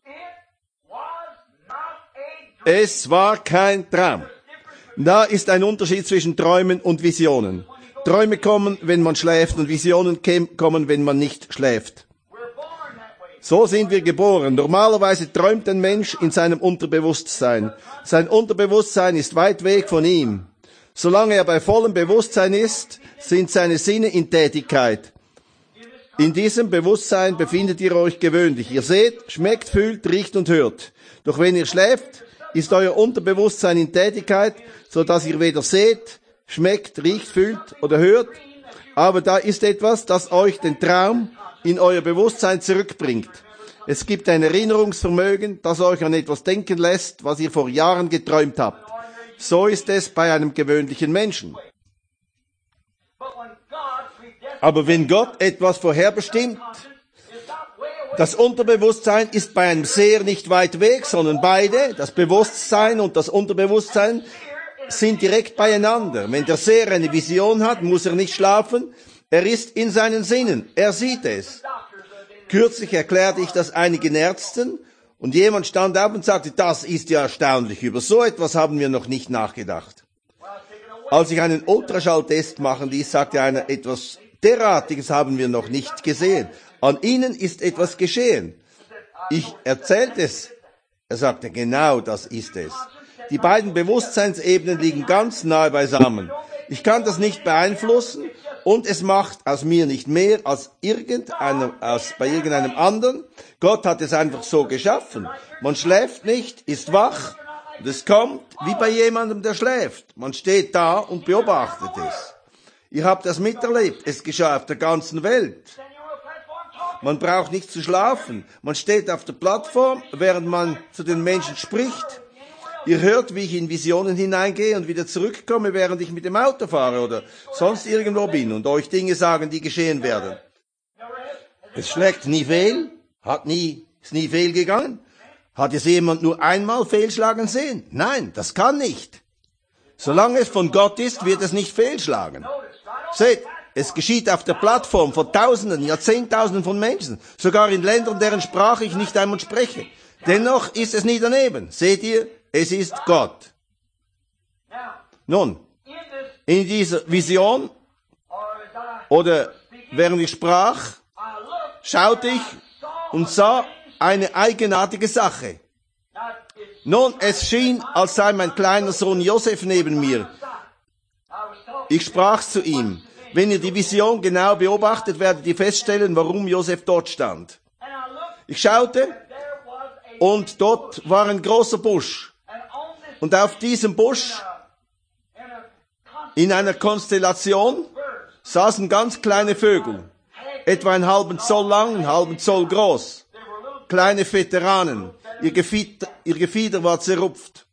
es war kein Traum. Da ist ein Unterschied zwischen Träumen und Visionen. Träume kommen, wenn man schläft, und Visionen kommen, wenn man nicht schläft. So sind wir geboren. Normalerweise träumt ein Mensch in seinem Unterbewusstsein. Sein Unterbewusstsein ist weit weg von ihm. Solange er bei vollem Bewusstsein ist, sind seine Sinne in Tätigkeit. In diesem Bewusstsein befindet ihr euch gewöhnlich. Ihr seht, schmeckt, fühlt, riecht und hört. Doch wenn ihr schläft, ist euer Unterbewusstsein in Tätigkeit, so dass ihr weder seht, schmeckt, riecht, fühlt oder hört. Aber da ist etwas, das euch den Traum in euer Bewusstsein zurückbringt. Es gibt ein Erinnerungsvermögen, das euch an etwas denken lässt, was ihr vor Jahren geträumt habt. So ist es bei einem gewöhnlichen Menschen. Aber wenn Gott etwas vorherbestimmt, das Unterbewusstsein ist bei einem Seher nicht weit weg, sondern beide, das Bewusstsein und das Unterbewusstsein, sind direkt beieinander. Wenn der Seher eine Vision hat, muss er nicht schlafen. Er ist in seinen Sinnen. Er sieht es. Kürzlich erklärte ich das einigen Ärzten und jemand stand auf und sagte, das ist ja erstaunlich. Über so etwas haben wir noch nicht nachgedacht. Als ich einen Ultraschalltest machen ließ, sagte einer, etwas derartiges haben wir noch nicht gesehen. An ihnen ist etwas geschehen. Ich erzählte es. Er sagte, genau das ist es. Die beiden Bewusstseinsebenen liegen ganz nahe beisammen. Ich kann das nicht beeinflussen und es macht aus mir nicht mehr als bei irgendeinem anderen. Gott hat es einfach so geschaffen. Man schläft nicht, ist wach und es kommt wie bei jemandem, der schläft. Man steht da und beobachtet es. Ihr habt das miterlebt. Es geschah auf der ganzen Welt. Man braucht nicht zu schlafen. Man steht auf der Plattform, während man zu den Menschen spricht. Ihr hört, wie ich in Visionen hineingehe und wieder zurückkomme, während ich mit dem Auto fahre oder sonst irgendwo bin und euch Dinge sagen, die geschehen werden. Es schlägt nie fehl, ist nie fehlgegangen. Hat es jemand nur einmal fehlschlagen sehen? Nein, das kann nicht. Solange es von Gott ist, wird es nicht fehlschlagen. Seht, es geschieht auf der Plattform von Tausenden, ja Zehntausenden von Menschen, sogar in Ländern, deren Sprache ich nicht einmal spreche. Dennoch ist es nie daneben. Seht ihr, es ist Gott. Nun, in dieser Vision oder während ich sprach, schaute ich und sah eine eigenartige Sache. Nun, es schien, als sei mein kleiner Sohn Josef neben mir. Ich sprach zu ihm. Wenn ihr die Vision genau beobachtet, werdet ihr feststellen, warum Josef dort stand. Ich schaute und dort war ein großer Busch. Und auf diesem Busch, in einer Konstellation, saßen ganz kleine Vögel. Etwa einen halben Zoll lang, einen halben Zoll groß. Kleine Veteranen. Ihr Gefieder war zerrupft.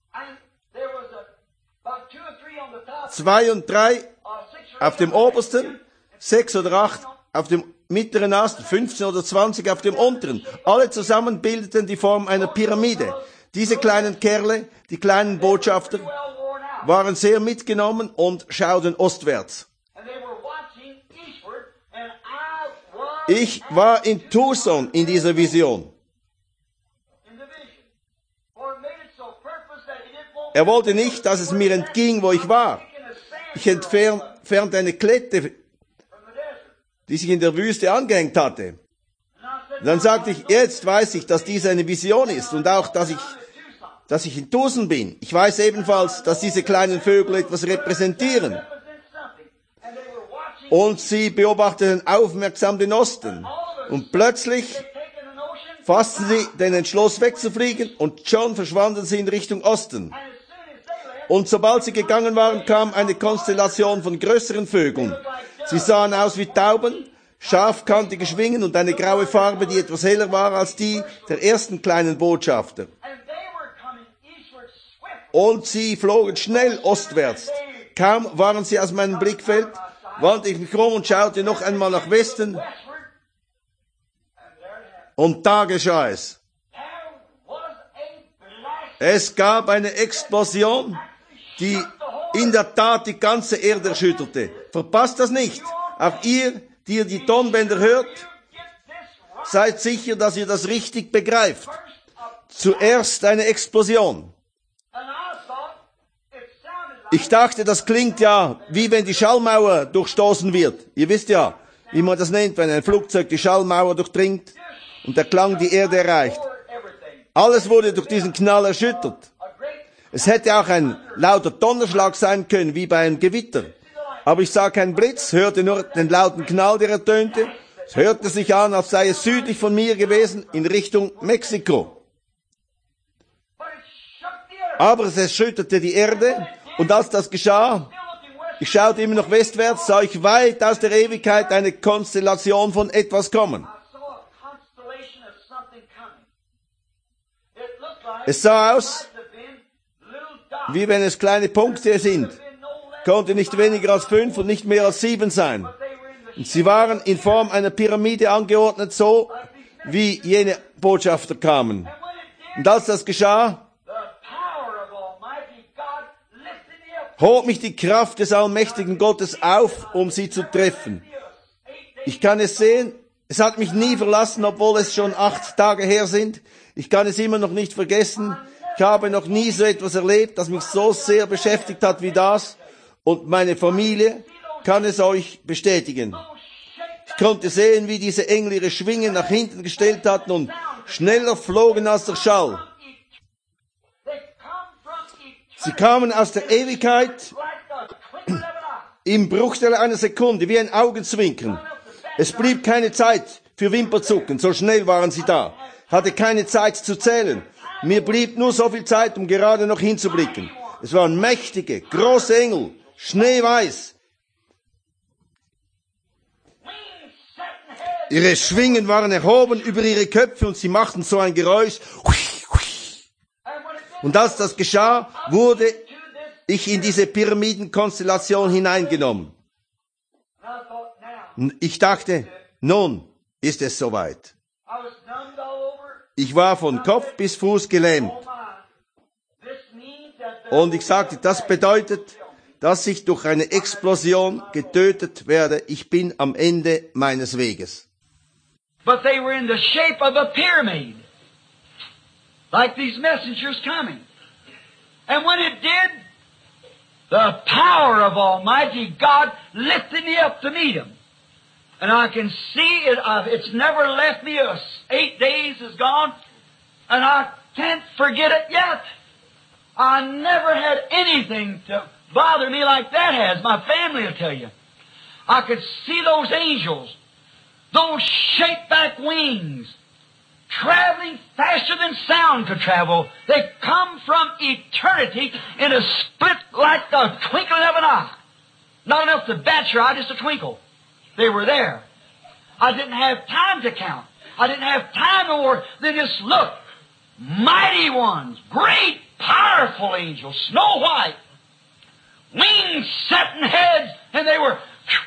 2 und 3 auf dem obersten, 6 oder 8 auf dem mittleren Ast, 15 oder 20 auf dem unteren. Alle zusammen bildeten die Form einer Pyramide. Diese kleinen Kerle, die kleinen Botschafter, waren sehr mitgenommen und schauten ostwärts. Ich war in Tucson in dieser Vision. Er wollte nicht, dass es mir entging, wo ich war. Ich entfernte eine Klette, die sich in der Wüste angehängt hatte. Und dann sagte ich, jetzt weiß ich, dass dies eine Vision ist und auch, dass ich in Tucson bin. Ich weiß ebenfalls, dass diese kleinen Vögel etwas repräsentieren. Und sie beobachteten aufmerksam den Osten. Und plötzlich fassten sie den Entschluss wegzufliegen und schon verschwanden sie in Richtung Osten. Und sobald sie gegangen waren, kam eine Konstellation von größeren Vögeln. Sie sahen aus wie Tauben, scharfkantige Schwingen und eine graue Farbe, die etwas heller war als die der ersten kleinen Botschafter. Und sie flogen schnell ostwärts. Kaum waren sie aus meinem Blickfeld, wandte ich mich rum und schaute noch einmal nach Westen. Und da geschah es. Es gab eine Explosion, die in der Tat die ganze Erde erschütterte. Verpasst das nicht. Auch ihr, die ihr die Tonbänder hört, seid sicher, dass ihr das richtig begreift. Zuerst eine Explosion. Ich dachte, das klingt ja, wie wenn die Schallmauer durchstoßen wird. Ihr wisst ja, wie man das nennt, wenn ein Flugzeug die Schallmauer durchdringt und der Klang die Erde erreicht. Alles wurde durch diesen Knall erschüttert. Es hätte auch ein lauter Donnerschlag sein können, wie bei einem Gewitter. Aber ich sah keinen Blitz, hörte nur den lauten Knall, der ertönte. Es hörte sich an, als sei es südlich von mir gewesen, in Richtung Mexiko. Aber es erschütterte die Erde, und als das geschah, ich schaute immer noch westwärts, sah ich weit aus der Ewigkeit eine Konstellation von etwas kommen. Es sah aus, wie wenn es kleine Punkte sind. Konnte nicht weniger als 5 und nicht mehr als 7 sein. Und sie waren in Form einer Pyramide angeordnet, so wie jene Botschafter kamen. Und als das geschah, hob mich die Kraft des allmächtigen Gottes auf, um sie zu treffen. Ich kann es sehen, es hat mich nie verlassen, obwohl es schon 8 Tage her sind. Ich kann es immer noch nicht vergessen. Ich habe noch nie so etwas erlebt, das mich so sehr beschäftigt hat wie das. Und meine Familie kann es euch bestätigen. Ich konnte sehen, wie diese Engel ihre Schwingen nach hinten gestellt hatten und schneller flogen als der Schall. Sie kamen aus der Ewigkeit im Bruchteil einer Sekunde, wie ein Augenzwinkern. Es blieb keine Zeit für Wimperzucken, so schnell waren sie da. Hatte keine Zeit zu zählen. Mir blieb nur so viel Zeit, um gerade noch hinzublicken. Es waren mächtige, große Engel, schneeweiß. Ihre Schwingen waren erhoben über ihre Köpfe und sie machten so ein Geräusch. Und als das geschah, wurde ich in diese Pyramidenkonstellation hineingenommen. Ich dachte, nun ist es soweit. Ich war von Kopf bis Fuß gelähmt. Und ich sagte, das bedeutet, dass ich durch eine Explosion getötet werde. Ich bin am Ende meines Weges. But they were in the shape of a pyramid, like these messengers coming. And when it did, the power of Almighty God lifted me up to meet Him. And I can see it, it's never left me. 8 days is gone, and I can't forget it yet. I never had anything to bother me like that has. My family will tell you. I could see those angels, those shape-back wings, traveling faster than sound could travel. They come from eternity in a split like the twinkling of an eye. Not enough to bat your eye, just a twinkle. They were there. I didn't have time to count. I didn't have time to work. Then just look. Mighty ones, great, powerful angels, snow white, wings setting heads, and they were...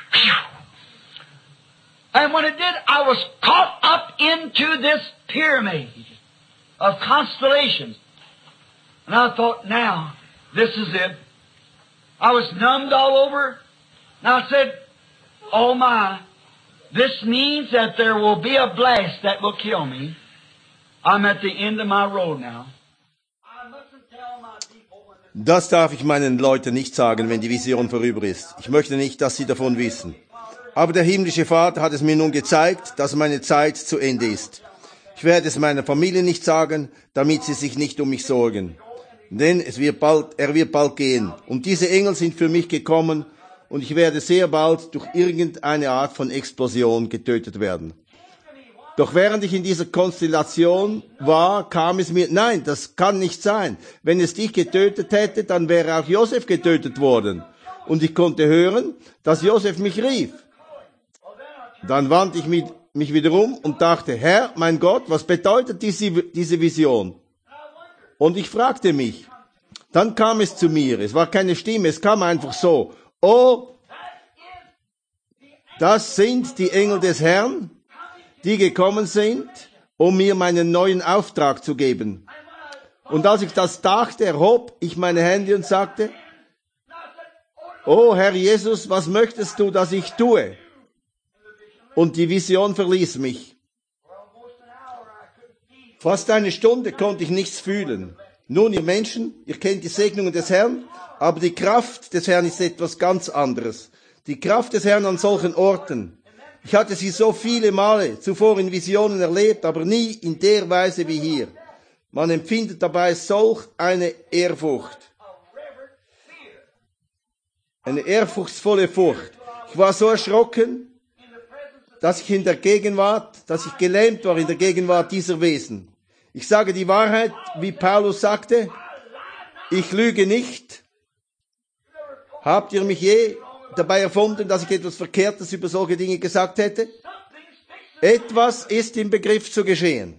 And when it did, I was caught up into this pyramid of constellations. And I thought, now, this is it. I was numbed all over. And I said, oh my, this means that there will be a blast that will kill me. I'm at the end of my road now. I mustn't tell my people when Das darf ich meinen Leuten nicht sagen, wenn die Vision vorüber ist. Ich möchte nicht, dass sie davon wissen. Aber der himmlische Vater hat es mir nun gezeigt, dass meine Zeit zu Ende ist. Ich werde es meiner Familie nicht sagen, damit sie sich nicht um mich sorgen. Denn er wird bald gehen. Und diese Engel sind für mich gekommen und ich werde sehr bald durch irgendeine Art von Explosion getötet werden. Doch während ich in dieser Konstellation war, kam es mir, nein, das kann nicht sein. Wenn es dich getötet hätte, dann wäre auch Josef getötet worden. Und ich konnte hören, dass Josef mich rief. Dann wandte ich mich wieder um und dachte, Herr, mein Gott, was bedeutet diese Vision? Und ich fragte mich. Dann kam es zu mir. Es war keine Stimme, es kam einfach so. Oh, das sind die Engel des Herrn, die gekommen sind, um mir meinen neuen Auftrag zu geben. Und als ich das dachte, erhob ich meine Hände und sagte, oh Herr Jesus, was möchtest du, dass ich tue? Und die Vision verließ mich. Fast eine Stunde konnte ich nichts fühlen. Nun, ihr Menschen, ihr kennt die Segnungen des Herrn, aber die Kraft des Herrn ist etwas ganz anderes. Die Kraft des Herrn an solchen Orten. Ich hatte sie so viele Male zuvor in Visionen erlebt, aber nie in der Weise wie hier. Man empfindet dabei solch eine Ehrfurcht. Eine ehrfurchtsvolle Furcht. Ich war so erschrocken, dass ich gelähmt war in der Gegenwart dieser Wesen. Ich sage die Wahrheit, wie Paulus sagte, ich lüge nicht. Habt ihr mich je dabei erfunden, dass ich etwas Verkehrtes über solche Dinge gesagt hätte? Etwas ist im Begriff zu geschehen.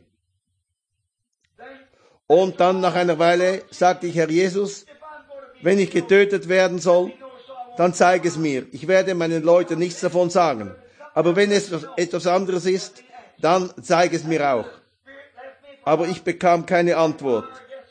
Und dann nach einer Weile sagte ich, Herr Jesus, wenn ich getötet werden soll, dann zeig es mir. Ich werde meinen Leuten nichts davon sagen. Aber wenn es etwas anderes ist, dann zeig es mir auch. Aber ich bekam keine Antwort.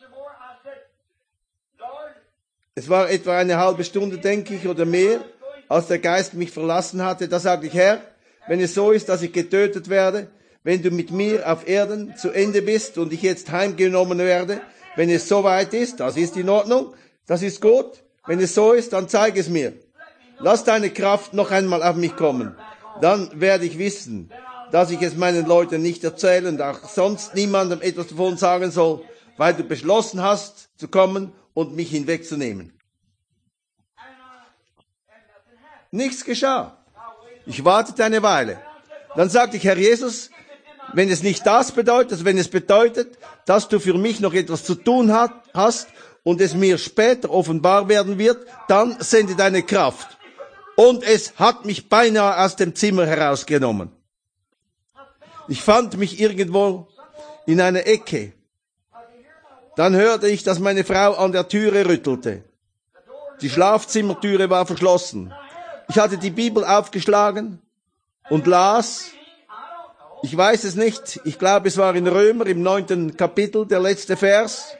Es war etwa eine halbe Stunde, denke ich, oder mehr, als der Geist mich verlassen hatte. Da sagte ich, Herr, wenn es so ist, dass ich getötet werde, wenn du mit mir auf Erden zu Ende bist und ich jetzt heimgenommen werde, wenn es so weit ist, das ist in Ordnung, das ist gut. Wenn es so ist, dann zeig es mir. Lass deine Kraft noch einmal auf mich kommen. Dann werde ich wissen, dass ich es meinen Leuten nicht erzähle und auch sonst niemandem etwas davon sagen soll, weil du beschlossen hast, zu kommen und mich hinwegzunehmen. Nichts geschah. Ich wartete eine Weile. Dann sagte ich, Herr Jesus, wenn es nicht das bedeutet, wenn es bedeutet, dass du für mich noch etwas zu tun hast und es mir später offenbar werden wird, dann sende deine Kraft. Und es hat mich beinahe aus dem Zimmer herausgenommen. Ich fand mich irgendwo in einer Ecke. Dann hörte ich, dass meine Frau an der Türe rüttelte. Die Schlafzimmertüre war verschlossen. Ich hatte die Bibel aufgeschlagen und las, ich weiß es nicht, ich glaube es war in Römer im 9. Kapitel, der letzte Vers.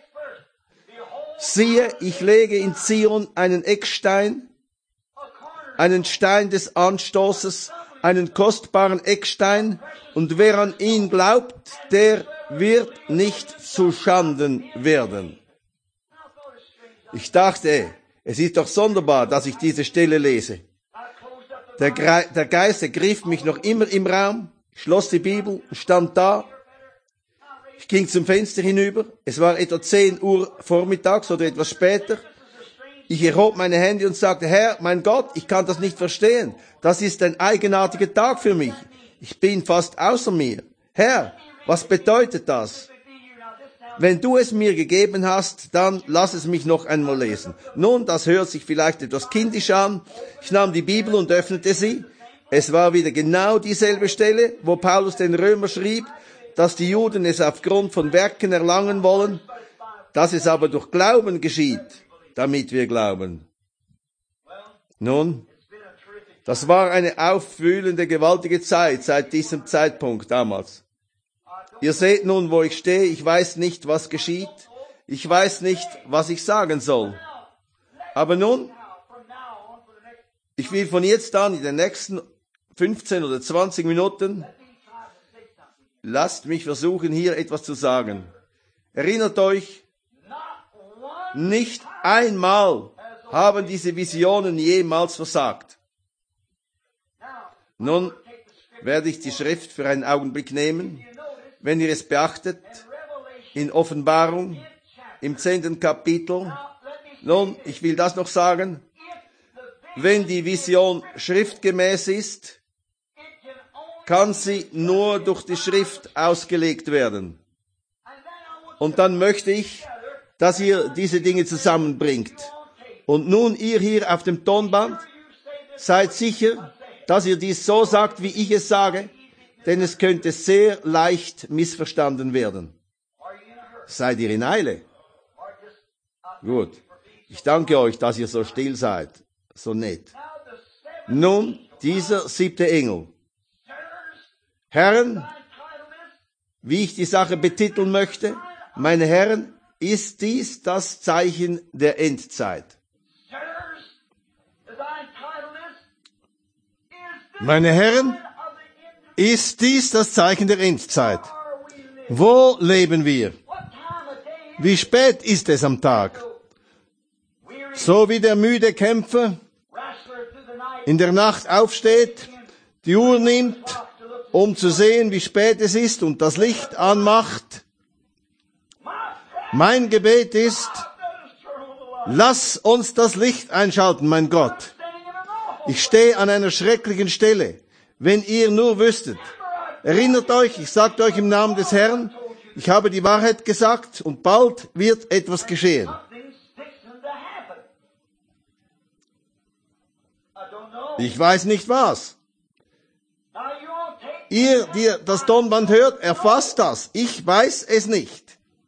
Siehe, ich lege in Zion einen Eckstein, einen Stein des Anstoßes, einen kostbaren Eckstein, und wer an ihn glaubt, der wird nicht zu Schanden werden. Ich dachte, es ist doch sonderbar, dass ich diese Stelle lese. Der Geist ergriff mich noch immer im Raum, schloss die Bibel, stand da. Ich ging zum Fenster hinüber. Es war etwa 10 Uhr vormittags oder etwas später. Ich erhob meine Hände und sagte, Herr, mein Gott, ich kann das nicht verstehen. Das ist ein eigenartiger Tag für mich. Ich bin fast außer mir. Herr, was bedeutet das? Wenn du es mir gegeben hast, dann lass es mich noch einmal lesen. Nun, das hört sich vielleicht etwas kindisch an. Ich nahm die Bibel und öffnete sie. Es war wieder genau dieselbe Stelle, wo Paulus den Römer schrieb, dass die Juden es aufgrund von Werken erlangen wollen, dass es aber durch Glauben geschieht, damit wir glauben. Nun, das war eine aufwühlende, gewaltige Zeit seit diesem Zeitpunkt damals. Ihr seht nun, wo ich stehe. Ich weiß nicht, was geschieht. Ich weiß nicht, was ich sagen soll. Aber nun, ich will von jetzt an in den nächsten 15 oder 20 Minuten, lasst mich versuchen, hier etwas zu sagen. Erinnert euch, nicht einmal haben diese Visionen jemals versagt. Nun werde ich die Schrift für einen Augenblick nehmen. Wenn ihr es beachtet, in Offenbarung, im 10. Kapitel, nun, ich will das noch sagen, wenn die Vision schriftgemäß ist, kann sie nur durch die Schrift ausgelegt werden. Und dann möchte ich, dass ihr diese Dinge zusammenbringt. Und nun ihr hier auf dem Tonband, seid sicher, dass ihr dies so sagt, wie ich es sage, denn es könnte sehr leicht missverstanden werden. Seid ihr in Eile? Gut. Ich danke euch, dass ihr so still seid. So nett. Nun, dieser 7. Engel. Herren, wie ich die Sache betiteln möchte, meine Herren, ist dies das Zeichen der Endzeit. Meine Herren, ist dies das Zeichen der Endzeit? Wo leben wir? Wie spät ist es am Tag? So wie der müde Kämpfer in der Nacht aufsteht, die Uhr nimmt, um zu sehen, wie spät es ist und das Licht anmacht. Mein Gebet ist, lass uns das Licht einschalten, mein Gott. Ich stehe an einer schrecklichen Stelle. Wenn ihr nur wüsstet. Erinnert euch, ich sagte euch im Namen des Herrn, ich habe die Wahrheit gesagt und bald wird etwas geschehen. Ich weiß nicht was. Ihr, die das Tonband hört, erfasst das. Ich weiß es nicht.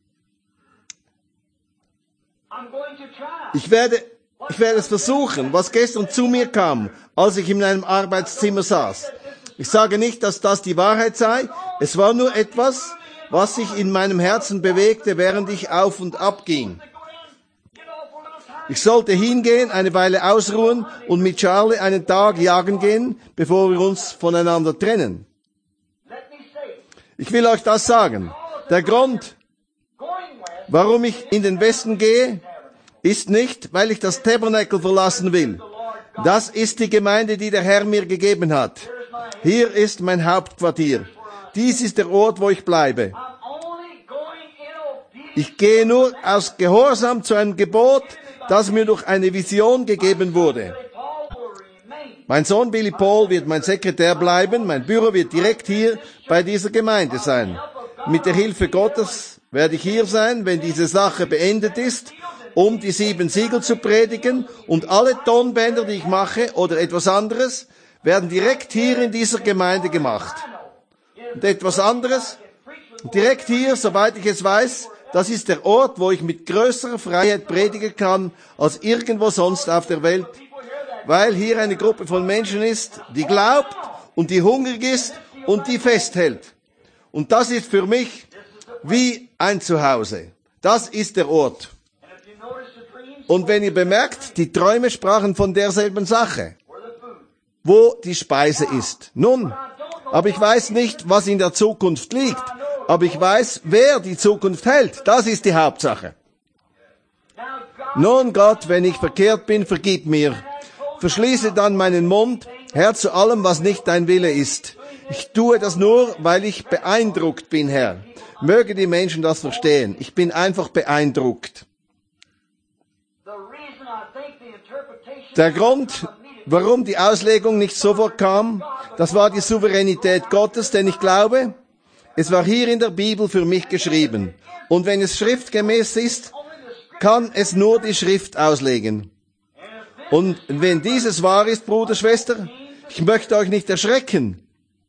Ich werde es versuchen, was gestern zu mir kam, als ich in einem Arbeitszimmer saß. Ich sage nicht, dass das die Wahrheit sei. Es war nur etwas, was sich in meinem Herzen bewegte, während ich auf und ab ging. Ich sollte hingehen, eine Weile ausruhen und mit Charlie einen Tag jagen gehen, bevor wir uns voneinander trennen. Ich will euch das sagen. Der Grund, warum ich in den Westen gehe, ist nicht, weil ich das Tabernakel verlassen will. Das ist die Gemeinde, die der Herr mir gegeben hat. Hier ist mein Hauptquartier. Dies ist der Ort, wo ich bleibe. I'm only going in obedience. Ich gehe nur aus Gehorsam zu einem Gebot, das mir durch eine Vision gegeben wurde. Paul will remain. Mein Sohn Billy Paul wird mein Sekretär bleiben, mein Büro wird direkt hier bei dieser Gemeinde sein. Mit der Hilfe Gottes werde ich hier sein, wenn diese Sache beendet ist, um die 7 Siegel zu predigen, und alle Tonbänder, die ich mache oder etwas anderes, werden direkt hier in dieser Gemeinde gemacht. Und etwas anderes, direkt hier, soweit ich es weiß, das ist der Ort, wo ich mit größerer Freiheit predigen kann als irgendwo sonst auf der Welt, weil hier eine Gruppe von Menschen ist, die glaubt und die hungrig ist und die festhält. Und das ist für mich wie ein Zuhause. Das ist der Ort. And if you notice the dreams, Und wenn ihr bemerkt, die Träume sprachen von derselben Sache, where the food. wo die Speise ist. Nun, aber ich weiß nicht, was in der Zukunft liegt. Aber ich weiß, wer die Zukunft hält. Das ist die Hauptsache. Now God, Nun Gott, wenn ich verkehrt bin, vergib mir. Verschließe dann meinen Mund, Herr, zu allem, was nicht dein Wille ist. Ich tue das nur, weil ich beeindruckt bin, Herr. Möge die Menschen das verstehen. Ich bin einfach beeindruckt. the reason I think the interpretation Der Grund, warum die Auslegung nicht sofort kam, das war die Souveränität Gottes, denn ich glaube, es war hier in der Bibel für mich geschrieben. Und wenn es schriftgemäß ist, kann es nur die Schrift auslegen. Und wenn dieses wahr ist, Bruder, Schwester, ich möchte euch nicht erschrecken,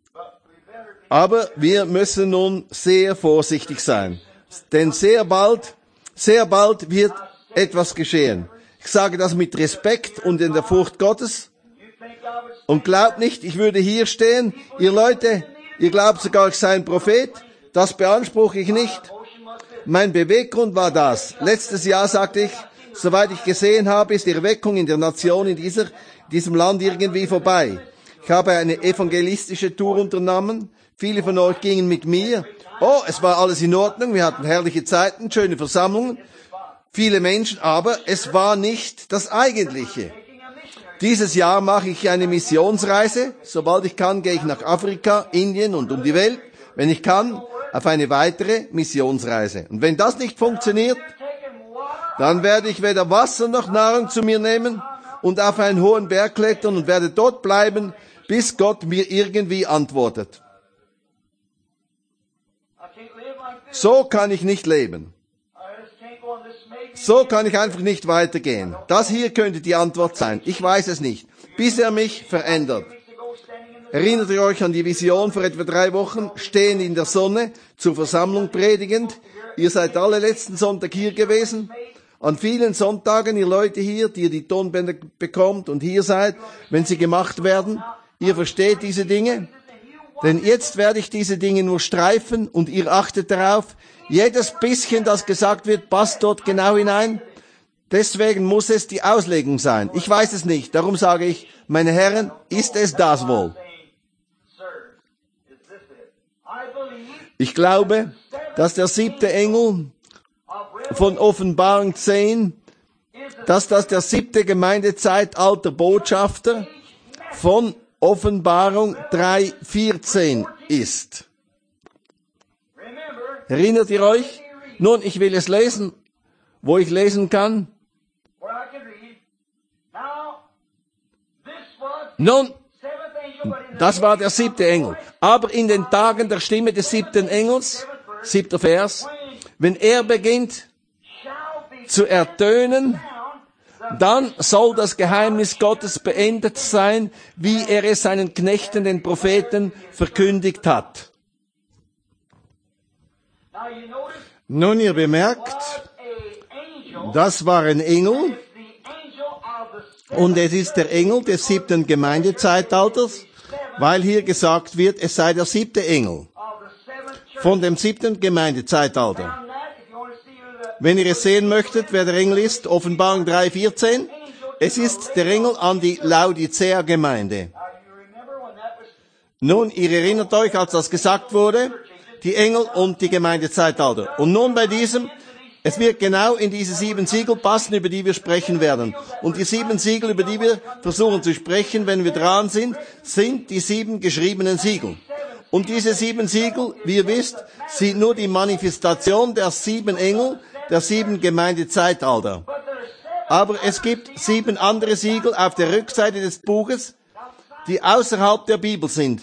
aber wir müssen nun sehr vorsichtig sein. Denn sehr bald wird etwas geschehen. Ich sage das mit Respekt und in der Furcht Gottes. Und glaubt nicht, ich würde hier stehen. Ihr Leute, ihr glaubt sogar, ich sei ein Prophet. Das beanspruche ich nicht. Mein Beweggrund war das. Letztes Jahr sagte ich, soweit ich gesehen habe, ist die Erweckung in der Nation in diesem Land irgendwie vorbei. Ich habe eine evangelistische Tour unternommen. Viele von euch gingen mit mir. Oh, es war alles in Ordnung. Wir hatten herrliche Zeiten, schöne Versammlungen, viele Menschen, aber es war nicht das Eigentliche. Dieses Jahr mache ich eine Missionsreise. Sobald ich kann, gehe ich nach Afrika, Indien und um die Welt. Wenn ich kann, auf eine weitere Missionsreise. Und wenn das nicht funktioniert, dann werde ich weder Wasser noch Nahrung zu mir nehmen und auf einen hohen Berg klettern und werde dort bleiben, bis Gott mir irgendwie antwortet. I can't live like this. So kann ich nicht leben. I just can't go on this maybe. So kann ich einfach nicht weitergehen. Das hier könnte die Antwort sein. Ich weiß es nicht. Bis er mich verändert. Weeks ago, standing in the Erinnert ihr euch an die Vision vor etwa 3 Wochen? Stehen in der Sonne, zur Versammlung predigend. Ihr seid alle letzten Sonntag hier gewesen. An vielen Sonntagen, ihr Leute hier, die ihr die Tonbänder bekommt und hier seid, wenn sie gemacht werden. Ihr versteht diese Dinge. Denn jetzt werde ich diese Dinge nur streifen und ihr achtet darauf. Jedes bisschen, das gesagt wird, passt dort genau hinein. Deswegen muss es die Auslegung sein. Ich weiß es nicht. Darum sage ich, meine Herren, ist es das wohl? Sir, is this it? I believe Ich glaube, dass der 7. Engel von Offenbarung 10, dass das der 7. Gemeindezeitalter Botschafter von Offenbarung 3,14 ist. remember, Erinnert ihr euch? Nun, ich will es lesen, wo ich lesen kann. where I can read. Now, this was Nun, seventh angel, but in the das war der 7. Engel. Aber in den Tagen der Stimme des 7. Engels, 7. Vers, wenn er beginnt shall be zu ertönen, found dann soll das Geheimnis Gottes beendet sein, wie er es seinen Knechten, den Propheten, verkündigt hat. Now you notice Nun, ihr bemerkt, a angel das war ein Engel, is the angel of the und es ist der Engel des 7. Gemeindezeitalters, weil hier gesagt wird, es sei der 7. Engel seventh church. von dem 7. Gemeindezeitalter. Found that if you want to see who the Wenn ihr es sehen möchtet, wer der Engel ist, Offenbarung 3,14, es ist der Engel an die Laodicea-Gemeinde. Now you remember when that was Nun, ihr erinnert euch, als das gesagt wurde, die Engel und die Gemeindezeitalter. Und nun bei diesem, es wird genau in diese 7 Siegel passen, über die wir sprechen werden. Und die 7 Siegel, über die wir versuchen zu sprechen, wenn wir dran sind, sind die 7 geschriebenen Siegel. Und diese 7 Siegel, wie ihr wisst, sind nur die Manifestation der 7 Engel, der 7 Gemeindezeitalter. Aber es gibt 7 andere Siegel auf der Rückseite des Buches, die außerhalb der Bibel sind.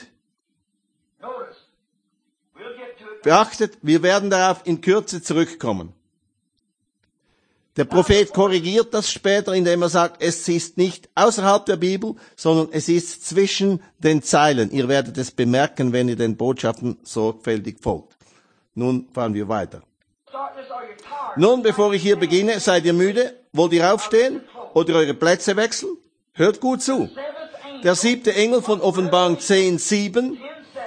Beachtet, wir werden darauf in Kürze zurückkommen. Der Prophet korrigiert das später, indem er sagt, es ist nicht außerhalb der Bibel, sondern es ist zwischen den Zeilen. Ihr werdet es bemerken, wenn ihr den Botschaften sorgfältig folgt. Nun fahren wir weiter. Nun, bevor ich hier beginne, seid ihr müde? Wollt ihr aufstehen oder eure Plätze wechseln? Hört gut zu. Der 7. Engel von Offenbarung 10,7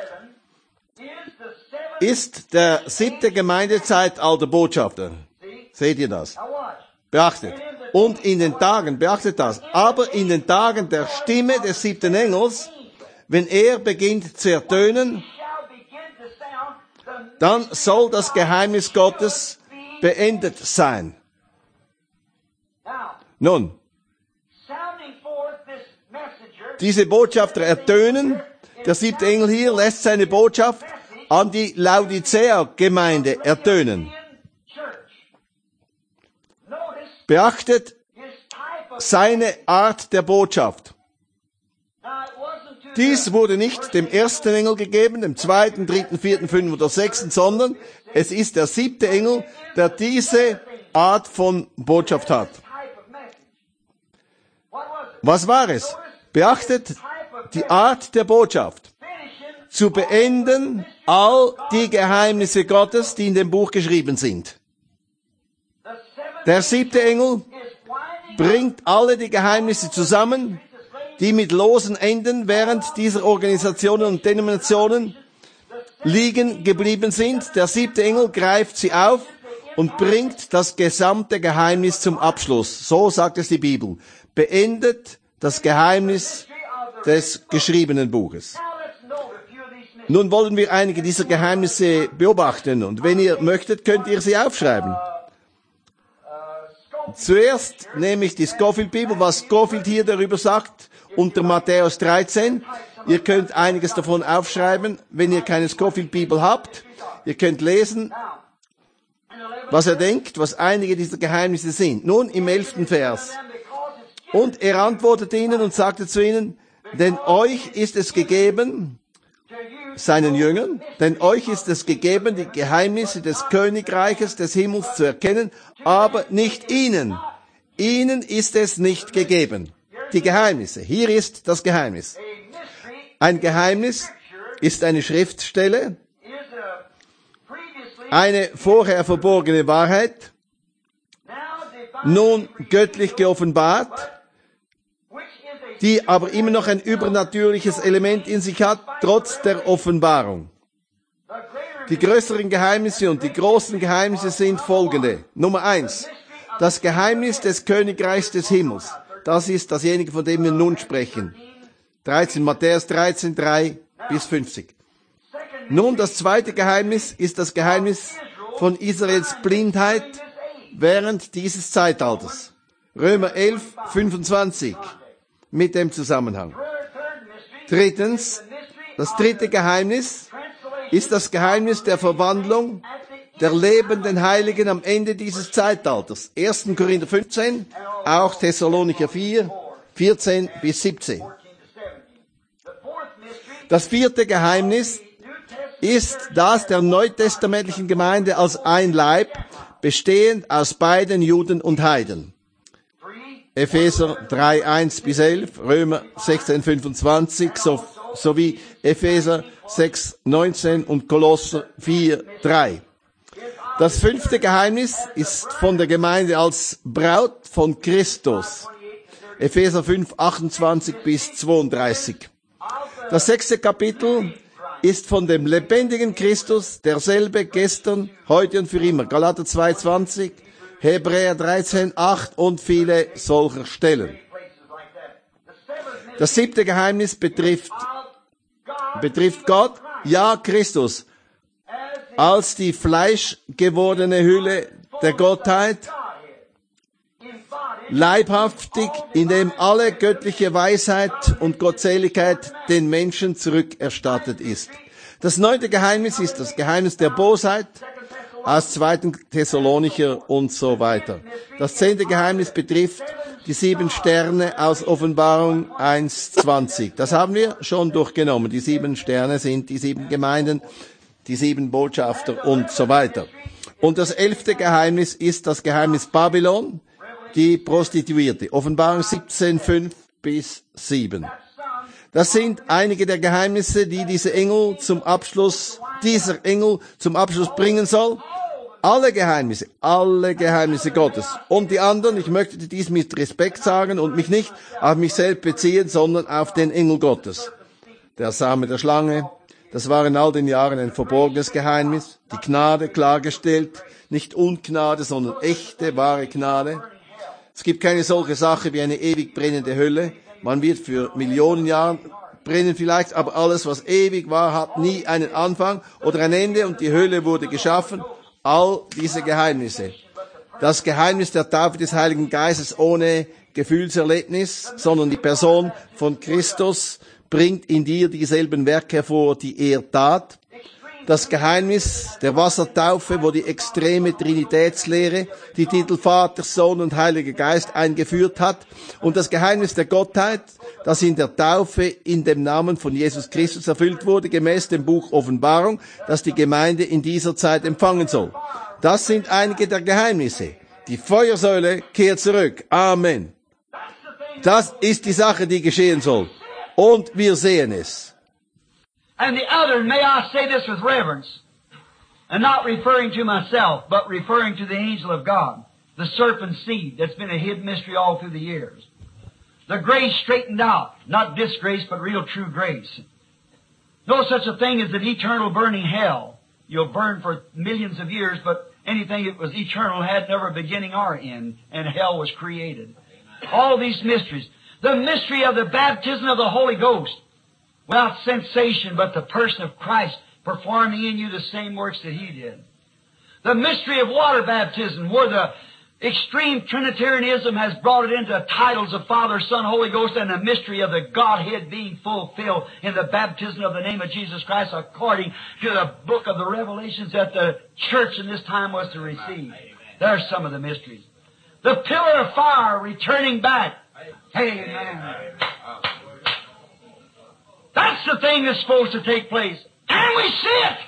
ist der 7. Gemeindezeitalter-Botschafter. Seht ihr das? Beachtet. Und in den Tagen, beachtet das, aber in den Tagen der Stimme des 7. Engels, wenn er beginnt zu ertönen, dann soll das Geheimnis Gottes beendet sein. Nun, diese Botschafter ertönen, der 7. Engel hier lässt seine Botschaft an die Laodicea-Gemeinde ertönen. Beachtet seine Art der Botschaft. Dies wurde nicht dem 1. Engel gegeben, dem 2., 3., 4., 5. oder 6., sondern es ist der 7. Engel, der diese Art von Botschaft hat. Was war es? Beachtet die Art der Botschaft. Zu beenden all die Geheimnisse Gottes, die in dem Buch geschrieben sind. Der 7. Engel bringt alle die Geheimnisse zusammen, die mit losen Enden während dieser Organisationen und Denominationen liegen geblieben sind. Der 7. Engel greift sie auf und bringt das gesamte Geheimnis zum Abschluss. So sagt es die Bibel. Beendet das Geheimnis des geschriebenen Buches. Nun wollen wir einige dieser Geheimnisse beobachten und wenn ihr möchtet, könnt ihr sie aufschreiben. Zuerst nehme ich die Scofield-Bibel, was Scofield hier darüber sagt, unter Matthäus 13. Ihr könnt einiges davon aufschreiben, wenn ihr keine Scofield-Bibel habt. Ihr könnt lesen, was er denkt, was einige dieser Geheimnisse sind. Nun im 11. Vers. Und er antwortete ihnen und sagte zu ihnen, denn euch ist es gegeben, seinen Jüngern, denn euch ist es gegeben, die Geheimnisse des Königreiches des Himmels zu erkennen, aber nicht ihnen. Ihnen ist es nicht gegeben. Die Geheimnisse. Hier ist das Geheimnis. Ein Geheimnis ist eine Schriftstelle, eine vorher verborgene Wahrheit, nun göttlich geoffenbart, die aber immer noch ein übernatürliches Element in sich hat, trotz der Offenbarung. Die größeren Geheimnisse und die großen Geheimnisse sind folgende. Nummer 1. Das Geheimnis des Königreichs des Himmels. Das ist dasjenige, von dem wir nun sprechen. 13, Matthäus 13, 3 bis 50. Nun, das zweite Geheimnis ist das Geheimnis von Israels Blindheit während dieses Zeitalters. Römer 11, 25. Mit dem Zusammenhang. Drittens, das dritte Geheimnis ist das Geheimnis der Verwandlung der lebenden Heiligen am Ende dieses Zeitalters. 1. Korinther 15, auch Thessalonicher 4, 14 bis 17. Das vierte Geheimnis ist das der neutestamentlichen Gemeinde als ein Leib, bestehend aus beiden Juden und Heiden. Epheser 3, 1 bis 11, Römer 16, 25, sowie Epheser 6, 19 und Kolosser 4, 3. Das fünfte Geheimnis ist von der Gemeinde als Braut von Christus. Epheser 5, 28 bis 32. Das sechste Kapitel ist von dem lebendigen Christus, derselbe gestern, heute und für immer. Galater 2, 20, Hebräer 13, 8 und viele solcher Stellen. Das siebte Geheimnis betrifft Gott, ja Christus, als die fleischgewordene Hülle der Gottheit, leibhaftig, indem alle göttliche Weisheit und Gottseligkeit den Menschen zurückerstattet ist. Das 9. Geheimnis ist das Geheimnis der Bosheit aus 2. Thessalonicher und so weiter. Das 10. Geheimnis betrifft die 7 Sterne aus Offenbarung 1,20. Das haben wir schon durchgenommen. Die 7 Sterne sind die 7 Gemeinden, die 7 Botschafter und so weiter. Und das 11. Geheimnis ist das Geheimnis Babylon, die Prostituierte. Offenbarung 17, 5-7. Das sind einige der Geheimnisse, die dieser Engel zum Abschluss bringen soll. Alle Geheimnisse Gottes. Und die anderen, ich möchte dies mit Respekt sagen und mich nicht auf mich selbst beziehen, sondern auf den Engel Gottes. Der Same der Schlange, das war in all den Jahren ein verborgenes Geheimnis. Die Gnade klargestellt, nicht Ungnade, sondern echte, wahre Gnade. Es gibt keine solche Sache wie eine ewig brennende Hölle. Man wird für Millionen Jahre brennen vielleicht, aber alles, was ewig war, hat nie einen Anfang oder ein Ende und die Hölle wurde geschaffen. All diese Geheimnisse. Das Geheimnis der Taufe des Heiligen Geistes ohne Gefühlserlebnis, sondern die Person von Christus bringt in dir dieselben Werke hervor, die er tat. Das Geheimnis der Wassertaufe, wo die extreme Trinitätslehre die Titel Vater, Sohn und Heiliger Geist eingeführt hat. Und das Geheimnis der Gottheit, das in der Taufe in dem Namen von Jesus Christus erfüllt wurde, gemäß dem Buch Offenbarung, das die Gemeinde in dieser Zeit empfangen soll. Das sind einige der Geheimnisse. Die Feuersäule kehrt zurück. Amen. Das ist die Sache, die geschehen soll. Und wir sehen es. And the other, may I say this with reverence, and not referring to myself, but referring to the angel of God, the serpent seed that's been a hidden mystery all through the years. The grace straightened out, not disgrace, but real true grace. No such a thing as an eternal burning hell. You'll burn for millions of years, but anything that was eternal had never a beginning or end, and hell was created. All these mysteries. The mystery of the baptism of the Holy Ghost. Without sensation, but the person of Christ performing in you the same works that He did. The mystery of water baptism, where the extreme Trinitarianism has brought it into titles of Father, Son, Holy Ghost, and the mystery of the Godhead being fulfilled in the baptism of the name of Jesus Christ according to the book of the Revelations that the church in this time was to receive. There's some of the mysteries. The pillar of fire returning back. Amen. That's the thing that's supposed to take place. And we see it.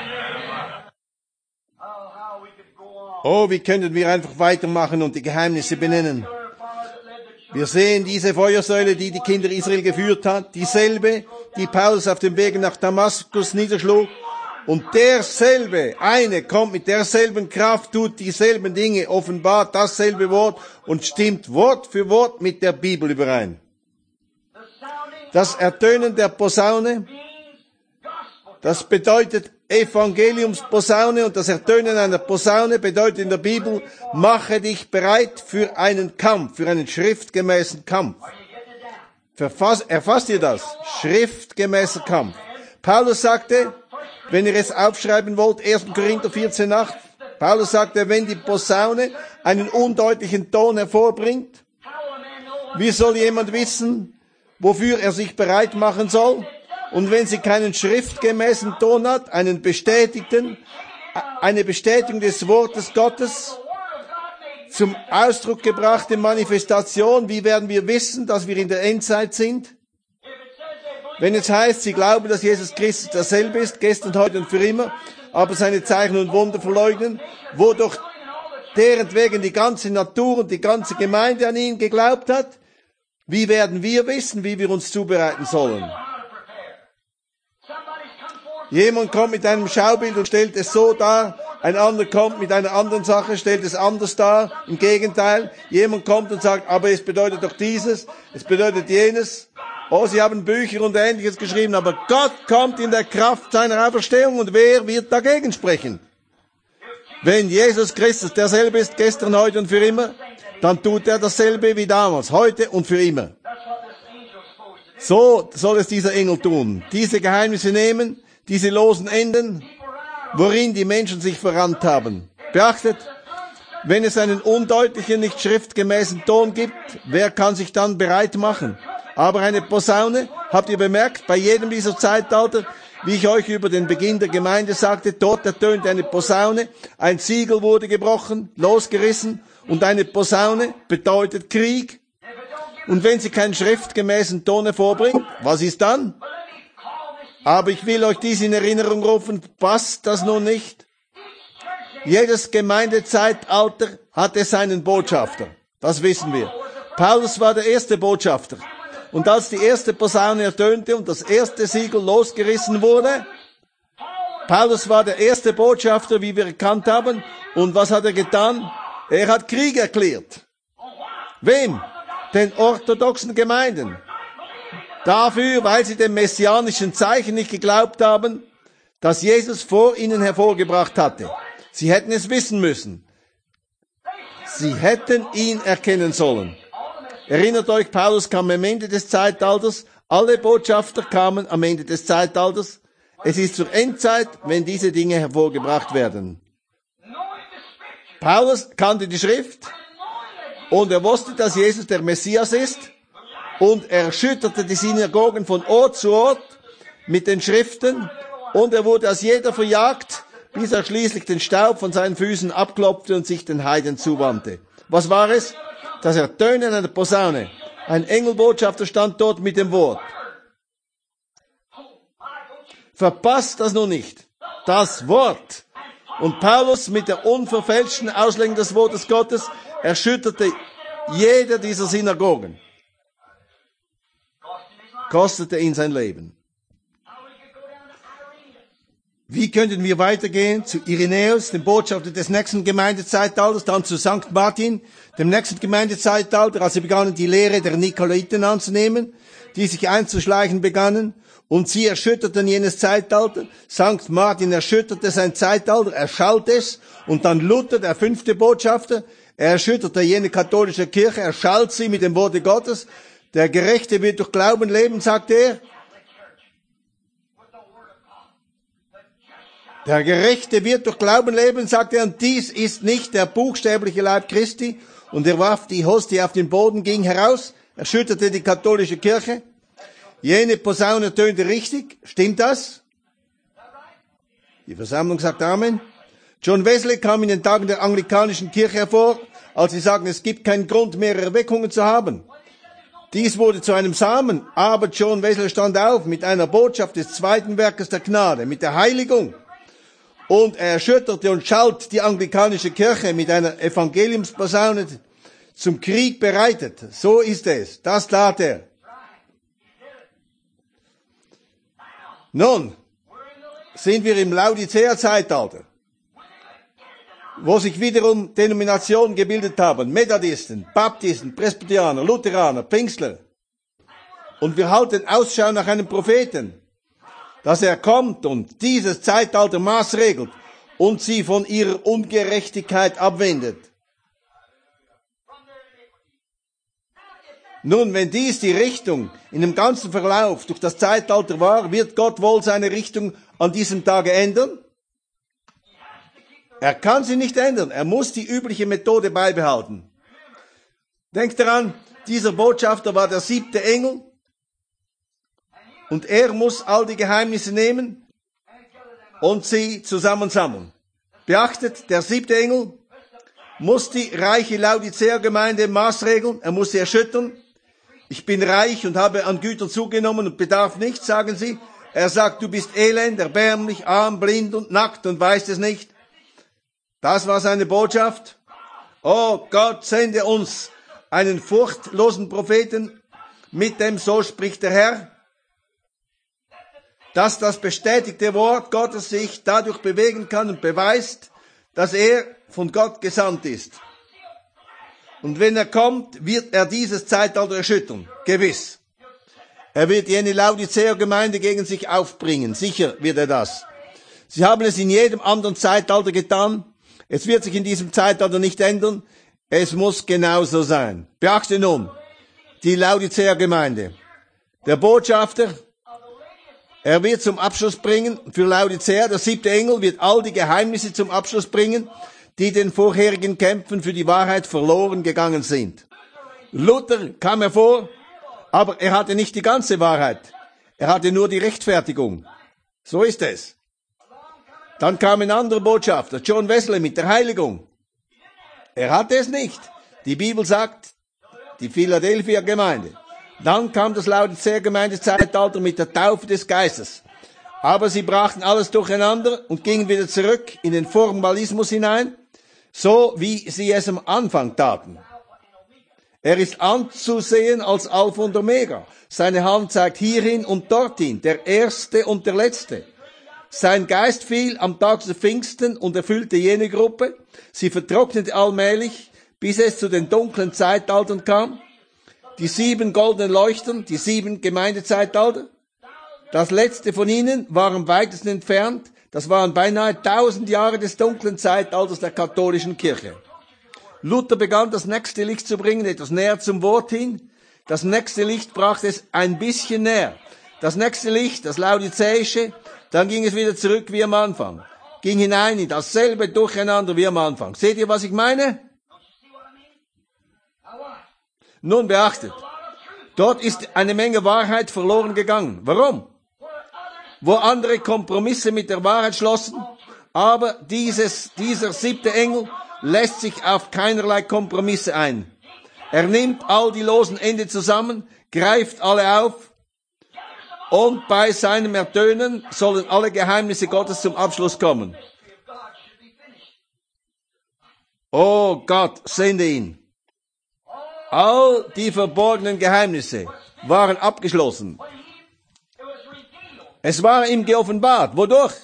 Oh, wie könnten wir einfach weitermachen und die Geheimnisse benennen. Wir sehen diese Feuersäule, die die Kinder Israel geführt hat, dieselbe, die Paulus auf dem Weg nach Damaskus niederschlug. Und derselbe, eine kommt mit derselben Kraft, tut dieselben Dinge, offenbart dasselbe Wort und stimmt Wort für Wort mit der Bibel überein. Das Ertönen der Posaune, das bedeutet Evangeliumsposaune, und das Ertönen einer Posaune bedeutet in der Bibel, mache dich bereit für einen Kampf, für einen schriftgemäßen Kampf. Erfasst ihr das? Schriftgemäßer Kampf. Paulus sagte, wenn ihr es aufschreiben wollt, 1. Korinther 14,8, Paulus sagte, wenn die Posaune einen undeutlichen Ton hervorbringt, wie soll jemand wissen, wofür er sich bereit machen soll? Und wenn sie keinen schriftgemäßen Ton hat, eine Bestätigung des Wortes Gottes, zum Ausdruck gebrachte Manifestation, wie werden wir wissen, dass wir in der Endzeit sind? Wenn es heißt, sie glauben, dass Jesus Christus derselbe ist, gestern, heute und für immer, aber seine Zeichen und Wunder verleugnen, wodurch derentwegen die ganze Natur und die ganze Gemeinde an ihn geglaubt hat, wie werden wir wissen, wie wir uns zubereiten sollen? Jemand kommt mit einem Schaubild und stellt es so dar, ein anderer kommt mit einer anderen Sache, stellt es anders dar. Im Gegenteil, jemand kommt und sagt, aber es bedeutet doch dieses, es bedeutet jenes. Oh, sie haben Bücher und Ähnliches geschrieben, aber Gott kommt in der Kraft seiner Auferstehung, und wer wird dagegen sprechen? Wenn Jesus Christus derselbe ist, gestern, heute und für immer, dann tut er dasselbe wie damals, heute und für immer. So soll es dieser Engel tun. Diese Geheimnisse nehmen, diese losen Enden, worin die Menschen sich verrannt haben. Beachtet, wenn es einen undeutlichen, nicht schriftgemäßen Ton gibt, wer kann sich dann bereit machen? Aber eine Posaune, habt ihr bemerkt, bei jedem dieser Zeitalter wie ich euch über den Beginn der Gemeinde sagte, dort ertönte eine Posaune, ein Siegel wurde gebrochen, losgerissen, und eine Posaune bedeutet Krieg. Und wenn sie keinen schriftgemäßen Ton hervorbringt, was ist dann? Aber ich will euch dies in Erinnerung rufen, passt das nun nicht? Jedes Gemeindezeitalter hatte seinen Botschafter. Das wissen wir. Paulus war der erste Botschafter. Und als die erste Posaune ertönte und das erste Siegel losgerissen wurde, Paulus war der erste Botschafter, wie wir erkannt haben. Und was hat er getan? Er hat Krieg erklärt. Wem? Den orthodoxen Gemeinden. Dafür, weil sie dem messianischen Zeichen nicht geglaubt haben, das Jesus vor ihnen hervorgebracht hatte. Sie hätten es wissen müssen. Sie hätten ihn erkennen sollen. Erinnert euch, Paulus kam am Ende des Zeitalters. Alle Botschafter kamen am Ende des Zeitalters. Es ist zur Endzeit, wenn diese Dinge hervorgebracht werden. Paulus kannte die Schrift und er wusste, dass Jesus der Messias ist. Und er erschütterte die Synagogen von Ort zu Ort mit den Schriften. Und er wurde als jeder verjagt, bis er schließlich den Staub von seinen Füßen abklopfte und sich den Heiden zuwandte. Was war es? Das Ertönen einer Posaune. Ein Engelbotschafter stand dort mit dem Wort. Verpasst das nun nicht. Das Wort. Und Paulus mit der unverfälschten Auslegung des Wortes Gottes erschütterte jede dieser Synagogen. Kostete ihn sein Leben. Wie könnten wir weitergehen zu Irenäus, dem Botschafter des nächsten Gemeindezeitalters, dann zu St. Martin, dem nächsten Gemeindezeitalter, als sie begannen, die Lehre der Nikolaiten anzunehmen, die sich einzuschleichen begannen, und sie erschütterten jenes Zeitalter. St. Martin erschütterte sein Zeitalter, erschallte es, und dann Luther, der fünfte Botschafter, er erschütterte jene katholische Kirche, er schalt sie mit dem Worte Gottes. Der Gerechte wird durch Glauben leben, sagte er. Der Gerechte wird durch Glauben leben, sagte er, und dies ist nicht der buchstäbliche Leib Christi. Und er warf die Hostie auf den Boden, ging heraus, erschütterte die katholische Kirche. Jene Posaune tönte richtig. Stimmt das? Die Versammlung sagt Amen. John Wesley kam in den Tagen der anglikanischen Kirche hervor, als sie sagten, es gibt keinen Grund, mehr Erweckungen zu haben. Dies wurde zu einem Samen, aber John Wesley stand auf mit einer Botschaft des zweiten Werkes der Gnade, mit der Heiligung. Und er erschütterte und schalt die anglikanische Kirche mit einer Evangeliumsposaune zum Krieg bereitet. So ist es. Das tat er. Nun sind wir im Laodicea-Zeitalter, wo sich wiederum Denominationen gebildet haben. Methodisten, Baptisten, Presbyterianer, Lutheraner, Pfingstler. Und wir halten Ausschau nach einem Propheten, dass er kommt und dieses Zeitalter maßregelt und sie von ihrer Ungerechtigkeit abwendet. Nun, wenn dies die Richtung in dem ganzen Verlauf durch das Zeitalter war, wird Gott wohl seine Richtung an diesem Tage ändern? Er kann sie nicht ändern. Er muss die übliche Methode beibehalten. Denkt daran, dieser Botschafter war der 7. Engel. Und er muss all die Geheimnisse nehmen und sie zusammensammeln. Beachtet, der 7. Engel muss die reiche Laodicea-Gemeinde maßregeln. Er muss sie erschüttern. Ich bin reich und habe an Gütern zugenommen und bedarf nichts, sagen sie. Er sagt, du bist elend, erbärmlich, arm, blind und nackt und weißt es nicht. Das war seine Botschaft. Oh Gott, sende uns einen furchtlosen Propheten mit dem, so spricht der Herr, dass das bestätigte Wort Gottes sich dadurch bewegen kann und beweist, dass er von Gott gesandt ist. Und wenn er kommt, wird er dieses Zeitalter erschüttern. Gewiss. Er wird jene Laodicea-Gemeinde gegen sich aufbringen. Sicher wird er das. Sie haben es in jedem anderen Zeitalter getan. Es wird sich in diesem Zeitalter nicht ändern. Es muss genauso sein. Beachte nun die Laodicea-Gemeinde. Der Botschafter, er wird zum Abschluss bringen für Laodicea. Der 7. Engel wird all die Geheimnisse zum Abschluss bringen, die den vorherigen Kämpfen für die Wahrheit verloren gegangen sind. Luther kam hervor, aber er hatte nicht die ganze Wahrheit. Er hatte nur die Rechtfertigung. So ist es. Dann kam ein anderer Botschafter, John Wesley, mit der Heiligung. Er hatte es nicht. Die Bibel sagt, die Philadelphia-Gemeinde. Dann kam das Laodicea-Gemeindezeitalter mit der Taufe des Geistes. Aber sie brachten alles durcheinander und gingen wieder zurück in den Formalismus hinein, so wie sie es am Anfang taten. Er ist anzusehen als Alpha und Omega. Seine Hand zeigt hierhin und dorthin, der Erste und der Letzte. Sein Geist fiel am Tag des Pfingsten und erfüllte jene Gruppe. Sie vertrocknete allmählich, bis es zu den dunklen Zeitaltern kam. Die 7 goldenen Leuchten, die 7 Gemeindezeitalter. Das letzte von ihnen war am weitesten entfernt. Das waren beinahe 1000 Jahre des dunklen Zeitalters der katholischen Kirche. Luther begann das nächste Licht zu bringen, etwas näher zum Wort hin. Das nächste Licht brachte es ein bisschen näher. Das nächste Licht, das Laodizäische, dann ging es wieder zurück wie am Anfang. Ging hinein in dasselbe Durcheinander wie am Anfang. Seht ihr, was ich meine? Nun beachtet, dort ist eine Menge Wahrheit verloren gegangen. Warum? Wo andere Kompromisse mit der Wahrheit schlossen, aber dieser 7. Engel lässt sich auf keinerlei Kompromisse ein. Er nimmt all die losen Ende zusammen, greift alle auf und bei seinem Ertönen sollen alle Geheimnisse Gottes zum Abschluss kommen. Oh Gott, sende ihn. All die verborgenen Geheimnisse waren abgeschlossen. Es war ihm geoffenbart. Wodurch?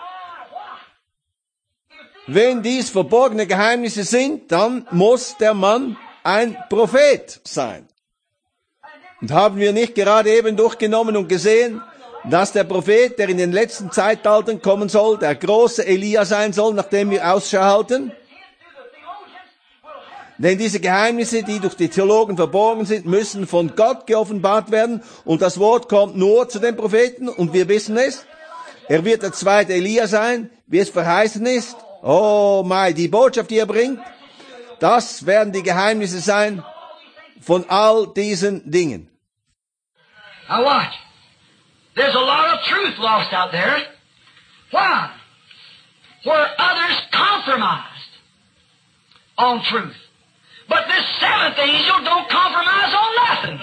Wenn dies verborgene Geheimnisse sind, dann muss der Mann ein Prophet sein. Und haben wir nicht gerade eben durchgenommen und gesehen, dass der Prophet, der in den letzten Zeitaltern kommen soll, der große Elia sein soll, nach dem wir Ausschau halten? Denn diese Geheimnisse, die durch die Theologen verborgen sind, müssen von Gott geoffenbart werden. Und das Wort kommt nur zu den Propheten. Und wir wissen es. Er wird der zweite Elia sein, wie es verheißen ist. Oh mein, die Botschaft, die er bringt, das werden die Geheimnisse sein von all diesen Dingen. Now watch. There's a lot of truth lost out there. Why? Where others compromised on truth. But this 7th angel don't compromise on nothing.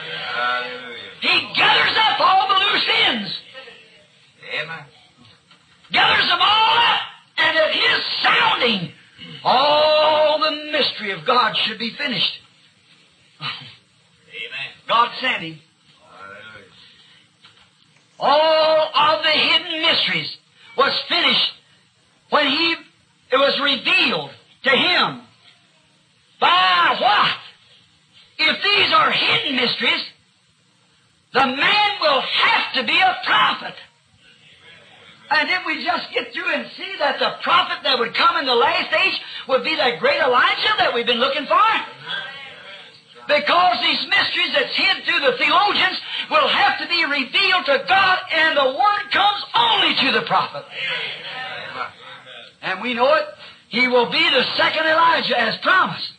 He gathers up all the loose ends. Amen. Gathers them all up, and at his sounding, all the mystery of God should be finished. Amen. God sent him. All of the hidden mysteries was finished when it was revealed to him. By what? If these are hidden mysteries, the man will have to be a prophet. And if we just get through and see that the prophet that would come in the last age would be that great Elijah that we've been looking for, because these mysteries that's hid through the theologians will have to be revealed to God, and the word comes only to the prophet. And we know it. He will be the second Elijah as promised.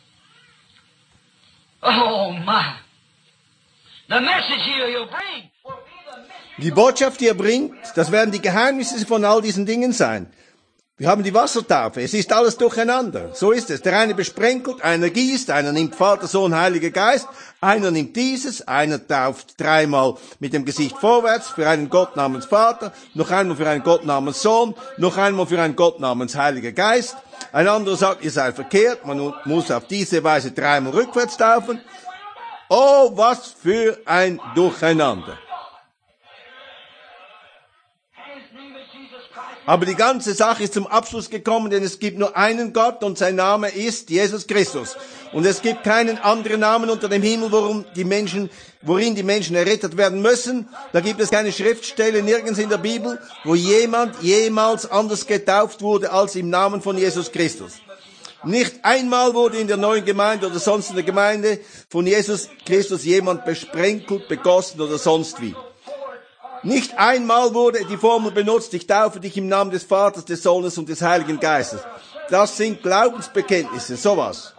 Oh my. The message he'll bring will be the mystery. Die Botschaft, die er bringt, das werden die Geheimnisse von all diesen Dingen sein. Wir haben die Wassertaufe, es ist alles durcheinander. So ist es. Der eine besprenkelt, einer gießt, einer nimmt Vater, Sohn, Heiliger Geist, einer nimmt dieses, einer tauft 3-mal mit dem Gesicht vorwärts für einen Gott namens Vater, noch einmal für einen Gott namens Sohn, noch einmal für einen Gott namens Heiliger Geist. Ein anderer sagt, ihr seid verkehrt, man muss auf diese Weise 3-mal rückwärts taufen. Oh, was für ein Durcheinander. Aber die ganze Sache ist zum Abschluss gekommen, denn es gibt nur einen Gott und sein Name ist Jesus Christus. Und es gibt keinen anderen Namen unter dem Himmel, worin die Menschen errettet werden müssen. Da gibt es keine Schriftstelle nirgends in der Bibel, wo jemand jemals anders getauft wurde als im Namen von Jesus Christus. Nicht einmal wurde in der neuen Gemeinde oder sonst in der Gemeinde von Jesus Christus jemand besprenkelt, begossen oder sonst wie. Nicht einmal wurde die Formel benutzt, ich taufe dich im Namen des Vaters, des Sohnes und des Heiligen Geistes. Das sind Glaubensbekenntnisse, sowas.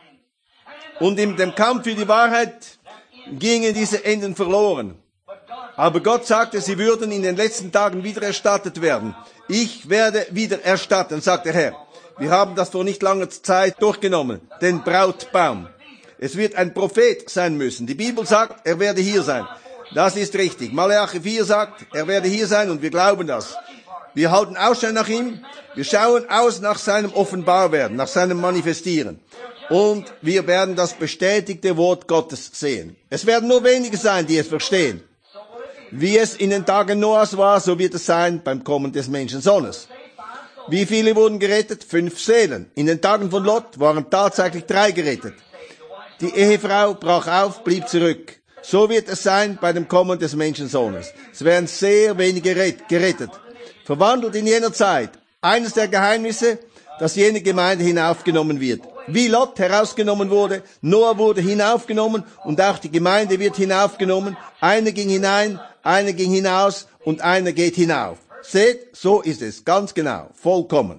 Und in dem Kampf für die Wahrheit gingen diese Enden verloren. Aber Gott sagte, sie würden in den letzten Tagen wieder erstattet werden. Ich werde wieder erstatten, sagt der Herr. Wir haben das vor nicht langer Zeit durchgenommen, den Brautbaum. Es wird ein Prophet sein müssen. Die Bibel sagt, er werde hier sein. Das ist richtig. Malachi 4 sagt, er werde hier sein und wir glauben das. Wir halten Ausschau nach ihm. Wir schauen aus nach seinem Offenbarwerden, nach seinem Manifestieren. Und wir werden das bestätigte Wort Gottes sehen. Es werden nur wenige sein, die es verstehen. Wie es in den Tagen Noahs war, so wird es sein beim Kommen des Menschensohnes. Wie viele wurden gerettet? 5 Seelen. In den Tagen von Lot waren tatsächlich 3 gerettet. Die Ehefrau brach auf, blieb zurück. So wird es sein bei dem Kommen des Menschensohnes. Es werden sehr wenige gerettet. Verwandelt in jener Zeit. Eines der Geheimnisse, dass jene Gemeinde hinaufgenommen wird. Wie Lot herausgenommen wurde, Noah wurde hinaufgenommen und auch die Gemeinde wird hinaufgenommen. Einer ging hinein, einer ging hinaus und einer geht hinauf. Seht, so ist es, ganz genau, vollkommen.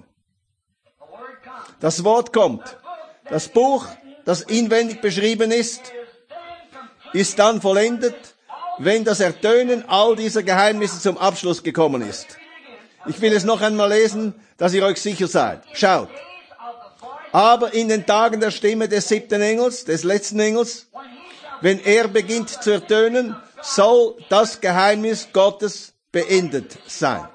Das Wort kommt. Das Buch, das inwendig beschrieben ist dann vollendet, wenn das Ertönen all dieser Geheimnisse zum Abschluss gekommen ist. Ich will es noch einmal lesen, dass ihr euch sicher seid. Schaut. Aber in den Tagen der Stimme des 7. Engels, des letzten Engels, wenn er beginnt zu ertönen, soll das Geheimnis Gottes beendet sein.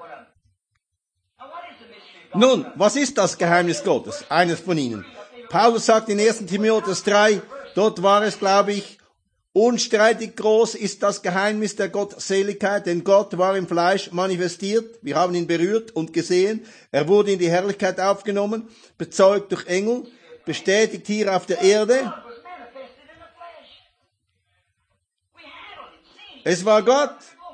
Nun, was ist das Geheimnis Gottes? Eines von ihnen. Paulus sagt in 1. Timotheus 3, dort war es, glaube ich, unstreitig groß ist das Geheimnis der Gottseligkeit, denn Gott war im Fleisch manifestiert, wir haben ihn berührt und gesehen, er wurde in die Herrlichkeit aufgenommen, bezeugt durch Engel, bestätigt hier auf der Erde. Es war Gott.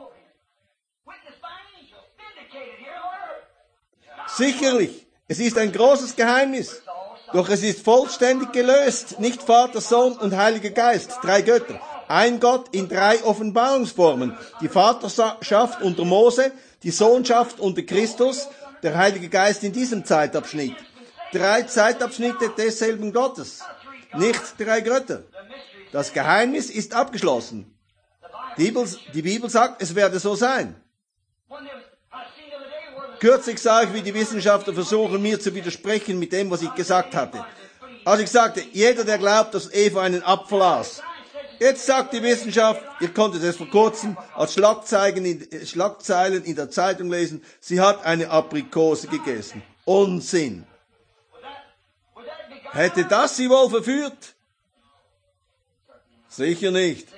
Sicherlich, es ist ein großes Geheimnis. Doch es ist vollständig gelöst, nicht Vater, Sohn und Heiliger Geist, 3 Götter. Ein Gott in 3 Offenbarungsformen. Die Vaterschaft unter Mose, die Sohnschaft unter Christus, der Heilige Geist in diesem Zeitabschnitt. 3 Zeitabschnitte desselben Gottes, nicht 3 Götter. Das Geheimnis ist abgeschlossen. Die Bibel sagt, es werde so sein. Kürzlich sah ich, wie die Wissenschaftler versuchen, mir zu widersprechen mit dem, was ich gesagt hatte. Also ich sagte, jeder, der glaubt, dass Eva einen Apfel aß. Jetzt sagt die Wissenschaft, ihr konntet es vor kurzem als Schlagzeilen in der Zeitung lesen, sie hat eine Aprikose gegessen. Unsinn. Hätte das sie wohl verführt? Sicher nicht.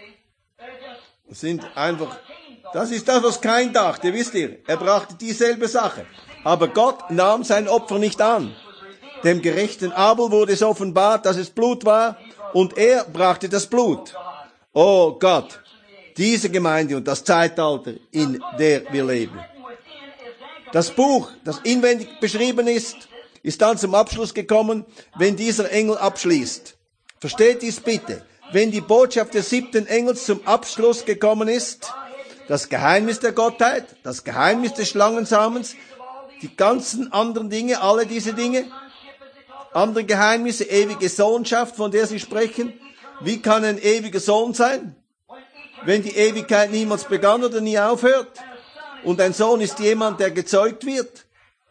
Das ist das, was Kain dachte, wisst ihr. Er brachte dieselbe Sache. Aber Gott nahm sein Opfer nicht an. Dem gerechten Abel wurde es offenbart, dass es Blut war, und er brachte das Blut. Oh Gott, diese Gemeinde und das Zeitalter, in der wir leben. Das Buch, das inwendig beschrieben ist dann zum Abschluss gekommen, wenn dieser Engel abschließt. Versteht dies bitte. Wenn die Botschaft des 7. Engels zum Abschluss gekommen ist, das Geheimnis der Gottheit, das Geheimnis des Schlangensamens, die ganzen anderen Dinge, alle diese Dinge, andere Geheimnisse, ewige Sohnschaft, von der Sie sprechen. Wie kann ein ewiger Sohn sein, wenn die Ewigkeit niemals begann oder nie aufhört? Und ein Sohn ist jemand, der gezeugt wird.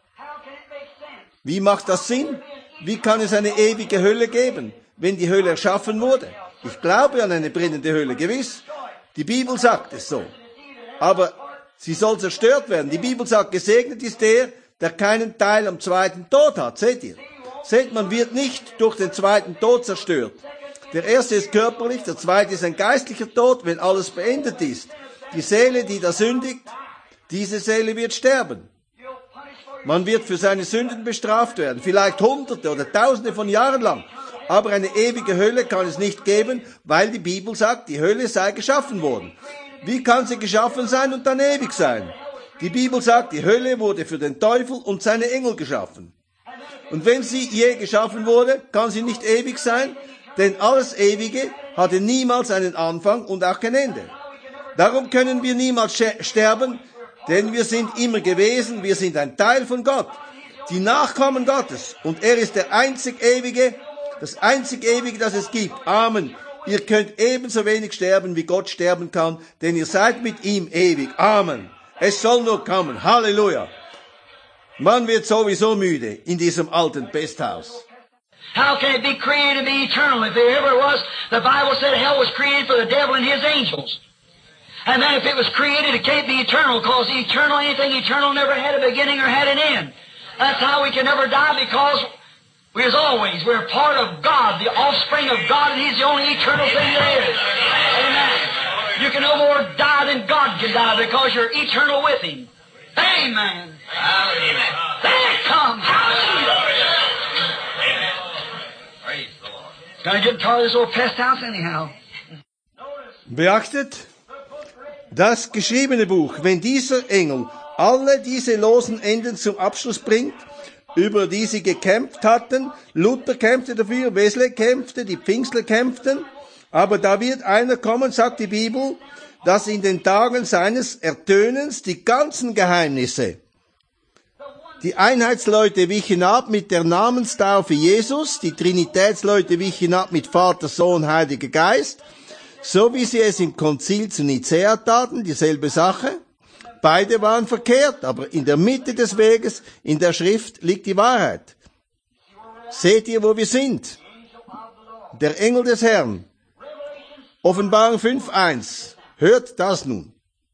Wie macht das Sinn? Wie kann es eine ewige Hölle geben, wenn die Hölle erschaffen wurde? Ich glaube an eine brennende Hölle, gewiss. Die Bibel sagt es so. Aber sie soll zerstört werden. Die Bibel sagt, gesegnet ist der keinen Teil am zweiten Tod hat. Seht ihr? Seht, man wird nicht durch den zweiten Tod zerstört. Der erste ist körperlich, der zweite ist ein geistlicher Tod, wenn alles beendet ist. Die Seele, die da sündigt, diese Seele wird sterben. Man wird für seine Sünden bestraft werden, vielleicht Hunderte oder Tausende von Jahren lang. Aber eine ewige Hölle kann es nicht geben, weil die Bibel sagt, die Hölle sei geschaffen worden. Wie kann sie geschaffen sein und dann ewig sein? Die Bibel sagt, die Hölle wurde für den Teufel und seine Engel geschaffen. Und wenn sie je geschaffen wurde, kann sie nicht ewig sein, denn alles Ewige hatte niemals einen Anfang und auch kein Ende. Darum können wir niemals sterben, denn wir sind immer gewesen, wir sind ein Teil von Gott, die Nachkommen Gottes. Und er ist der einzig Ewige, das einzig Ewige, das es gibt. Amen. Ihr könnt ebenso wenig sterben, wie Gott sterben kann, denn ihr seid mit ihm ewig. Amen. Es soll nur kommen. Halleluja. Man wird sowieso müde in diesem alten Pesthaus. How can it be created and be eternal? If there ever was, the Bible said hell was created for the devil and his angels. And then if it was created, it can't be eternal, because anything eternal never had a beginning or had an end. That's how we can never die, because we're part of God, the offspring of God, and He's the only eternal thing there is. Amen. You can no more die than God can die, because you're eternal with Him. Amen. Hallelujah. There it comes. Hallelujah. Praise the Lord. Gonna get tired of this old pest house anyhow. Beachtet, das geschriebene Buch, wenn dieser Engel alle diese losen Enden zum Abschluss bringt, über die sie gekämpft hatten, Luther kämpfte dafür, Wesley kämpfte, die Pfingstler kämpften, aber da wird einer kommen, sagt die Bibel, dass in den Tagen seines Ertönens die ganzen Geheimnisse, die Einheitsleute wichen ab mit der Namenstaufe Jesus, die Trinitätsleute wichen ab mit Vater, Sohn, Heiliger Geist, so wie sie es im Konzil zu Nicäa taten, dieselbe Sache. Beide waren verkehrt, aber in der Mitte des Weges, in der Schrift, liegt die Wahrheit. Seht ihr, wo wir sind? Der Engel des Herrn. Offenbarung 5,1. Hört das nun.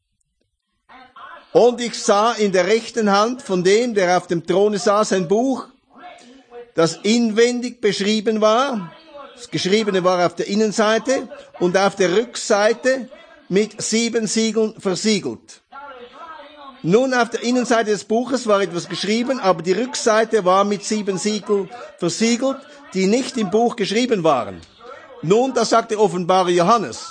Und ich sah in der rechten Hand von dem, der auf dem Throne saß, ein Buch, das inwendig beschrieben war. Das Geschriebene war auf der Innenseite und auf der Rückseite mit 7 Siegeln versiegelt. Nun, auf der Innenseite des Buches war etwas geschrieben, aber die Rückseite war mit 7 Siegeln versiegelt, die nicht im Buch geschrieben waren. Nun, das sagt der Offenbarer Johannes.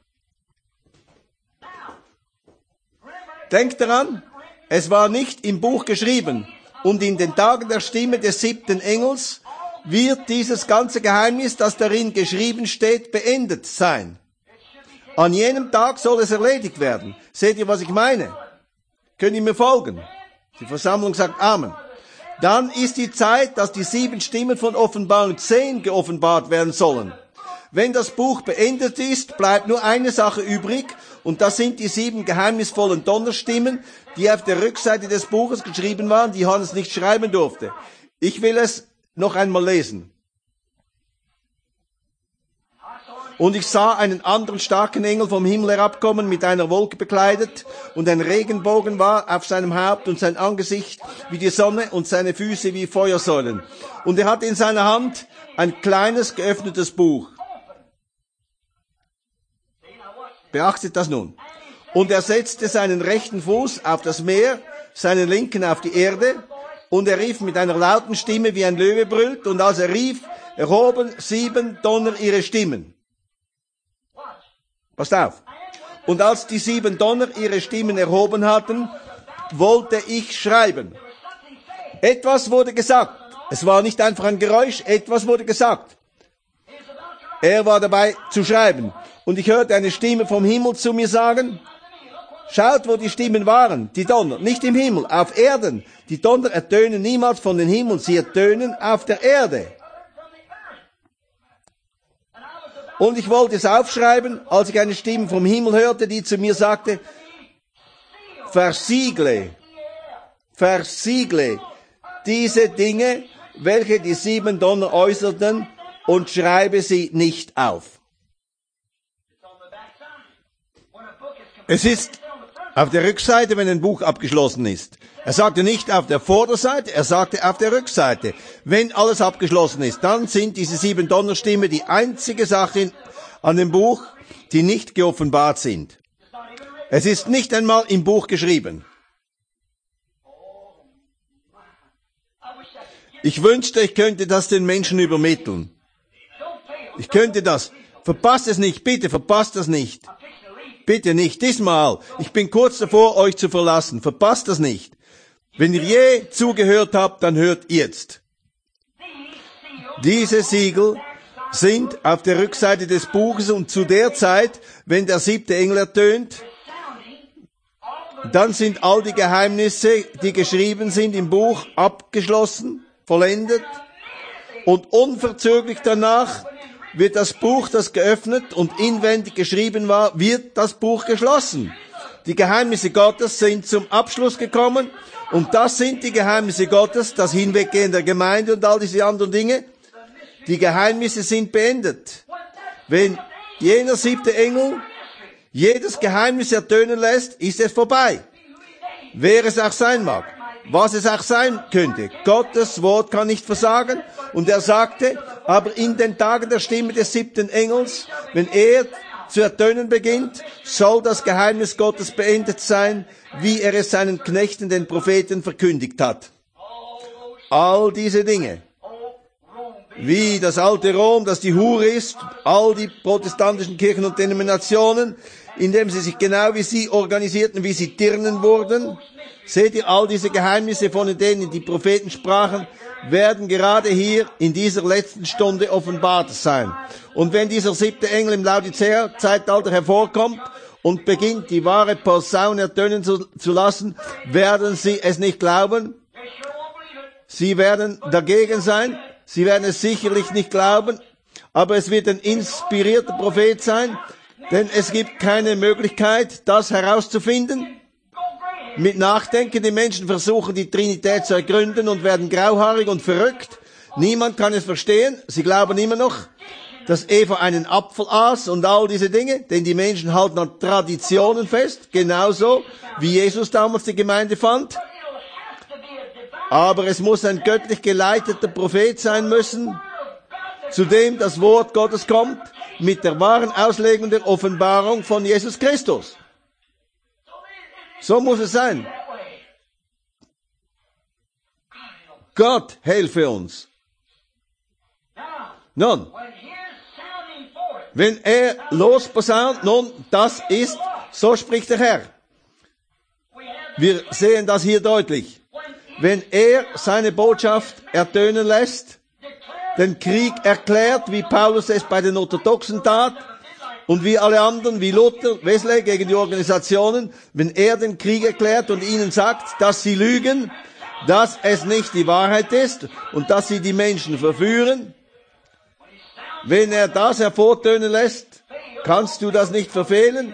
Denkt daran, es war nicht im Buch geschrieben. Und in den Tagen der Stimme des 7. Engels wird dieses ganze Geheimnis, das darin geschrieben steht, beendet sein. An jenem Tag soll es erledigt werden. Seht ihr, was ich meine? Könnt ihr mir folgen? Die Versammlung sagt Amen. Dann ist die Zeit, dass die 7 Stimmen von Offenbarung 10 geoffenbart werden sollen. Wenn das Buch beendet ist, bleibt nur eine Sache übrig, und das sind die 7 geheimnisvollen Donnerstimmen, die auf der Rückseite des Buches geschrieben waren, die Johannes nicht schreiben durfte. Ich will es noch einmal lesen. Und ich sah einen anderen starken Engel vom Himmel herabkommen, mit einer Wolke bekleidet, und ein Regenbogen war auf seinem Haupt und sein Angesicht wie die Sonne und seine Füße wie Feuersäulen. Und er hatte in seiner Hand ein kleines geöffnetes Buch. Beachtet das nun. Und er setzte seinen rechten Fuß auf das Meer, seinen linken auf die Erde, und er rief mit einer lauten Stimme, wie ein Löwe brüllt, und als er rief, erhoben 7 Donner ihre Stimmen. Passt auf. Und als die 7 Donner ihre Stimmen erhoben hatten, wollte ich schreiben. Etwas wurde gesagt. Es war nicht einfach ein Geräusch, etwas wurde gesagt. Er war dabei zu schreiben. Und ich hörte eine Stimme vom Himmel zu mir sagen, schaut, wo die Stimmen waren, die Donner, nicht im Himmel, auf Erden. Die Donner ertönen niemals von den Himmeln, sie ertönen auf der Erde. Und ich wollte es aufschreiben, als ich eine Stimme vom Himmel hörte, die zu mir sagte, versiegle diese Dinge, welche die 7 Donner äußerten, und schreibe sie nicht auf. Es ist auf der Rückseite, wenn ein Buch abgeschlossen ist. Er sagte nicht auf der Vorderseite, er sagte auf der Rückseite. Wenn alles abgeschlossen ist, dann sind diese 7 Donnerstimmen die einzige Sache an dem Buch, die nicht geoffenbart sind. Es ist nicht einmal im Buch geschrieben. Ich wünschte, ich könnte das den Menschen übermitteln. Ich könnte das. Verpasst es nicht, bitte, verpasst das nicht. Bitte nicht, diesmal. Ich bin kurz davor, euch zu verlassen. Verpasst das nicht. Wenn ihr je zugehört habt, dann hört jetzt. Diese Siegel sind auf der Rückseite des Buches, und zu der Zeit, wenn der 7. Engel ertönt, dann sind all die Geheimnisse, die geschrieben sind im Buch, abgeschlossen, vollendet, und unverzüglich danach wird das Buch, das geöffnet und inwendig geschrieben war, wird das Buch geschlossen. Die Geheimnisse Gottes sind zum Abschluss gekommen und das sind die Geheimnisse Gottes, das Hinweggehen der Gemeinde und all diese anderen Dinge. Die Geheimnisse sind beendet. Wenn jener 7. Engel jedes Geheimnis ertönen lässt, ist es vorbei. Wer es auch sein mag, was es auch sein könnte. Gottes Wort kann nicht versagen. Und er sagte, aber in den Tagen der Stimme des 7. Engels, wenn er zu ertönen beginnt, soll das Geheimnis Gottes beendet sein, wie er es seinen Knechten, den Propheten, verkündigt hat. All diese Dinge. Wie das alte Rom, das die Hure ist, all die protestantischen Kirchen und Denominationen, indem sie sich genau wie sie organisierten, wie sie Dirnen wurden. Seht ihr, all diese Geheimnisse, von denen die Propheten sprachen, werden gerade hier in dieser letzten Stunde offenbart sein. Und wenn dieser 7. Engel im Laodicea-Zeitalter hervorkommt und beginnt, die wahre Posaune ertönen zu lassen, werden sie es nicht glauben. Sie werden dagegen sein. Sie werden es sicherlich nicht glauben, aber es wird ein inspirierter Prophet sein, denn es gibt keine Möglichkeit, das herauszufinden. Mit Nachdenken, die Menschen versuchen, die Trinität zu ergründen und werden grauhaarig und verrückt. Niemand kann es verstehen. Sie glauben immer noch, dass Eva einen Apfel aß und all diese Dinge, denn die Menschen halten an Traditionen fest, genauso wie Jesus damals die Gemeinde fand. Aber es muss ein göttlich geleiteter Prophet sein müssen, zu dem das Wort Gottes kommt, mit der wahren Auslegung der Offenbarung von Jesus Christus. So muss es sein. Gott helfe uns. Nun, wenn er losposaunt, nun, das ist, so spricht der Herr. Wir sehen das hier deutlich. Wenn er seine Botschaft ertönen lässt, den Krieg erklärt, wie Paulus es bei den Orthodoxen tat, und wie alle anderen, wie Luther, Wesley gegen die Organisationen, wenn er den Krieg erklärt und ihnen sagt, dass sie lügen, dass es nicht die Wahrheit ist und dass sie die Menschen verführen, wenn er das hervortönen lässt, kannst du das nicht verfehlen.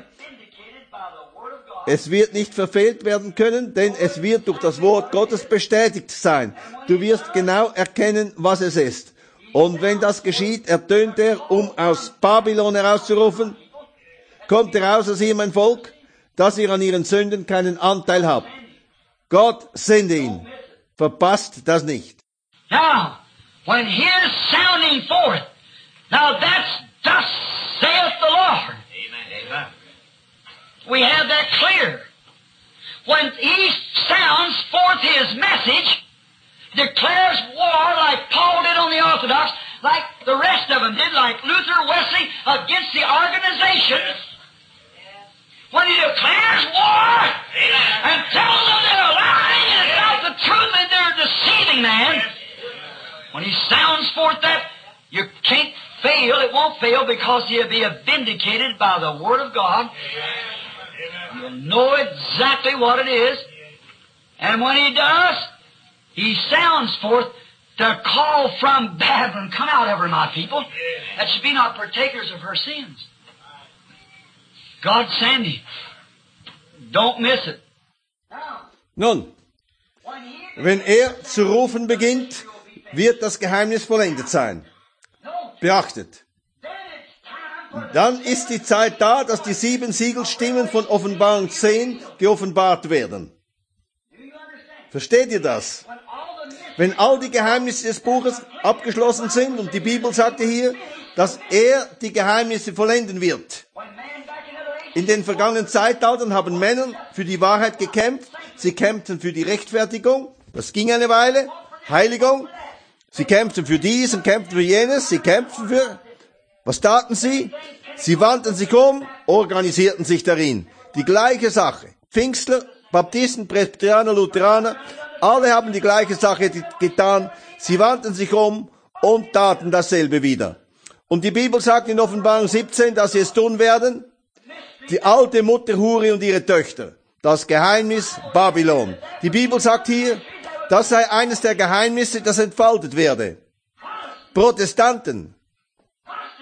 Es wird nicht verfehlt werden können, denn es wird durch das Wort Gottes bestätigt sein. Du wirst genau erkennen, was es ist. Und wenn das geschieht, ertönt er, um aus Babylon herauszurufen, kommt heraus aus ihr, mein Volk, dass ihr an ihren Sünden keinen Anteil habt. Gott sende ihn. Verpasst das nicht. Now, when here's sounding forth, now that's thus saith the Lord. Amen. We have that clear. When he sounds forth his message, declares war like Paul did on the Orthodox, like the rest of them did, like Luther, Wesley, against the organization. When he declares war and tells them they're lying and it's not the truth and they're deceiving man, when he sounds forth that, you can't fail. It won't fail because you'll be vindicated by the Word of God. You'll know exactly what it is. And when he does, he sounds forth to call from Babylon, come out of her, my people, that should be not partakers of her sins. God send him. Don't miss it. Nun, wenn er zu rufen beginnt, wird das Geheimnis vollendet sein. Beachtet. Dann ist die Zeit da, dass die 7 Siegelstimmen von Offenbarung 10 geoffenbart werden. Versteht ihr das? Wenn all die Geheimnisse des Buches abgeschlossen sind, und die Bibel sagte hier, dass er die Geheimnisse vollenden wird. In den vergangenen Zeitaltern haben Männer für die Wahrheit gekämpft. Sie kämpften für die Rechtfertigung. Das ging eine Weile. Heiligung. Sie kämpften für dies und kämpften für jenes. Sie kämpften für... Was taten sie? Sie wandten sich um, organisierten sich darin. Die gleiche Sache. Pfingstler, Baptisten, Presbyterianer, Lutheraner, alle haben die gleiche Sache getan. Sie wandten sich um und taten dasselbe wieder. Und die Bibel sagt in Offenbarung 17, dass sie es tun werden. Die alte Mutter Hure und ihre Töchter. Das Geheimnis Babylon. Die Bibel sagt hier, das sei eines der Geheimnisse, das entfaltet werde. Protestanten,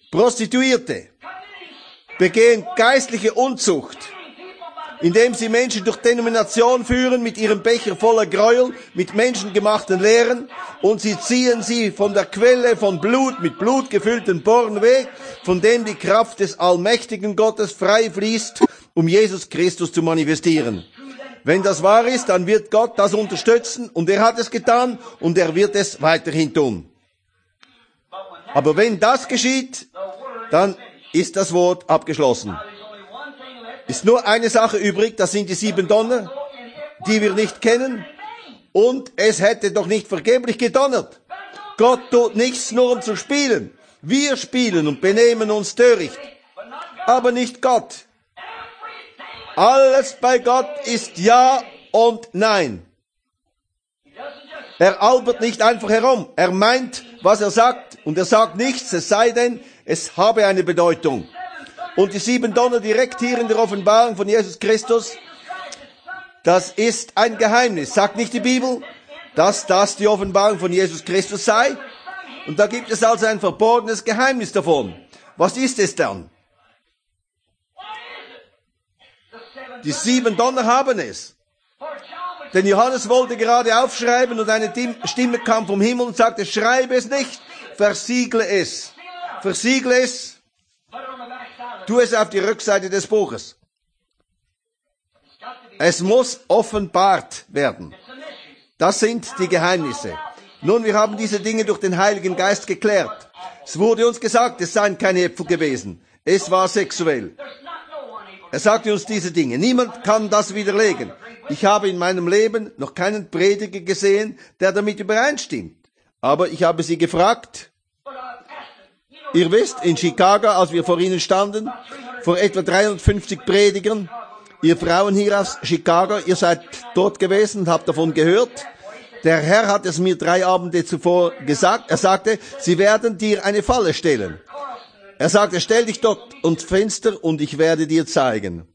Prostituierte begehen geistliche Unzucht, indem sie Menschen durch Denomination führen mit ihrem Becher voller Gräuel, mit menschengemachten Lehren, und sie ziehen sie von der Quelle von Blut, mit Blut gefüllten Born weg, von dem die Kraft des allmächtigen Gottes frei fließt, um Jesus Christus zu manifestieren. Wenn das wahr ist, dann wird Gott das unterstützen, und er hat es getan, und er wird es weiterhin tun. Aber wenn das geschieht, dann ist das Wort abgeschlossen. Ist nur eine Sache übrig, das sind die 7 Donner, die wir nicht kennen, und es hätte doch nicht vergeblich gedonnert. Gott tut nichts nur um zu spielen. Wir spielen und benehmen uns töricht, aber nicht Gott. Alles bei Gott ist Ja und Nein. Er albert nicht einfach herum. Er meint, was er sagt, und er sagt nichts, es sei denn, es habe eine Bedeutung. Und die 7 Donner direkt hier in der Offenbarung von Jesus Christus, das ist ein Geheimnis. Sagt nicht die Bibel, dass das die Offenbarung von Jesus Christus sei? Und da gibt es also ein verborgenes Geheimnis davon. Was ist es dann? Die 7 Donner haben es. Denn Johannes wollte gerade aufschreiben, und eine Stimme kam vom Himmel und sagte, schreibe es nicht, versiegle es. Versiegle es. Tu es auf die Rückseite des Buches. Es muss offenbart werden. Das sind die Geheimnisse. Nun, wir haben diese Dinge durch den Heiligen Geist geklärt. Es wurde uns gesagt, es seien keine Äpfel gewesen. Es war sexuell. Er sagte uns diese Dinge. Niemand kann das widerlegen. Ich habe in meinem Leben noch keinen Prediger gesehen, der damit übereinstimmt. Aber ich habe sie gefragt. Ihr wisst, in Chicago, als wir vor Ihnen standen, vor etwa 350 Predigern, ihr Frauen hier aus Chicago, ihr seid dort gewesen und habt davon gehört. Der Herr hat es mir 3 Abende zuvor gesagt. Er sagte, sie werden dir eine Falle stellen. Er sagte, stell dich dort ans Fenster und ich werde dir zeigen.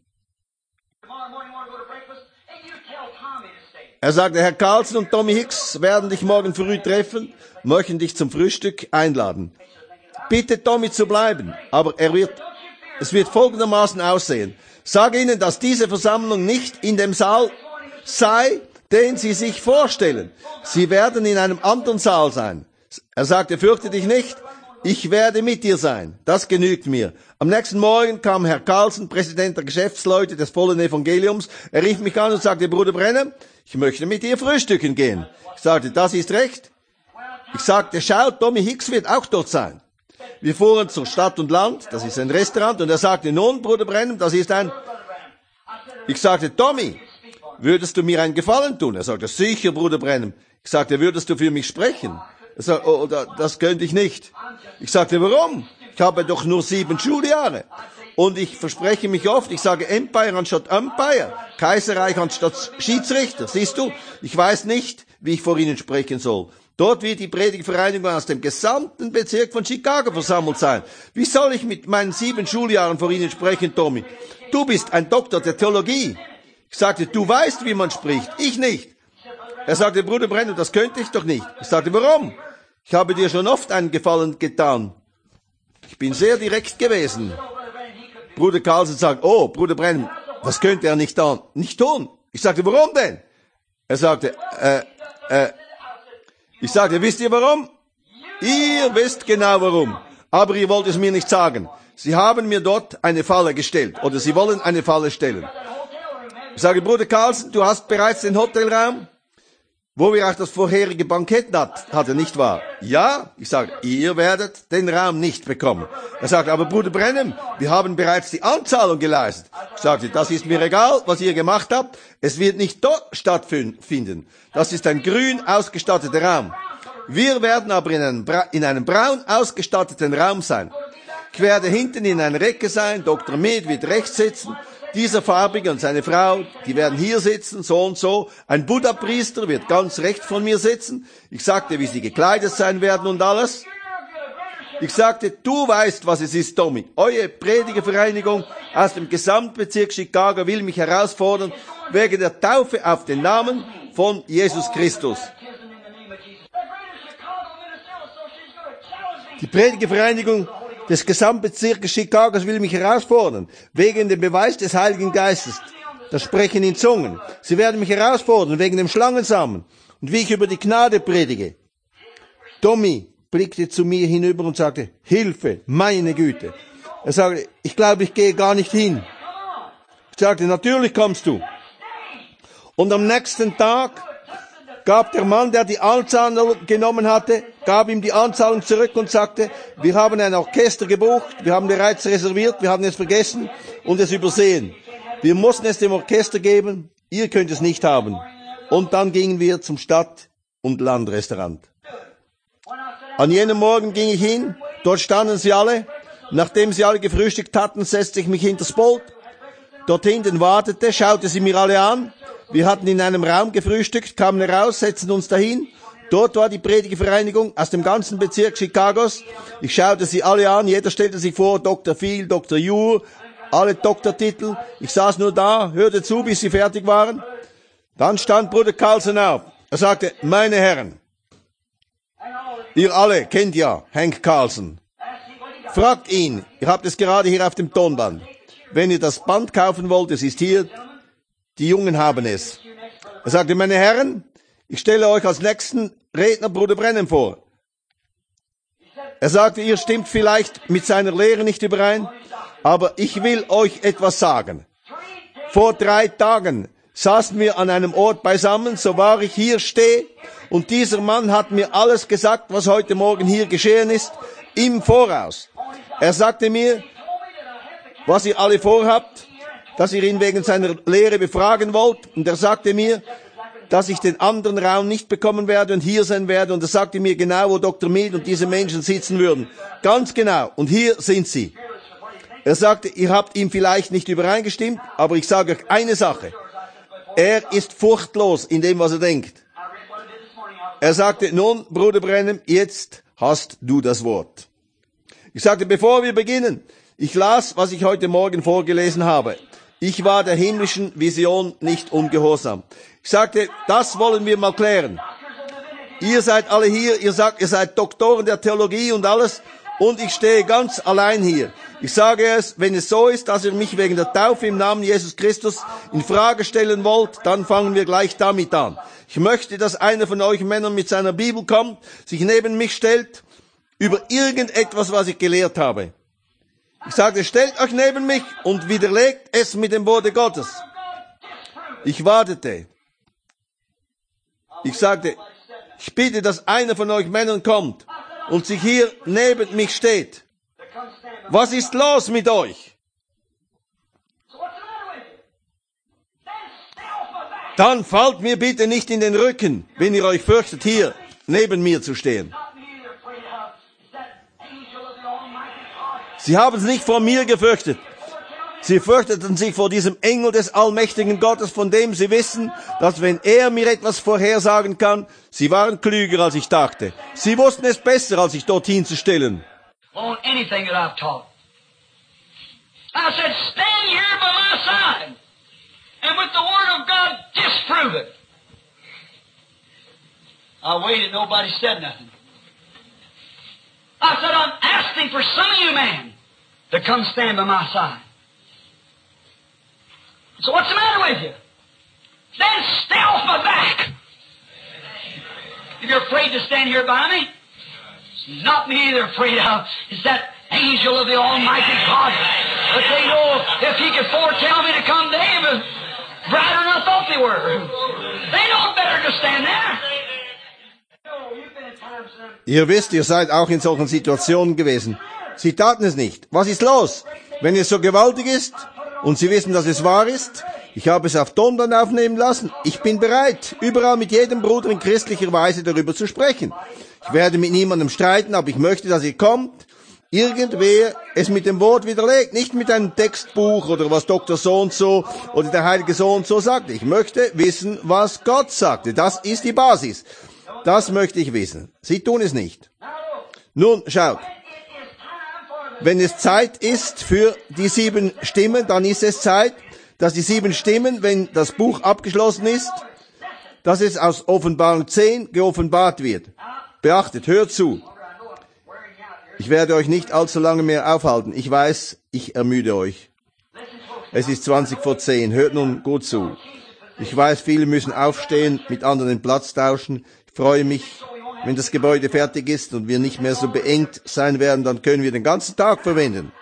Er sagte, Herr Carlson und Tommy Hicks werden dich morgen früh treffen, möchten dich zum Frühstück einladen. Bitte Tommy zu bleiben, aber es wird folgendermaßen aussehen. Sag ihnen, dass diese Versammlung nicht in dem Saal sei, den sie sich vorstellen. Sie werden in einem anderen Saal sein. Er sagte, fürchte dich nicht, ich werde mit dir sein. Das genügt mir. Am nächsten Morgen kam Herr Carlson, Präsident der Geschäftsleute des vollen Evangeliums. Er rief mich an und sagte, Bruder Brenner, ich möchte mit dir frühstücken gehen. Ich sagte, das ist recht. Ich sagte, schau, Tommy Hicks wird auch dort sein. Wir fuhren zur Stadt und Land, das ist ein Restaurant, und er sagte, nun, Bruder Brenner, das ist ein... Ich sagte, Tommy, würdest du mir einen Gefallen tun? Er sagte, sicher, Bruder Brenner. Ich sagte, würdest du für mich sprechen? Er sagte, oh, das könnte ich nicht. Ich sagte, warum? Ich habe doch nur 7 Schuljahre. Und ich verspreche mich oft, ich sage Empire anstatt Umpire, Kaiserreich anstatt Schiedsrichter. Siehst du, ich weiß nicht, wie ich vor Ihnen sprechen soll. Dort wird die Predigtvereinigung aus dem gesamten Bezirk von Chicago versammelt sein. Wie soll ich mit meinen 7 Schuljahren vor Ihnen sprechen, Tommy? Du bist ein Doktor der Theologie. Ich sagte, du weißt, wie man spricht, ich nicht. Er sagte, Bruder Brenner, das könnte ich doch nicht. Ich sagte, warum? Ich habe dir schon oft einen Gefallen getan. Ich bin sehr direkt gewesen. Bruder Carlson sagt, oh, Bruder Brenner, das könnte er nicht tun. Ich sagte, warum denn? Er sagte, ich sagte, wisst ihr warum? Ihr wisst genau warum. Aber ihr wollt es mir nicht sagen. Sie haben mir dort eine Falle gestellt. Oder sie wollen eine Falle stellen. Ich sage, Bruder Carlson, du hast bereits den Hotelraum, wo wir auch das vorherige Bankett hatten, nicht wahr? Ja, ich sage, ihr werdet den Raum nicht bekommen. Er sagt, aber Bruder Brennan, wir haben bereits die Anzahlung geleistet. Ich sagte, das ist mir egal, was ihr gemacht habt. Es wird nicht dort stattfinden. Das ist ein grün ausgestatteter Raum. Wir werden aber in einem braun ausgestatteten Raum sein. Ich werde hinten in einer Ecke sein, Dr. Med wird rechts sitzen, dieser Farbige und seine Frau, die werden hier sitzen, so und so. Ein Buddha-Priester wird ganz rechts von mir sitzen. Ich sagte, wie sie gekleidet sein werden und alles. Ich sagte, du weißt, was es ist, Tommy. Eure Predigervereinigung aus dem Gesamtbezirk Chicago will mich herausfordern wegen der Taufe auf den Namen von Jesus Christus. Die Predigervereinigung des Gesamtbezirkes Chicagos will mich herausfordern, wegen dem Beweis des Heiligen Geistes, das Sprechen in Zungen. Sie werden mich herausfordern, wegen dem Schlangensamen und wie ich über die Gnade predige. Tommy blickte zu mir hinüber und sagte, Hilfe, meine Güte. Er sagte, ich glaube, ich gehe gar nicht hin. Ich sagte, natürlich kommst du. Und am nächsten Tag gab der Mann, der die Anzahlung genommen hatte, gab ihm die Anzahlung zurück und sagte, wir haben ein Orchester gebucht, wir haben bereits reserviert, wir haben es vergessen und es übersehen. Wir mussten es dem Orchester geben, ihr könnt es nicht haben. Und dann gingen wir zum Stadt- und Landrestaurant. An jenem Morgen ging ich hin, dort standen sie alle. Nachdem sie alle gefrühstückt hatten, setzte ich mich hinters Pult. Dort hinten wartete, schaute sie mir alle an. Wir hatten in einem Raum gefrühstückt, kamen heraus, setzten uns dahin. Dort war die Predigervereinigung aus dem ganzen Bezirk Chicagos. Ich schaute sie alle an, jeder stellte sich vor, Dr. Phil, Dr. Yu, alle Doktortitel. Ich saß nur da, hörte zu, bis sie fertig waren. Dann stand Bruder Carlson auf. Er sagte, meine Herren, ihr alle kennt ja Hank Carlson. Fragt ihn, ihr habt es gerade hier auf dem Tonband. Wenn ihr das Band kaufen wollt, es ist hier, die Jungen haben es. Er sagte, meine Herren, ich stelle euch als nächsten Redner Bruder Branham vor. Er sagte, ihr stimmt vielleicht mit seiner Lehre nicht überein, aber ich will euch etwas sagen. Vor 3 Tagen saßen wir an einem Ort beisammen, so wahr ich hier stehe, und dieser Mann hat mir alles gesagt, was heute Morgen hier geschehen ist, im Voraus. Er sagte mir, was ihr alle vorhabt, dass ihr ihn wegen seiner Lehre befragen wollt, und er sagte mir, dass ich den anderen Raum nicht bekommen werde und hier sein werde, und er sagte mir genau, wo Dr. Mead und diese Menschen sitzen würden. Ganz genau, und hier sind sie. Er sagte, ihr habt ihm vielleicht nicht übereingestimmt, aber ich sage euch eine Sache. Er ist furchtlos in dem, was er denkt. Er sagte, nun, Bruder Branham, jetzt hast du das Wort. Ich sagte, bevor wir beginnen, ich las, was ich heute Morgen vorgelesen habe. Ich war der himmlischen Vision nicht ungehorsam. Ich sagte, das wollen wir mal klären. Ihr seid alle hier, ihr sagt, ihr seid Doktoren der Theologie und alles, und ich stehe ganz allein hier. Ich sage es, wenn es so ist, dass ihr mich wegen der Taufe im Namen Jesus Christus in Frage stellen wollt, dann fangen wir gleich damit an. Ich möchte, dass einer von euch Männern mit seiner Bibel kommt, sich neben mich stellt, über irgendetwas, was ich gelehrt habe. Ich sagte, stellt euch neben mich und widerlegt es mit dem Worte Gottes. Ich wartete. Ich sagte, ich bitte, dass einer von euch Männern kommt und sich hier neben mich steht. Was ist los mit euch? Dann fallt mir bitte nicht in den Rücken, wenn ihr euch fürchtet, hier neben mir zu stehen. Sie haben es nicht vor mir gefürchtet. Sie fürchteten sich vor diesem Engel des allmächtigen Gottes, von dem sie wissen, dass wenn er mir etwas vorhersagen kann, sie waren klüger, als ich dachte. Sie wussten es besser, als sich dorthin zu stellen. On anything that I've taught. I said, stand here by my side, and with the Word of God, disprove it. I waited, nobody said nothing. I said, I'm asking for some of you men to come stand by my side. So what's the matter with you? Then stay off my back. If you're afraid to stand here by me, it's not me they're afraid of. It's that angel of the Almighty God. But they know if he could foretell me to come, they were brighter than I thought they were. They know better to stand there. Ihr wisst, ihr seid auch in solchen Situationen gewesen. Sie taten es nicht. Was ist los? Wenn es so gewaltig ist und Sie wissen, dass es wahr ist, ich habe es auf Tonband aufnehmen lassen. Ich bin bereit, überall mit jedem Bruder in christlicher Weise darüber zu sprechen. Ich werde mit niemandem streiten, aber ich möchte, dass ihr kommt, irgendwer es mit dem Wort widerlegt, nicht mit einem Textbuch oder was Dr. So und so oder der Heilige so und so sagte. Ich möchte wissen, was Gott sagte. Das ist die Basis. Das möchte ich wissen. Sie tun es nicht. Nun, schaut. Wenn es Zeit ist für die 7 Stimmen, dann ist es Zeit, dass die 7 Stimmen, wenn das Buch abgeschlossen ist, dass es aus Offenbarung 10 geoffenbart wird. Beachtet, hört zu. Ich werde euch nicht allzu lange mehr aufhalten. Ich weiß, ich ermüde euch. Es ist 20:10. Hört nun gut zu. Ich weiß, viele müssen aufstehen, mit anderen den Platz tauschen. Ich freue mich, wenn das Gebäude fertig ist und wir nicht mehr so beengt sein werden, dann können wir den ganzen Tag verwenden.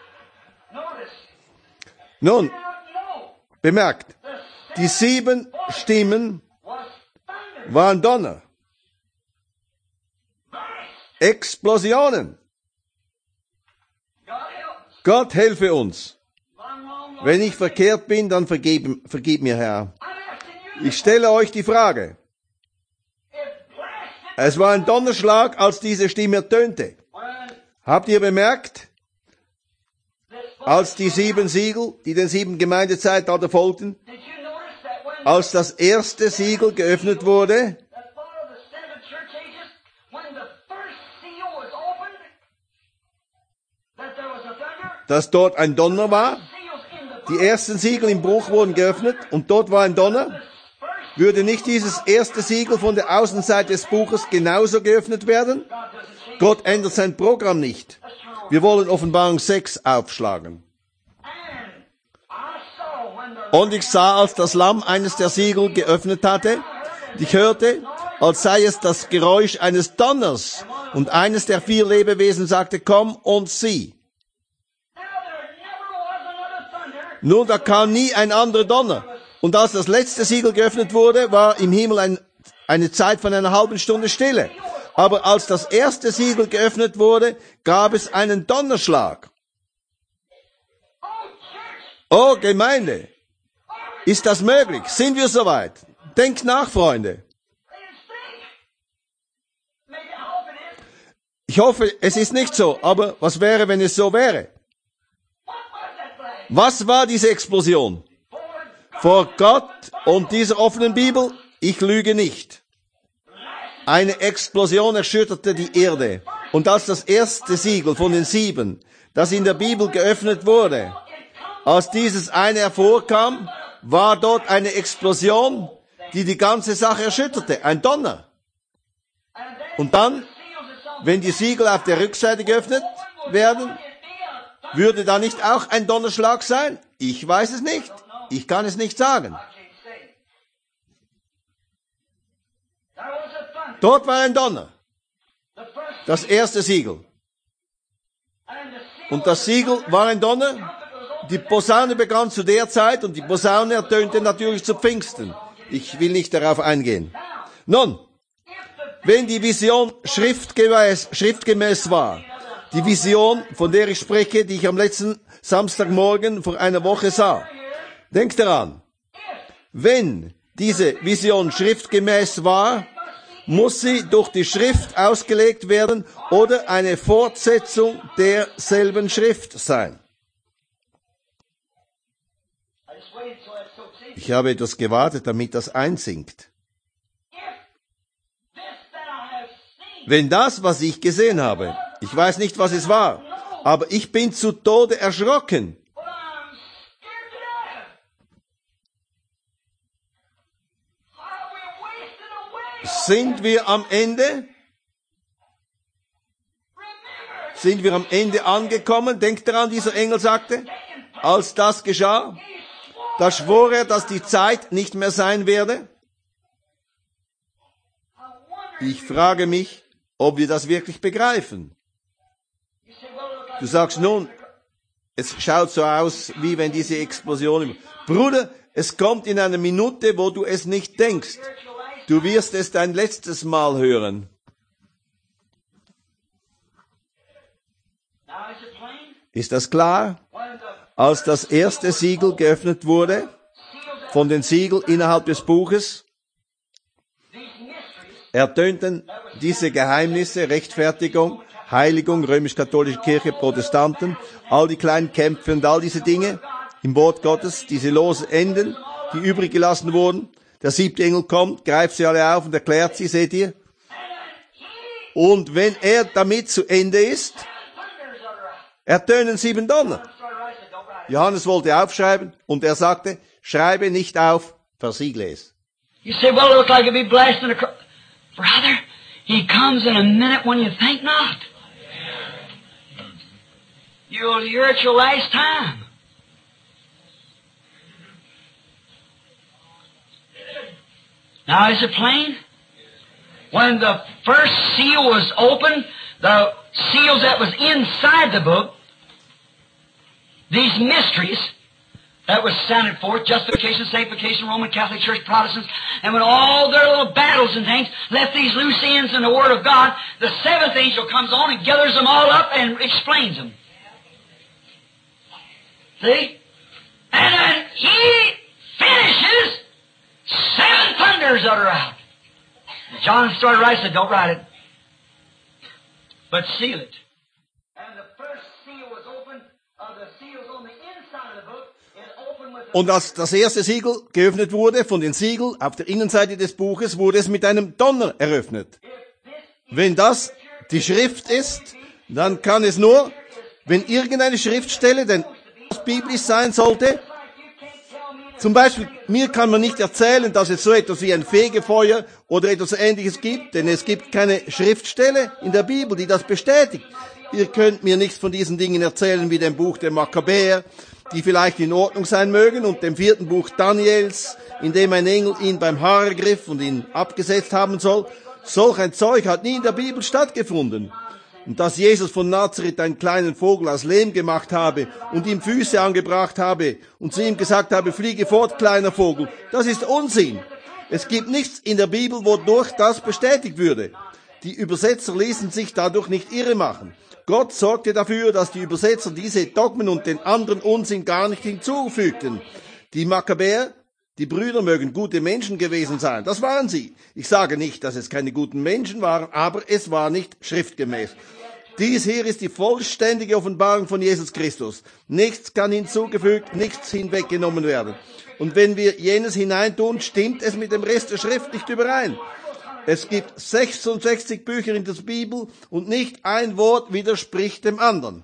Nun, bemerkt, die 7 Stimmen waren Donner. Explosionen. Gott helfe uns. Wenn ich verkehrt bin, dann vergib mir, Herr. Ich stelle euch die Frage. Es war ein Donnerschlag, als diese Stimme ertönte. Habt ihr bemerkt, als die 7 Siegel, die den 7 Gemeindezeitalter folgten, als das erste Siegel geöffnet wurde, dass dort ein Donner war? Die ersten Siegel im Bruch wurden geöffnet und dort war ein Donner. Würde nicht dieses erste Siegel von der Außenseite des Buches genauso geöffnet werden? Gott ändert sein Programm nicht. Wir wollen Offenbarung 6 aufschlagen. Und ich sah, als das Lamm eines der Siegel geöffnet hatte, ich hörte, als sei es das Geräusch eines Donners, und eines der 4 Lebewesen sagte, komm und sieh. Nun, da kam nie ein anderer Donner. Und als das letzte Siegel geöffnet wurde, war im Himmel eine Zeit von einer halben Stunde Stille. Aber als das erste Siegel geöffnet wurde, gab es einen Donnerschlag. Oh, Gemeinde, ist das möglich? Sind wir soweit? Denkt nach, Freunde. Ich hoffe, es ist nicht so, aber was wäre, wenn es so wäre? Was war diese Explosion? Vor Gott und dieser offenen Bibel, ich lüge nicht. Eine Explosion erschütterte die Erde. Und als das erste Siegel von den 7, das in der Bibel geöffnet wurde, als dieses eine hervorkam, war dort eine Explosion, die die ganze Sache erschütterte. Ein Donner. Und dann, wenn die Siegel auf der Rückseite geöffnet werden, würde da nicht auch ein Donnerschlag sein? Ich weiß es nicht. Ich kann es nicht sagen. Dort war ein Donner. Das erste Siegel. Und das Siegel war ein Donner. Die Posaune begann zu der Zeit und die Posaune ertönte natürlich zu Pfingsten. Ich will nicht darauf eingehen. Nun, wenn die Vision schriftgemäß war, die Vision, von der ich spreche, die ich am letzten Samstagmorgen vor einer Woche sah. Denkt daran, wenn diese Vision schriftgemäß war, muss sie durch die Schrift ausgelegt werden oder eine Fortsetzung derselben Schrift sein. Ich habe etwas gewartet, damit das einsinkt. Wenn das, was ich gesehen habe, ich weiß nicht, was es war, aber ich bin zu Tode erschrocken. Sind wir am Ende? Sind wir am Ende angekommen? Denkt daran, dieser Engel sagte, als das geschah, da schwor er, dass die Zeit nicht mehr sein werde. Ich frage mich, ob wir das wirklich begreifen. Du sagst nun, es schaut so aus, wie wenn diese Explosion... Bruder, es kommt in einer Minute, wo du es nicht denkst. Du wirst es dein letztes Mal hören. Ist das klar? Als das erste Siegel geöffnet wurde, von den Siegeln innerhalb des Buches, ertönten diese Geheimnisse, Rechtfertigung, Heiligung, römisch-katholische Kirche, Protestanten, all die kleinen Kämpfe und all diese Dinge im Wort Gottes, diese losen Enden, die übrig gelassen wurden. Der 7. Engel kommt, greift sie alle auf und erklärt sie, seht ihr? Und wenn er damit zu Ende ist, ertönen 7 Donner. Johannes wollte aufschreiben und er sagte, schreibe nicht auf, versiegle es. You say, well, it looks like it'd be blasting across. Brother, he comes in a minute when you think not. You're at your last time. Now is it plain? When the first seal was opened, the seals that was inside the book, these mysteries that was sounded forth, justification, sanctification, Roman Catholic Church, Protestants, and when all their little battles and things left these loose ends in the Word of God, the seventh angel comes on and gathers them all up and explains them. See? And then he finishes, seven thunders utter out. John started writing, said, don't write it, but seal it. And the first seal was opened, the seals on the inside of the book, it opened with... Und als das erste Siegel geöffnet wurde, von den Siegeln auf der Innenseite des Buches, wurde es mit einem Donner eröffnet. Wenn das die Schrift ist, dann kann es nur, wenn irgendeine Schriftstelle denn biblisch sein sollte, zum Beispiel, mir kann man nicht erzählen, dass es so etwas wie ein Fegefeuer oder etwas Ähnliches gibt, denn es gibt keine Schriftstelle in der Bibel, die das bestätigt. Ihr könnt mir nichts von diesen Dingen erzählen wie dem Buch der Makkabäer, die vielleicht in Ordnung sein mögen, und dem 4. Buch Daniels, in dem ein Engel ihn beim Haar ergriff und ihn abgesetzt haben soll. Solch ein Zeug hat nie in der Bibel stattgefunden. Und dass Jesus von Nazareth einen kleinen Vogel aus Lehm gemacht habe und ihm Füße angebracht habe und zu ihm gesagt habe, fliege fort, kleiner Vogel, das ist Unsinn. Es gibt nichts in der Bibel, wodurch das bestätigt würde. Die Übersetzer ließen sich dadurch nicht irre machen. Gott sorgte dafür, dass die Übersetzer diese Dogmen und den anderen Unsinn gar nicht hinzufügten. Die Makkabäer, die Brüder mögen gute Menschen gewesen sein. Das waren sie. Ich sage nicht, dass es keine guten Menschen waren, aber es war nicht schriftgemäß. Dies hier ist die vollständige Offenbarung von Jesus Christus. Nichts kann hinzugefügt, nichts hinweggenommen werden. Und wenn wir jenes hineintun, stimmt es mit dem Rest der Schrift nicht überein. Es gibt 66 Bücher in der Bibel und nicht ein Wort widerspricht dem anderen.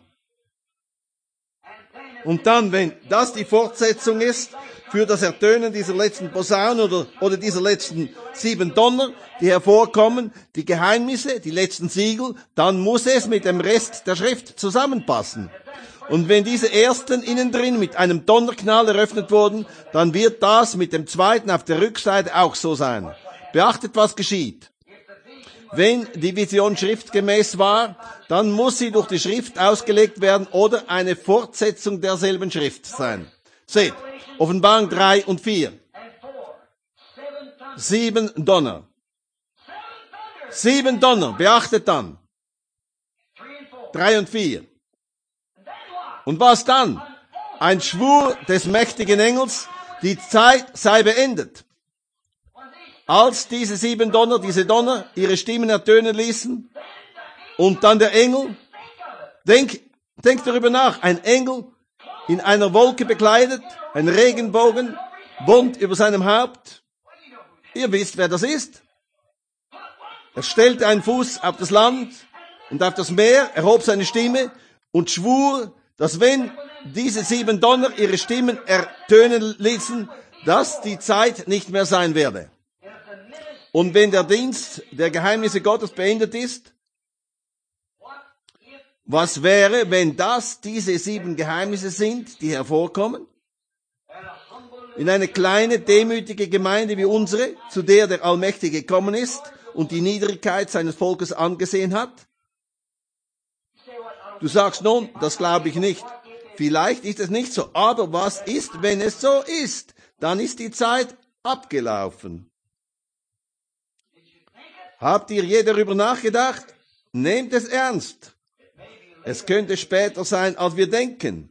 Und dann, wenn das die Fortsetzung ist für das Ertönen dieser letzten Posaunen oder dieser letzten 7 Donner, die hervorkommen, die Geheimnisse, die letzten Siegel, dann muss es mit dem Rest der Schrift zusammenpassen. Und wenn diese ersten innen drin mit einem Donnerknall eröffnet wurden, dann wird das mit dem zweiten auf der Rückseite auch so sein. Beachtet, was geschieht. Wenn die Vision schriftgemäß war, dann muss sie durch die Schrift ausgelegt werden oder eine Fortsetzung derselben Schrift sein. Seht, Offenbarung 3 und 4. 7 Donner. 7 Donner, beachtet dann. 3 und 4. Und was dann? Ein Schwur des mächtigen Engels, die Zeit sei beendet. Als diese 7 Donner, diese Donner, ihre Stimmen ertönen ließen, und dann der Engel, denk darüber nach, ein Engel in einer Wolke bekleidet, ein Regenbogen, bunt über seinem Haupt. Ihr wisst, wer das ist. Er stellte einen Fuß auf das Land und auf das Meer, erhob seine Stimme und schwur, dass wenn diese 7 Donner ihre Stimmen ertönen ließen, dass die Zeit nicht mehr sein werde. Und wenn der Dienst der Geheimnisse Gottes beendet ist, was wäre, wenn das diese 7 Geheimnisse sind, die hervorkommen? In eine kleine, demütige Gemeinde wie unsere, zu der der Allmächtige gekommen ist und die Niedrigkeit seines Volkes angesehen hat? Du sagst nun, das glaube ich nicht. Vielleicht ist es nicht so, aber was ist, wenn es so ist? Dann ist die Zeit abgelaufen. Habt ihr je darüber nachgedacht? Nehmt es ernst. Es könnte später sein, als wir denken.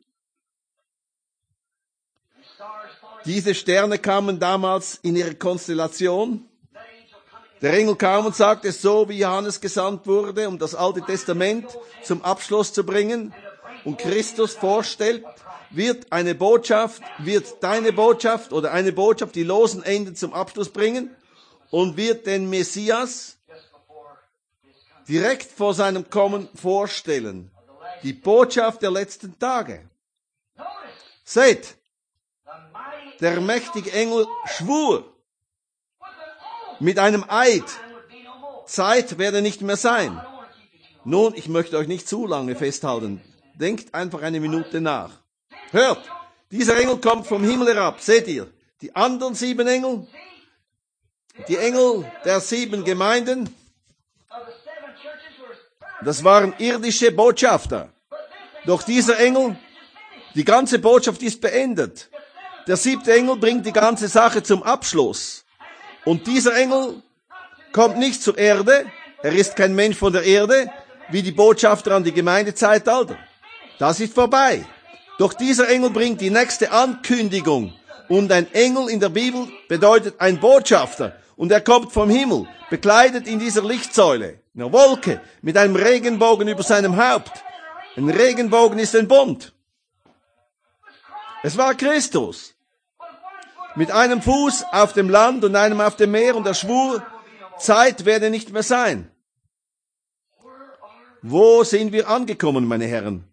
Diese Sterne kamen damals in ihre Konstellation. Der Engel kam und sagte, so wie Johannes gesandt wurde, um das Alte Testament zum Abschluss zu bringen und Christus vorstellt, wird deine Botschaft oder eine Botschaft die losen Enden zum Abschluss bringen und wird den Messias direkt vor seinem Kommen vorstellen. Die Botschaft der letzten Tage. Seht, der mächtige Engel schwur mit einem Eid, Zeit werde nicht mehr sein. Nun, ich möchte euch nicht zu lange festhalten. Denkt einfach eine Minute nach. Hört, dieser Engel kommt vom Himmel herab. Seht ihr, die anderen 7 Engel, die Engel der 7 Gemeinden, das waren irdische Botschafter. Doch dieser Engel, die ganze Botschaft ist beendet. Der 7. Engel bringt die ganze Sache zum Abschluss. Und dieser Engel kommt nicht zur Erde, er ist kein Mensch von der Erde, wie die Botschafter an die Gemeindezeitalter. Das ist vorbei. Doch dieser Engel bringt die nächste Ankündigung. Und ein Engel in der Bibel bedeutet ein Botschafter. Und er kommt vom Himmel, bekleidet in dieser Lichtsäule, in einer Wolke, mit einem Regenbogen über seinem Haupt. Ein Regenbogen ist ein Bund. Es war Christus. Mit einem Fuß auf dem Land und einem auf dem Meer, und er schwur, Zeit werde nicht mehr sein. Wo sind wir angekommen, meine Herren?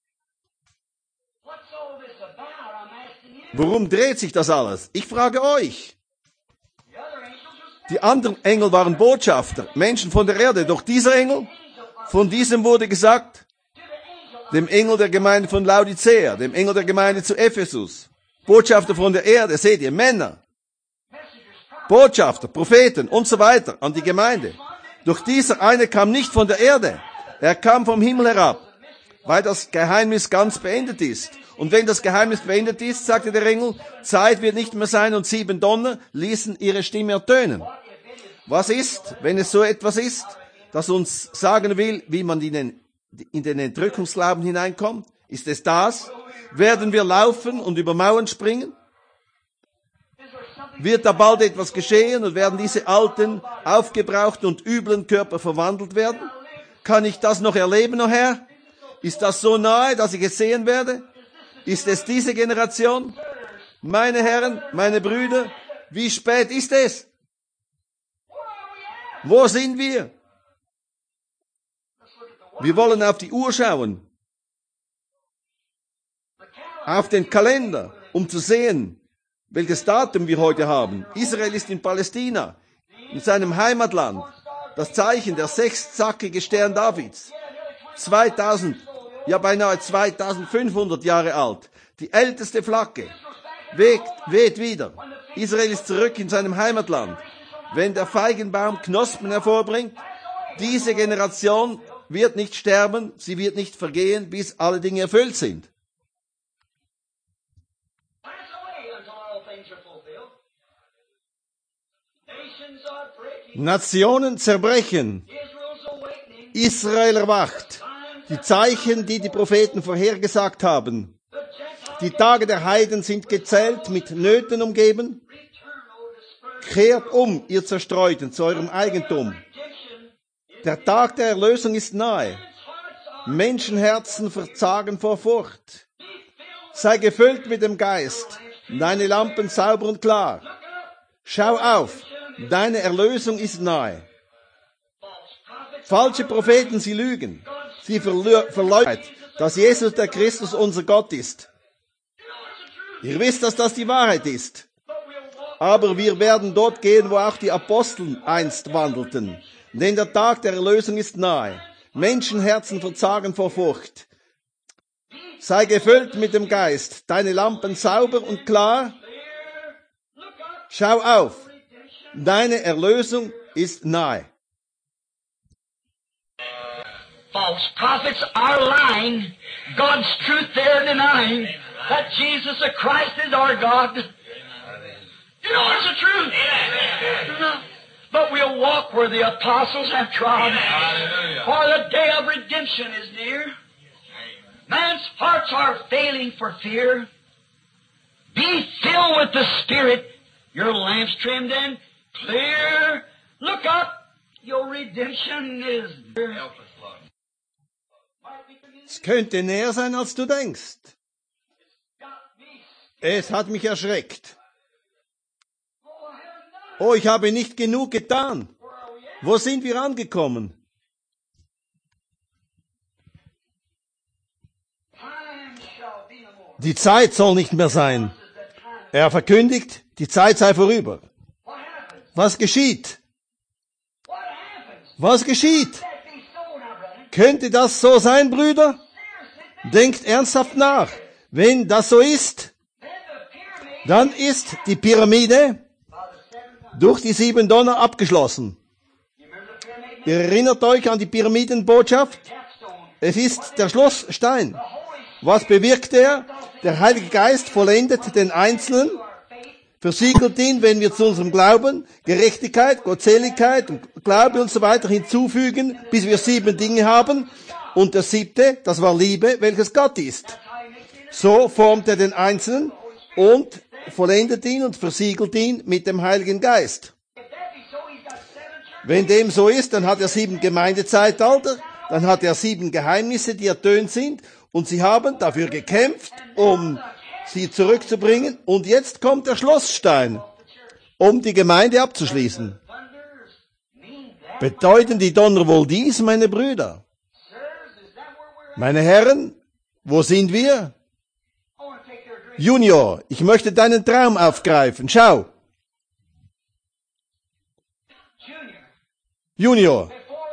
Worum dreht sich das alles? Ich frage euch. Die anderen Engel waren Botschafter, Menschen von der Erde. Doch dieser Engel, von diesem wurde gesagt, dem Engel der Gemeinde von Laodicea, dem Engel der Gemeinde zu Ephesus, Botschafter von der Erde, seht ihr, Männer, Botschafter, Propheten und so weiter an die Gemeinde. Doch dieser eine kam nicht von der Erde, er kam vom Himmel herab, weil das Geheimnis ganz beendet ist. Und wenn das Geheimnis beendet ist, sagte der Engel, Zeit wird nicht mehr sein, und 7 Donner ließen ihre Stimme ertönen. Was ist, wenn es so etwas ist, das uns sagen will, wie man in den Entrückungsglauben hineinkommt? Ist es das? Werden wir laufen und über Mauern springen? Wird da bald etwas geschehen und werden diese alten, aufgebrauchten und üblen Körper verwandelt werden? Kann ich das noch erleben, o Herr? Ist das so nahe, dass ich es sehen werde? Ist es diese Generation? Meine Herren, meine Brüder, wie spät ist es? Wo sind wir? Wir wollen auf die Uhr schauen, auf den Kalender, um zu sehen, welches Datum wir heute haben. Israel ist in Palästina, in seinem Heimatland. Das Zeichen, der 6-zackige Stern Davids. 2000, ja beinahe 2500 Jahre alt. Die älteste Flagge. Weht wieder. Israel ist zurück in seinem Heimatland. Wenn der Feigenbaum Knospen hervorbringt, diese Generation wird nicht sterben, sie wird nicht vergehen, bis alle Dinge erfüllt sind. Nationen zerbrechen. Israel erwacht. Die Zeichen, die die Propheten vorhergesagt haben. Die Tage der Heiden sind gezählt, mit Nöten umgeben. Kehrt um, ihr Zerstreuten, zu eurem Eigentum. Der Tag der Erlösung ist nahe. Menschenherzen verzagen vor Furcht. Sei gefüllt mit dem Geist, deine Lampen sauber und klar. Schau auf, deine Erlösung ist nahe. Falsche Propheten, sie lügen. Sie verleugnen, dass Jesus der Christus unser Gott ist. Ihr wisst, dass das die Wahrheit ist. Aber wir werden dort gehen, wo auch die Apostel einst wandelten. Denn der Tag der Erlösung ist nahe. Menschenherzen verzagen vor Furcht. Sei gefüllt mit dem Geist, deine Lampen sauber und klar. Schau auf, deine Erlösung ist nahe. False prophets are lying. God's truth they're denying. That Jesus the Christ is our God. You know it's the truth. But we'll walk where the apostles have trod. For the day of redemption is near. Man's hearts are failing for fear. Be filled with the Spirit. Your lamps trimmed and clear. Look up. Your redemption is near. Es könnte näher sein, als du denkst. Es hat mich erschreckt. Oh, ich habe nicht genug getan. Wo sind wir angekommen? Die Zeit soll nicht mehr sein. Er verkündigt, die Zeit sei vorüber. Was geschieht? Was geschieht? Könnte das so sein, Brüder? Denkt ernsthaft nach. Wenn das so ist, dann ist die Pyramide durch die 7 Donner abgeschlossen. Ihr erinnert euch an die Pyramidenbotschaft? Es ist der Schlussstein. Was bewirkt er? Der Heilige Geist vollendet den Einzelnen, versiegelt ihn, wenn wir zu unserem Glauben, Gerechtigkeit, Gottseligkeit, Glaube und so weiter hinzufügen, bis wir 7 Dinge haben. Und der 7., das war Liebe, welches Gott ist. So formt er den Einzelnen und vollendet ihn und versiegelt ihn mit dem Heiligen Geist. Wenn dem so ist, dann hat er 7 Gemeindezeitalter, dann hat er 7 Geheimnisse, die ertönt sind, und sie haben dafür gekämpft, um sie zurückzubringen, und jetzt kommt der Schlussstein, um die Gemeinde abzuschließen. Bedeuten die Donner wohl dies, meine Brüder? Meine Herren, wo sind wir? Junior, ich möchte deinen Traum aufgreifen. Schau. Junior,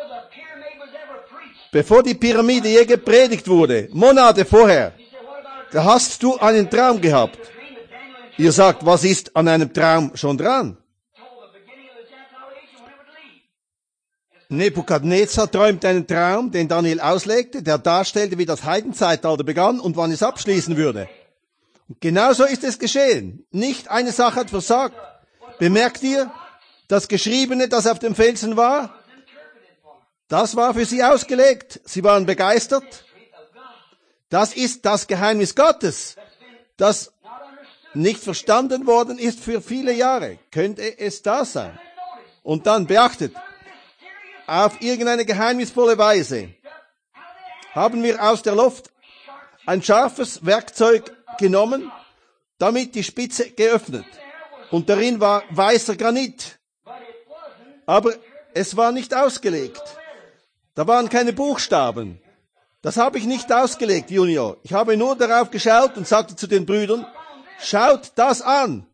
bevor die Pyramide je gepredigt wurde, Monate vorher, da hast du einen Traum gehabt. Ihr sagt, was ist an einem Traum schon dran? Nebukadnezar träumt einen Traum, den Daniel auslegte, der darstellte, wie das Heidenzeitalter begann und wann es abschließen würde. Und genauso ist es geschehen. Nicht eine Sache hat versagt. Bemerkt ihr, das Geschriebene, das auf dem Felsen war, das war für sie ausgelegt. Sie waren begeistert. Das ist das Geheimnis Gottes, das nicht verstanden worden ist für viele Jahre. Könnte es das sein? Und dann beachtet, auf irgendeine geheimnisvolle Weise haben wir aus der Luft ein scharfes Werkzeug genommen, damit die Spitze geöffnet. Und darin war weißer Granit. Aber es war nicht ausgelegt. Da waren keine Buchstaben. Das habe ich nicht ausgelegt, Junior. Ich habe nur darauf geschaut und sagte zu den Brüdern, schaut das an.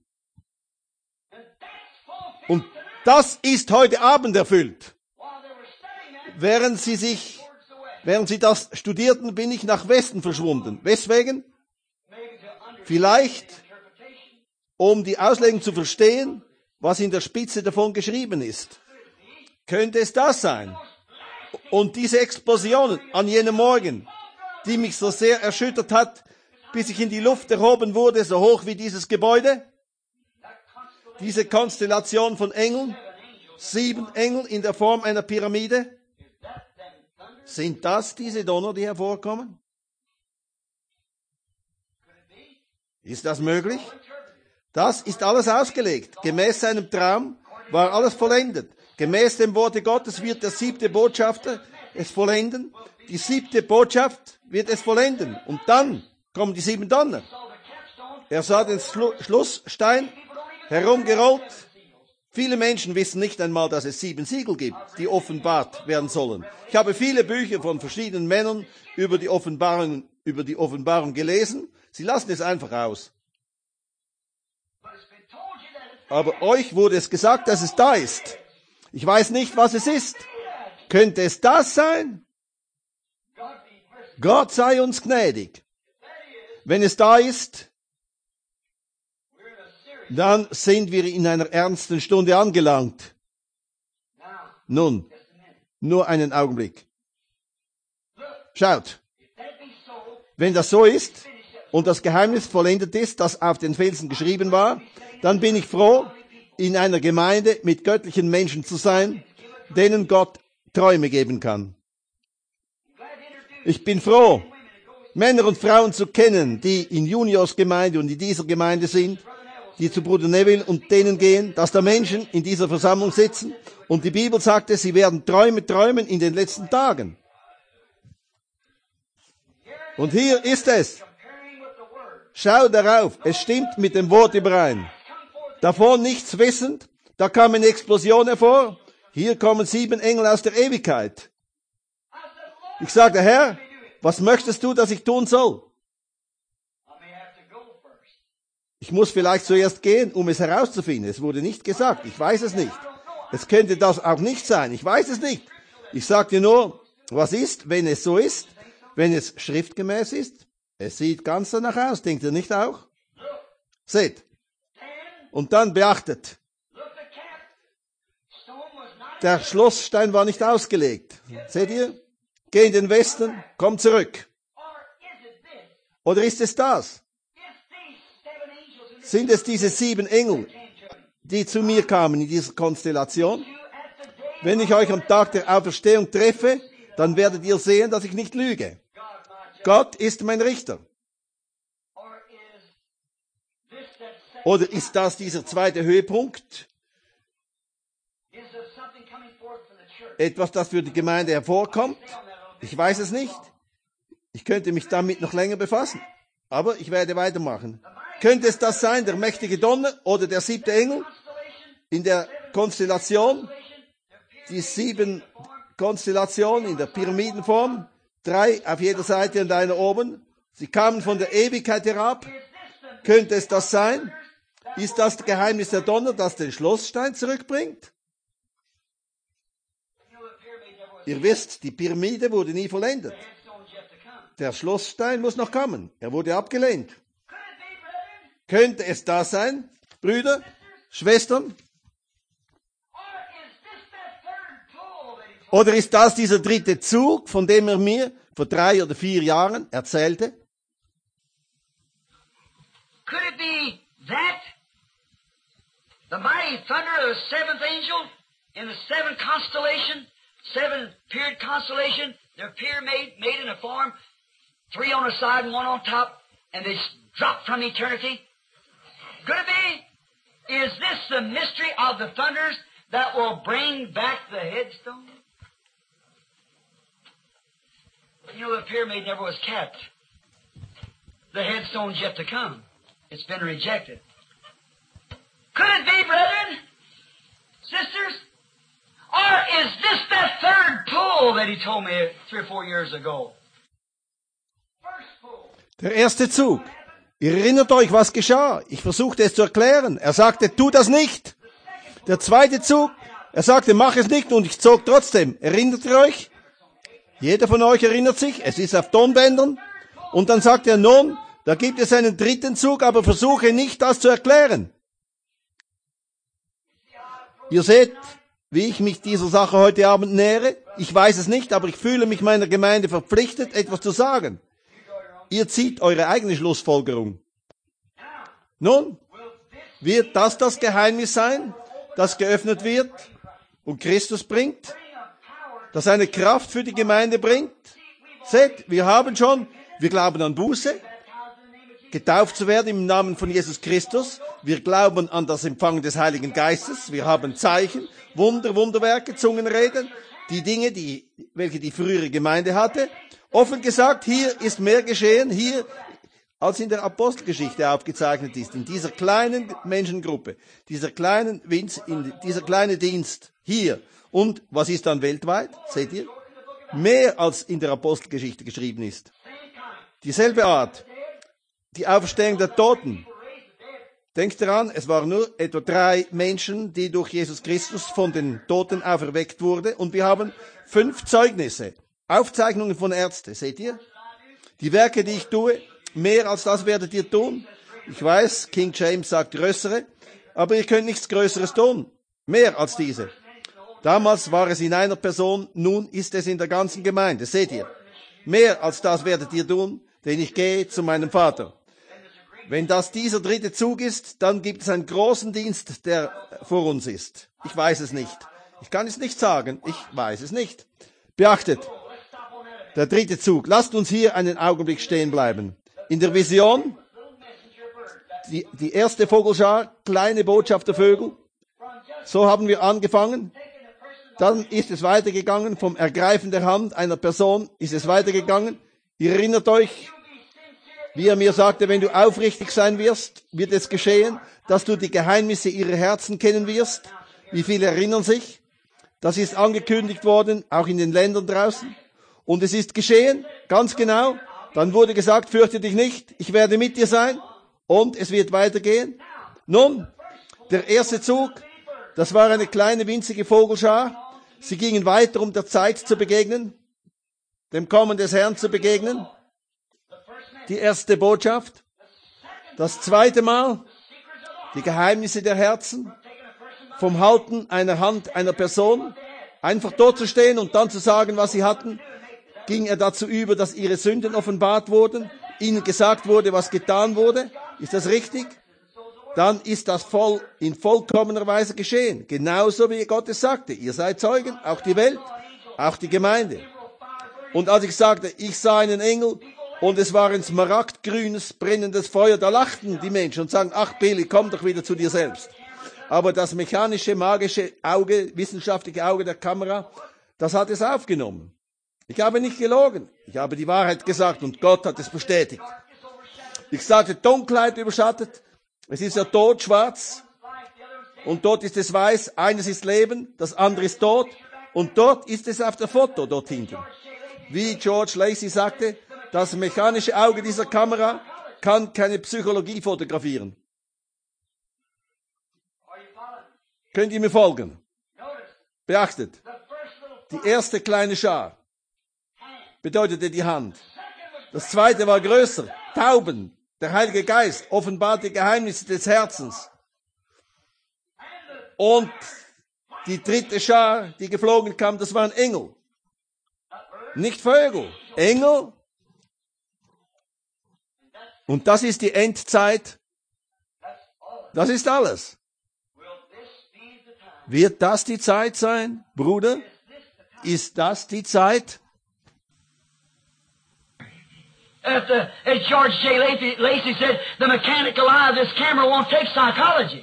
Und das ist heute Abend erfüllt. Während sie das studierten, bin ich nach Westen verschwunden. Weswegen? Vielleicht, um die Auslegung zu verstehen, was in der Spitze davon geschrieben ist. Könnte es das sein? Und diese Explosionen an jenem Morgen, die mich so sehr erschüttert hat, bis ich in die Luft erhoben wurde, so hoch wie dieses Gebäude, diese Konstellation von Engeln, 7 Engel in der Form einer Pyramide, sind das diese Donner, die hervorkommen? Ist das möglich? Das ist alles ausgelegt. Gemäß seinem Traum war alles vollendet. Gemäß dem Worte Gottes wird der 7. Botschafter es vollenden. Die 7. Botschaft wird es vollenden. Und dann kommen die 7 Donner. Er sah den Schlussstein herumgerollt. Viele Menschen wissen nicht einmal, dass es 7 Siegel gibt, die offenbart werden sollen. Ich habe viele Bücher von verschiedenen Männern über die Offenbarung gelesen. Sie lassen es einfach aus. Aber euch wurde es gesagt, dass es da ist. Ich weiß nicht, was es ist. Könnte es das sein? Gott sei uns gnädig. Wenn es da ist, dann sind wir in einer ernsten Stunde angelangt. Nun, nur einen Augenblick. Schaut, wenn das so ist und das Geheimnis vollendet ist, das auf den Felsen geschrieben war, dann bin ich froh, in einer Gemeinde mit göttlichen Menschen zu sein, denen Gott Träume geben kann. Ich bin froh, Männer und Frauen zu kennen, die in Juniors Gemeinde und in dieser Gemeinde sind, die zu Bruder Neville und denen gehen, dass da Menschen in dieser Versammlung sitzen und die Bibel sagte, sie werden Träume träumen in den letzten Tagen. Und hier ist es. Schau darauf, es stimmt mit dem Wort überein. Davon nichts wissend, da kam eine Explosion hervor, hier kommen 7 Engel aus der Ewigkeit. Ich sagte, Herr, was möchtest du, dass ich tun soll? Ich muss vielleicht zuerst gehen, um es herauszufinden. Es wurde nicht gesagt, ich weiß es nicht. Es könnte das auch nicht sein, ich weiß es nicht. Ich sagte nur, was ist, wenn es so ist, wenn es schriftgemäß ist? Es sieht ganz danach aus, denkt ihr nicht auch? Seht. Und dann beachtet, der Schlossstein war nicht ausgelegt. Seht ihr? Geh in den Westen, komm zurück. Oder ist es das? Sind es diese 7 Engel, die zu mir kamen in dieser Konstellation? Wenn ich euch am Tag der Auferstehung treffe, dann werdet ihr sehen, dass ich nicht lüge. Gott ist mein Richter. Oder ist das dieser zweite Höhepunkt? Etwas, das für die Gemeinde hervorkommt? Ich weiß es nicht. Ich könnte mich damit noch länger befassen. Aber ich werde weitermachen. Könnte es das sein, der mächtige Donner oder der 7. Engel in der Konstellation? Die 7 Konstellationen in der Pyramidenform, 3 auf jeder Seite und einer oben. Sie kamen von der Ewigkeit herab. Könnte es das sein? Ist das das Geheimnis der Donner, das den Schlossstein zurückbringt? Ihr wisst, die Pyramide wurde nie vollendet. Der Schlossstein muss noch kommen. Er wurde abgelehnt. Könnte es das sein, Brüder, Schwestern? Oder ist das dieser 3. Zug, von dem er mir vor 3 oder 4 Jahren erzählte? Could it be that? The mighty thunder of the 7th angel in the 7 constellation, 7-period constellation, their pyramid made in a form, 3 on the side and 1 on top, and they dropped from eternity. Could it be? Is this the mystery of the thunders that will bring back the headstone? You know, the pyramid never was kept. The headstone's yet to come. It's been rejected. Could it be, brethren, sisters? Or is this that 3rd pull that he told me 3 or 4 years ago? First pull. Der erste Zug. Ihr erinnert euch, was geschah. Ich versuchte es zu erklären. Er sagte, tu das nicht. Der zweite Zug. Er sagte, mach es nicht und ich zog trotzdem. Erinnert ihr euch? Jeder von euch erinnert sich. Es ist auf Tonbändern. Und dann sagt er, nun, da gibt es einen 3. Zug, aber versuche nicht, das zu erklären. Ihr seht, wie ich mich dieser Sache heute Abend nähere. Ich weiß es nicht, aber ich fühle mich meiner Gemeinde verpflichtet, etwas zu sagen. Ihr zieht eure eigene Schlussfolgerung. Nun, wird das Geheimnis sein, das geöffnet wird und Christus bringt? Das eine Kraft für die Gemeinde bringt? Seht, wir glauben an Buße, getauft zu werden im Namen von Jesus Christus. Wir glauben an das Empfangen des Heiligen Geistes. Wir haben Zeichen, Wunder, Wunderwerke, Zungenreden, die Dinge, welche die frühere Gemeinde hatte. Offen gesagt, hier ist mehr geschehen, hier, als in der Apostelgeschichte aufgezeichnet ist, in dieser kleinen Menschengruppe, dieser kleine Dienst, hier. Und was ist dann weltweit? Seht ihr? Mehr als in der Apostelgeschichte geschrieben ist. Dieselbe Art. Die Auferstehung der Toten. Denkt daran, es waren nur etwa 3 Menschen, die durch Jesus Christus von den Toten auferweckt wurden. Und wir haben 5 Zeugnisse. Aufzeichnungen von Ärzten, seht ihr? Die Werke, die ich tue, mehr als das werdet ihr tun. Ich weiß, King James sagt größere, aber ihr könnt nichts Größeres tun. Mehr als diese. Damals war es in einer Person, nun ist es in der ganzen Gemeinde, seht ihr? Mehr als das werdet ihr tun, denn ich gehe zu meinem Vater. Wenn das dieser 3. Zug ist, dann gibt es einen großen Dienst, der vor uns ist. Ich weiß es nicht. Ich kann es nicht sagen. Ich weiß es nicht. Beachtet. Der 3. Zug. Lasst uns hier einen Augenblick stehen bleiben. In der Vision, die erste Vogelschar, kleine Botschaftervögel. So haben wir angefangen. Dann ist es weitergegangen. Vom Ergreifen der Hand einer Person ist es weitergegangen. Ihr erinnert euch, wie er mir sagte, wenn du aufrichtig sein wirst, wird es geschehen, dass du die Geheimnisse ihrer Herzen kennen wirst. Wie viele erinnern sich? Das ist angekündigt worden, auch in den Ländern draußen. Und es ist geschehen, ganz genau. Dann wurde gesagt, fürchte dich nicht, ich werde mit dir sein. Und es wird weitergehen. Nun, der erste Zug, das war eine kleine winzige Vogelschar. Sie gingen weiter, um der Zeit zu begegnen. dem Kommen des Herrn zu begegnen. Die erste Botschaft. Das zweite Mal, die Geheimnisse der Herzen. Vom Halten einer Hand einer Person. Einfach dort zu stehen und dann zu sagen, was sie hatten. Ging er dazu über, dass ihre Sünden offenbart wurden, ihnen gesagt wurde, was getan wurde. Ist das richtig? Dann ist das in vollkommener Weise geschehen. Genauso wie Gott es sagte. Ihr seid Zeugen, auch die Welt, auch die Gemeinde. Und als ich sagte, ich sah einen Engel und es war ein smaragdgrünes, brennendes Feuer, da lachten die Menschen und sagten, ach Billy, komm doch wieder zu dir selbst. Aber das mechanische, magische Auge, wissenschaftliche Auge der Kamera, das hat es aufgenommen. Ich habe nicht gelogen. Ich habe die Wahrheit gesagt und Gott hat es bestätigt. Ich sagte, Dunkelheit überschattet. Es ist ja tot, schwarz. Und dort ist es weiß. Eines ist Leben, das andere ist Tod. Und dort ist es auf der Foto, dort hinten. Wie George Lacey sagte, das mechanische Auge dieser Kamera kann keine Psychologie fotografieren. Könnt ihr mir folgen? Beachtet. Die erste kleine Schar bedeutete die Hand. Das zweite war größer. Tauben. Der Heilige Geist offenbart die Geheimnisse des Herzens. Und die dritte Schar, die geflogen kam, das waren Engel. Nicht Vögel. Engel. Und das ist die Endzeit. Das ist alles. Wird das die Zeit sein, Bruder? Ist das die Zeit? As George J. Lacey said, the mechanical eye of this camera won't take psychology.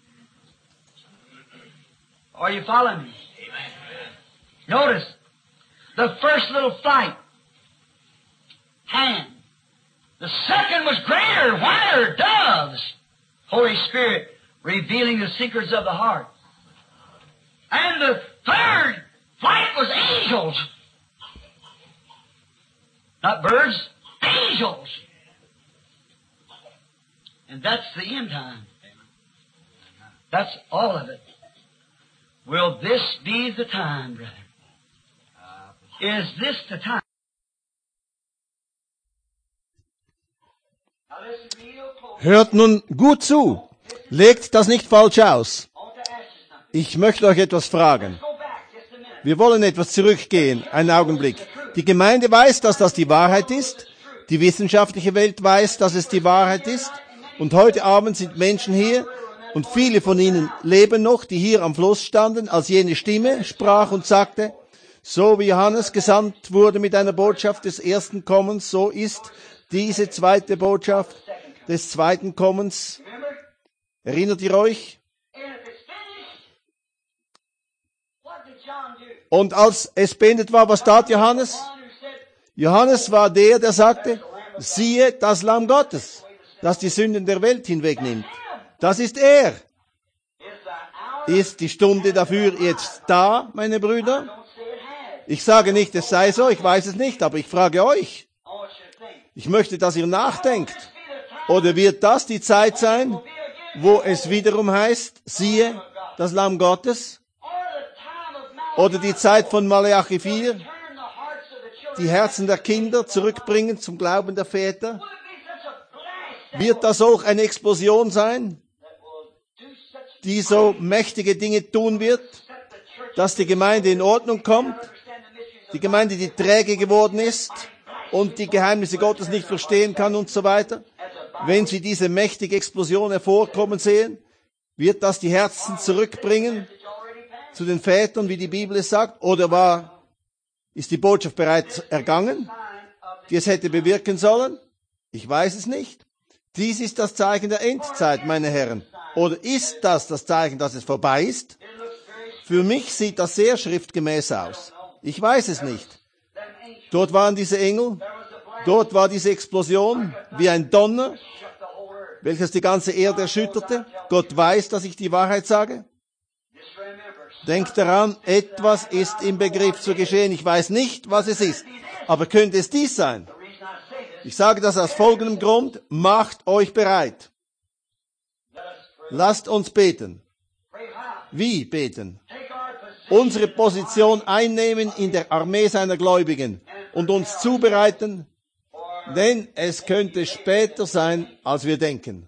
Are you following me? Notice, the first little flight, hand. The second was greater, whiter, doves. Holy Spirit, revealing the secrets of the heart. And the third flight was angels. Not birds, angels. And that's the end time. That's all of it. Will this be the time, brother? Is this the time? Hört nun gut zu. Legt das nicht falsch aus. Ich möchte euch etwas fragen. Wir wollen etwas zurückgehen, einen Augenblick. Die Gemeinde weiß, dass das die Wahrheit ist. Die wissenschaftliche Welt weiß, dass es die Wahrheit ist. Und heute Abend sind Menschen hier, und viele von ihnen leben noch, die hier am Fluss standen, als jene Stimme sprach und sagte, so wie Johannes gesandt wurde mit einer Botschaft des ersten Kommens, so ist diese zweite Botschaft des zweiten Kommens. Erinnert ihr euch? Und als es beendet war, was tat Johannes? Johannes war der sagte, siehe das Lamm Gottes, das die Sünden der Welt hinwegnimmt. Das ist er. Ist die Stunde dafür jetzt da, meine Brüder? Ich sage nicht, es sei so, ich weiß es nicht, aber ich frage euch. Ich möchte, dass ihr nachdenkt. Oder wird das die Zeit sein, wo es wiederum heißt, siehe das Lamm Gottes? Oder die Zeit von Malachi 4, die Herzen der Kinder zurückbringen zum Glauben der Väter? Wird das auch eine Explosion sein, die so mächtige Dinge tun wird, dass die Gemeinde in Ordnung kommt? Die Gemeinde, die träge geworden ist und die Geheimnisse Gottes nicht verstehen kann und so weiter. Wenn sie diese mächtige Explosion hervorkommen sehen, wird das die Herzen zurückbringen zu den Vätern, wie die Bibel es sagt? Oder ist die Botschaft bereits ergangen, die es hätte bewirken sollen? Ich weiß es nicht. Dies ist das Zeichen der Endzeit, meine Herren. Oder ist das Zeichen, dass es vorbei ist? Für mich sieht das sehr schriftgemäß aus. Ich weiß es nicht. Dort waren diese Engel, dort war diese Explosion wie ein Donner, welches die ganze Erde erschütterte. Gott weiß, dass ich die Wahrheit sage. Denkt daran, etwas ist im Begriff zu geschehen. Ich weiß nicht, was es ist. Aber könnte es dies sein? Ich sage das aus folgendem Grund. Macht euch bereit. Lasst uns beten. Wie beten? Unsere Position einnehmen in der Armee seiner Gläubigen und uns zubereiten, denn es könnte später sein, als wir denken.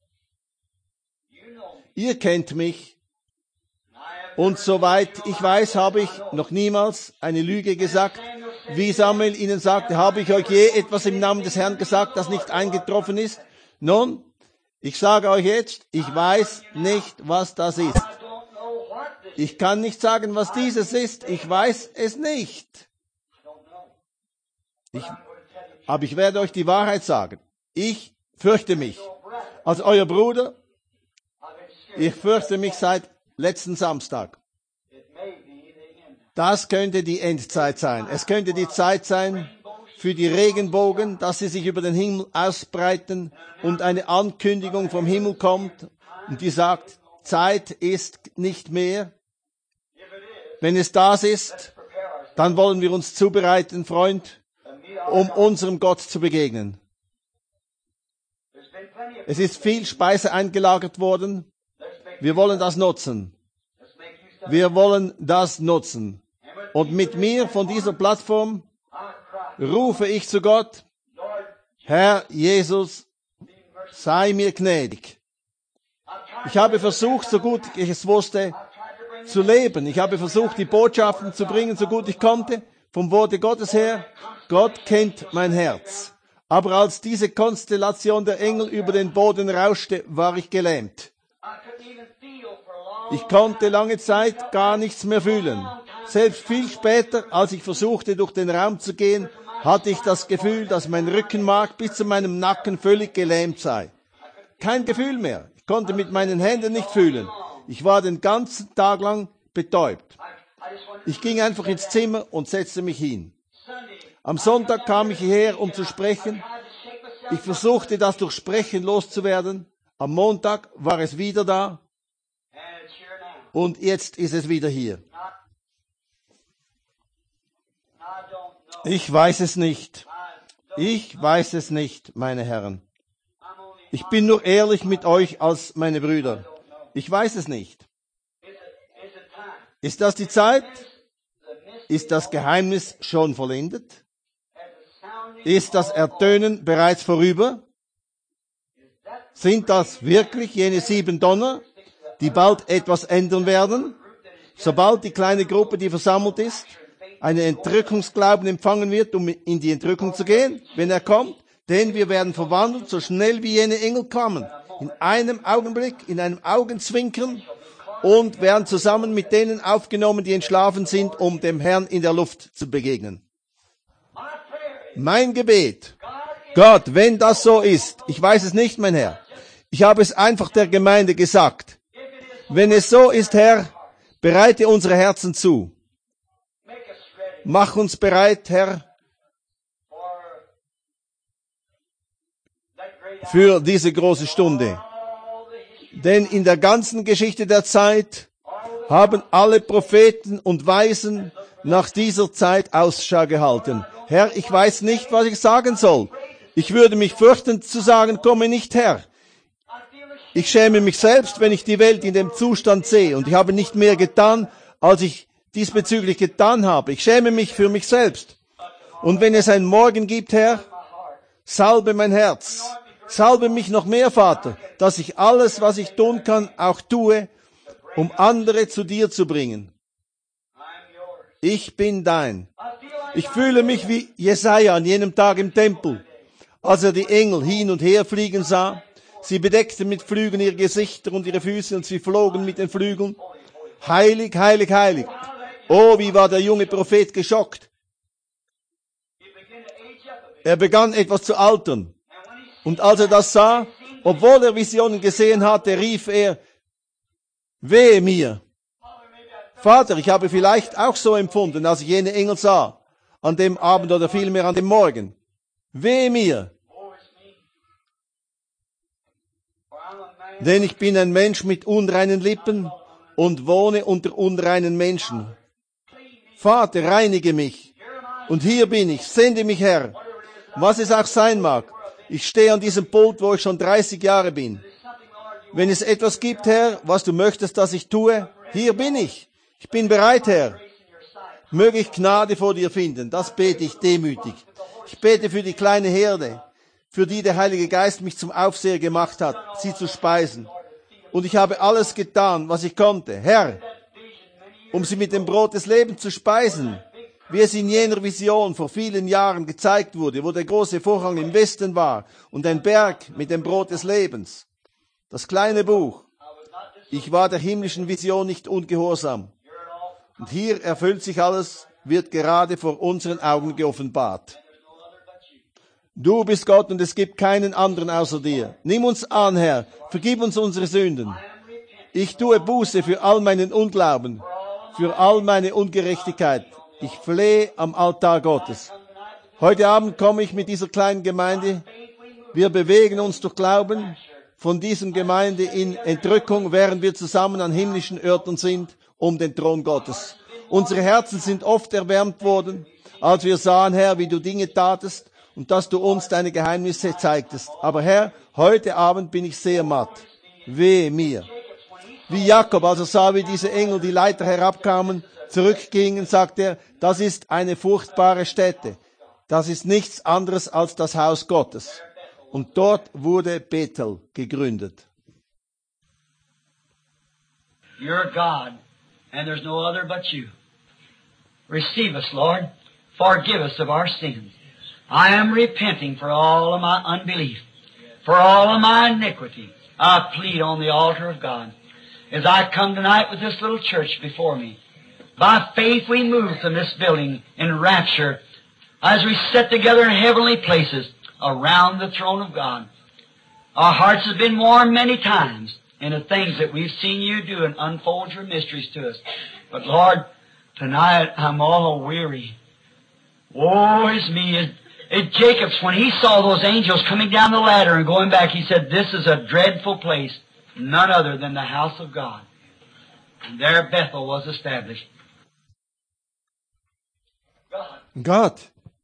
Ihr kennt mich, und soweit ich weiß, habe ich noch niemals eine Lüge gesagt. Wie Samuel ihnen sagte, habe ich euch je etwas im Namen des Herrn gesagt, das nicht eingetroffen ist? Nun, ich sage euch jetzt, ich weiß nicht, was das ist. Ich kann nicht sagen, was dieses ist. Ich weiß es nicht. Aber ich werde euch die Wahrheit sagen. Ich fürchte mich. Als euer Bruder, ich fürchte mich seit letzten Samstag. Das könnte die Endzeit sein. Es könnte die Zeit sein für die Regenbogen, dass sie sich über den Himmel ausbreiten und eine Ankündigung vom Himmel kommt und die sagt, Zeit ist nicht mehr. Wenn es das ist, dann wollen wir uns zubereiten, Freund, um unserem Gott zu begegnen. Es ist viel Speise eingelagert worden. Wir wollen das nutzen. Wir wollen das nutzen. Und mit mir von dieser Plattform rufe ich zu Gott, Herr Jesus, sei mir gnädig. Ich habe versucht, so gut ich es wusste, zu leben. Ich habe versucht, die Botschaften zu bringen, so gut ich konnte, vom Worte Gottes her. Gott kennt mein Herz. Aber als diese Konstellation der Engel über den Boden rauschte, war ich gelähmt. Ich konnte lange Zeit gar nichts mehr fühlen. Selbst viel später, als ich versuchte, durch den Raum zu gehen, hatte ich das Gefühl, dass mein Rückenmark bis zu meinem Nacken völlig gelähmt sei. Kein Gefühl mehr. Ich konnte mit meinen Händen nicht fühlen. Ich war den ganzen Tag lang betäubt. Ich ging einfach ins Zimmer und setzte mich hin. Am Sonntag kam ich hierher, um zu sprechen. Ich versuchte, das durch Sprechen loszuwerden. Am Montag war es wieder da. Und jetzt ist es wieder hier. Ich weiß es nicht. Ich weiß es nicht, meine Herren. Ich bin nur ehrlich mit euch als meine Brüder. Ich weiß es nicht. Ist das die Zeit? Ist das Geheimnis schon vollendet? Ist das Ertönen bereits vorüber? Sind das wirklich jene 7 Donner, die bald etwas ändern werden? Sobald die kleine Gruppe, die versammelt ist, einen Entrückungsglauben empfangen wird, um in die Entrückung zu gehen, wenn er kommt, denn wir werden verwandelt, so schnell wie jene Engel kamen. In einem Augenblick, in einem Augenzwinkern und werden zusammen mit denen aufgenommen, die entschlafen sind, um dem Herrn in der Luft zu begegnen. Mein Gebet, Gott, wenn das so ist, ich weiß es nicht, mein Herr, ich habe es einfach der Gemeinde gesagt. Wenn es so ist, Herr, bereite unsere Herzen zu. Mach uns bereit, Herr, für diese große Stunde. Denn in der ganzen Geschichte der Zeit haben alle Propheten und Weisen nach dieser Zeit Ausschau gehalten. Herr, ich weiß nicht, was ich sagen soll. Ich würde mich fürchten zu sagen, komme nicht, Herr. Ich schäme mich selbst, wenn ich die Welt in dem Zustand sehe. Und ich habe nicht mehr getan, als ich diesbezüglich getan habe. Ich schäme mich für mich selbst. Und wenn es einen Morgen gibt, Herr, salbe mein Herz. Salbe mich noch mehr, Vater, dass ich alles, was ich tun kann, auch tue, um andere zu dir zu bringen. Ich bin dein. Ich fühle mich wie Jesaja an jenem Tag im Tempel, als er die Engel hin und her fliegen sah. Sie bedeckten mit Flügeln ihre Gesichter und ihre Füße und sie flogen mit den Flügeln. Heilig, heilig, heilig. Oh, wie war der junge Prophet geschockt. Er begann etwas zu altern. Und als er das sah, obwohl er Visionen gesehen hatte, rief er, wehe mir. Vater, ich habe vielleicht auch so empfunden, als ich jene Engel sah, an dem Abend oder vielmehr an dem Morgen. Wehe mir. Denn ich bin ein Mensch mit unreinen Lippen und wohne unter unreinen Menschen. Vater, reinige mich. Und hier bin ich, sende mich, Herr, was es auch sein mag. Ich stehe an diesem Pult, wo ich schon 30 Jahre bin. Wenn es etwas gibt, Herr, was du möchtest, dass ich tue, hier bin ich. Ich bin bereit, Herr. Möge ich Gnade vor dir finden, das bete ich demütig. Ich bete für die kleine Herde, für die der Heilige Geist mich zum Aufseher gemacht hat, sie zu speisen. Und ich habe alles getan, was ich konnte, Herr, um sie mit dem Brot des Lebens zu speisen, wie es in jener Vision vor vielen Jahren gezeigt wurde, wo der große Vorhang im Westen war und ein Berg mit dem Brot des Lebens. Das kleine Buch. Ich war der himmlischen Vision nicht ungehorsam. Und hier erfüllt sich alles, wird gerade vor unseren Augen geoffenbart. Du bist Gott und es gibt keinen anderen außer dir. Nimm uns an, Herr, vergib uns unsere Sünden. Ich tue Buße für all meinen Unglauben, für all meine Ungerechtigkeit. Ich flehe am Altar Gottes. Heute Abend komme ich mit dieser kleinen Gemeinde. Wir bewegen uns durch Glauben von dieser Gemeinde in Entrückung, während wir zusammen an himmlischen Örtern sind, um den Thron Gottes. Unsere Herzen sind oft erwärmt worden, als wir sahen, Herr, wie du Dinge tatest und dass du uns deine Geheimnisse zeigtest. Aber Herr, heute Abend bin ich sehr matt. Wehe mir. Wie Jakob, als er sah, wie diese Engel die Leiter herabkamen, zurückgingen, sagt er, das ist eine furchtbare Stätte. Das ist nichts anderes als das Haus Gottes. Und dort wurde Bethel gegründet. You're God, and there's no other but you. Receive us, Lord. Forgive us of our sins. I am repenting for all of my unbelief, for all of my iniquity. I plead on the altar of God. As I come tonight with this little church before me, by faith we move from this building in rapture as we sit together in heavenly places around the throne of God. Our hearts have been warmed many times in the things that we've seen you do and unfold your mysteries to us. But Lord, tonight I'm all weary. Woe is me. And Jacob's, when he saw those angels coming down the ladder and going back, he said, this is a dreadful place, none other than the house of God. And there Bethel was established. Gott.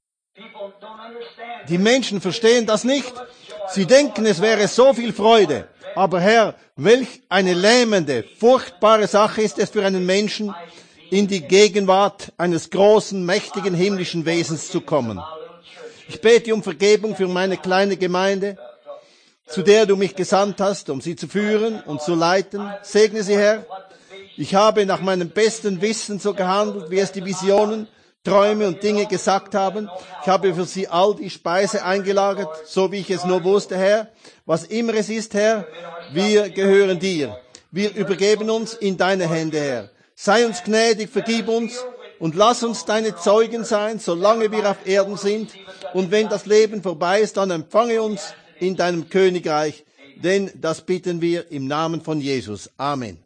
Die Menschen verstehen das nicht. Sie denken, es wäre so viel Freude. Aber Herr, welch eine lähmende, furchtbare Sache ist es für einen Menschen, in die Gegenwart eines großen, mächtigen himmlischen Wesens zu kommen. Ich bete um Vergebung für meine kleine Gemeinde, zu der du mich gesandt hast, um sie zu führen und zu leiten. Segne sie, Herr. Ich habe nach meinem besten Wissen so gehandelt, wie es die Visionen, Träume und Dinge gesagt haben. Ich habe für sie all die Speise eingelagert, so wie ich es nur wusste, Herr. Was immer es ist, Herr, wir gehören dir. Wir übergeben uns in deine Hände, Herr. Sei uns gnädig, vergib uns und lass uns deine Zeugen sein, solange wir auf Erden sind. Und wenn das Leben vorbei ist, dann empfange uns in deinem Königreich. Denn das bitten wir im Namen von Jesus. Amen.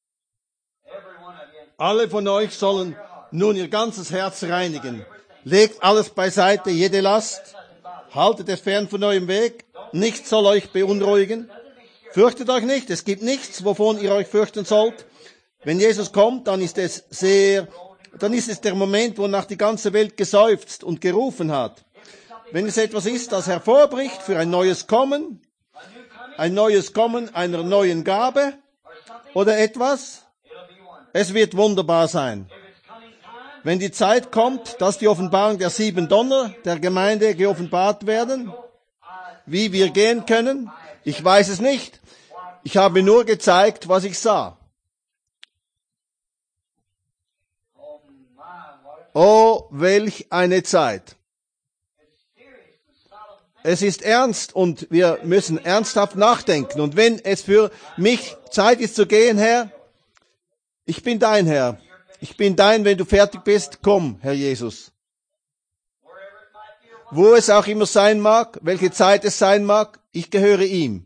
Alle von euch sollen nun ihr ganzes Herz reinigen. Legt alles beiseite, jede Last. Haltet es fern von eurem Weg. Nichts soll euch beunruhigen. Fürchtet euch nicht. Es gibt nichts, wovon ihr euch fürchten sollt. Wenn Jesus kommt, dann ist es der Moment, wonach die ganze Welt geseufzt und gerufen hat. Wenn es etwas ist, das hervorbricht für ein neues Kommen einer neuen Gabe oder etwas, es wird wunderbar sein. Wenn die Zeit kommt, dass die Offenbarung der 7 Donner der Gemeinde geoffenbart werden, wie wir gehen können, ich weiß es nicht. Ich habe nur gezeigt, was ich sah. Oh, welch eine Zeit. Es ist ernst und wir müssen ernsthaft nachdenken. Und wenn es für mich Zeit ist zu gehen, Herr, ich bin dein Herr. Ich bin dein, wenn du fertig bist, komm, Herr Jesus. Wo es auch immer sein mag, welche Zeit es sein mag, ich gehöre ihm.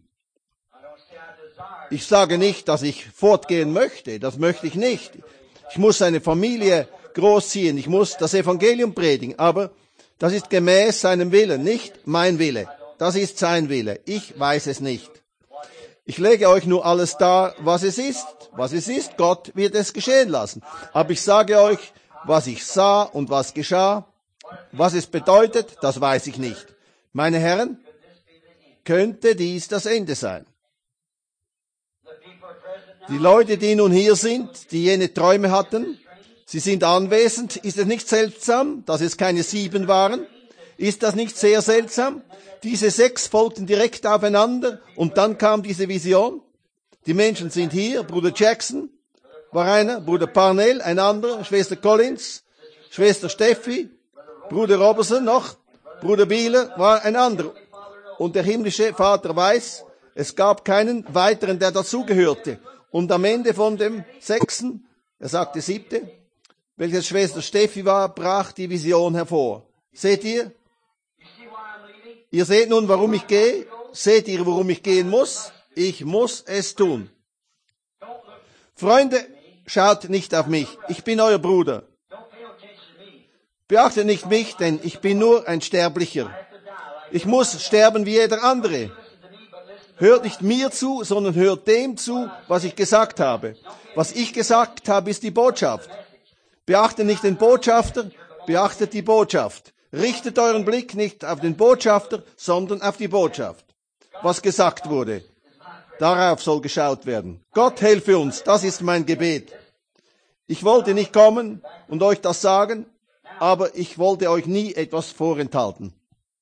Ich sage nicht, dass ich fortgehen möchte, das möchte ich nicht. Ich muss eine Familie großziehen, ich muss das Evangelium predigen, aber das ist gemäß seinem Willen, nicht mein Wille. Das ist sein Wille. Ich weiß es nicht. Ich lege euch nur alles dar, was es ist. Was es ist, Gott wird es geschehen lassen. Aber ich sage euch, was ich sah und was geschah. Was es bedeutet, das weiß ich nicht. Meine Herren, könnte dies das Ende sein? Die Leute, die nun hier sind, die jene Träume hatten, Sie sind anwesend. Ist es nicht seltsam, dass es keine 7 waren? Ist das nicht sehr seltsam? Diese 6 folgten direkt aufeinander und dann kam diese Vision. Die Menschen sind hier. Bruder Jackson war einer, Bruder Parnell ein anderer, Schwester Collins, Schwester Steffi, Bruder Robertson noch, Bruder Bieler war ein anderer. Und der himmlische Vater weiß, es gab keinen weiteren, der dazugehörte. Und am Ende von dem 6., er sagte 7., welches Schwester Steffi war, brach die Vision hervor. Seht ihr? Ihr seht nun, warum ich gehe. Seht ihr, warum ich gehen muss? Ich muss es tun. Freunde, schaut nicht auf mich. Ich bin euer Bruder. Beachtet nicht mich, denn ich bin nur ein Sterblicher. Ich muss sterben wie jeder andere. Hört nicht mir zu, sondern hört dem zu, was ich gesagt habe. Was ich gesagt habe, ist die Botschaft. Beachtet nicht den Botschafter, beachtet die Botschaft. Richtet euren Blick nicht auf den Botschafter, sondern auf die Botschaft. Was gesagt wurde. Darauf soll geschaut werden. Gott helfe uns, das ist mein Gebet. Ich wollte nicht kommen und euch das sagen, aber ich wollte euch nie etwas vorenthalten.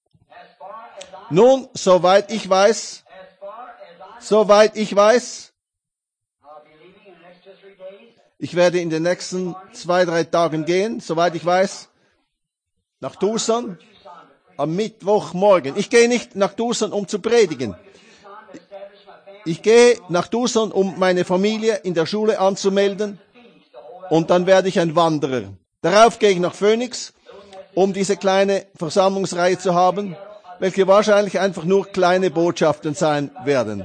Nun, soweit ich weiß, ich werde in den nächsten 2-3 Tagen gehen, soweit ich weiß, nach Tucson, am Mittwochmorgen. Ich gehe nicht nach Tucson, um zu predigen. Ich gehe nach Tucson, um meine Familie in der Schule anzumelden, und dann werde ich ein Wanderer. Darauf gehe ich nach Phoenix, um diese kleine Versammlungsreihe zu haben, welche wahrscheinlich einfach nur kleine Botschaften sein werden.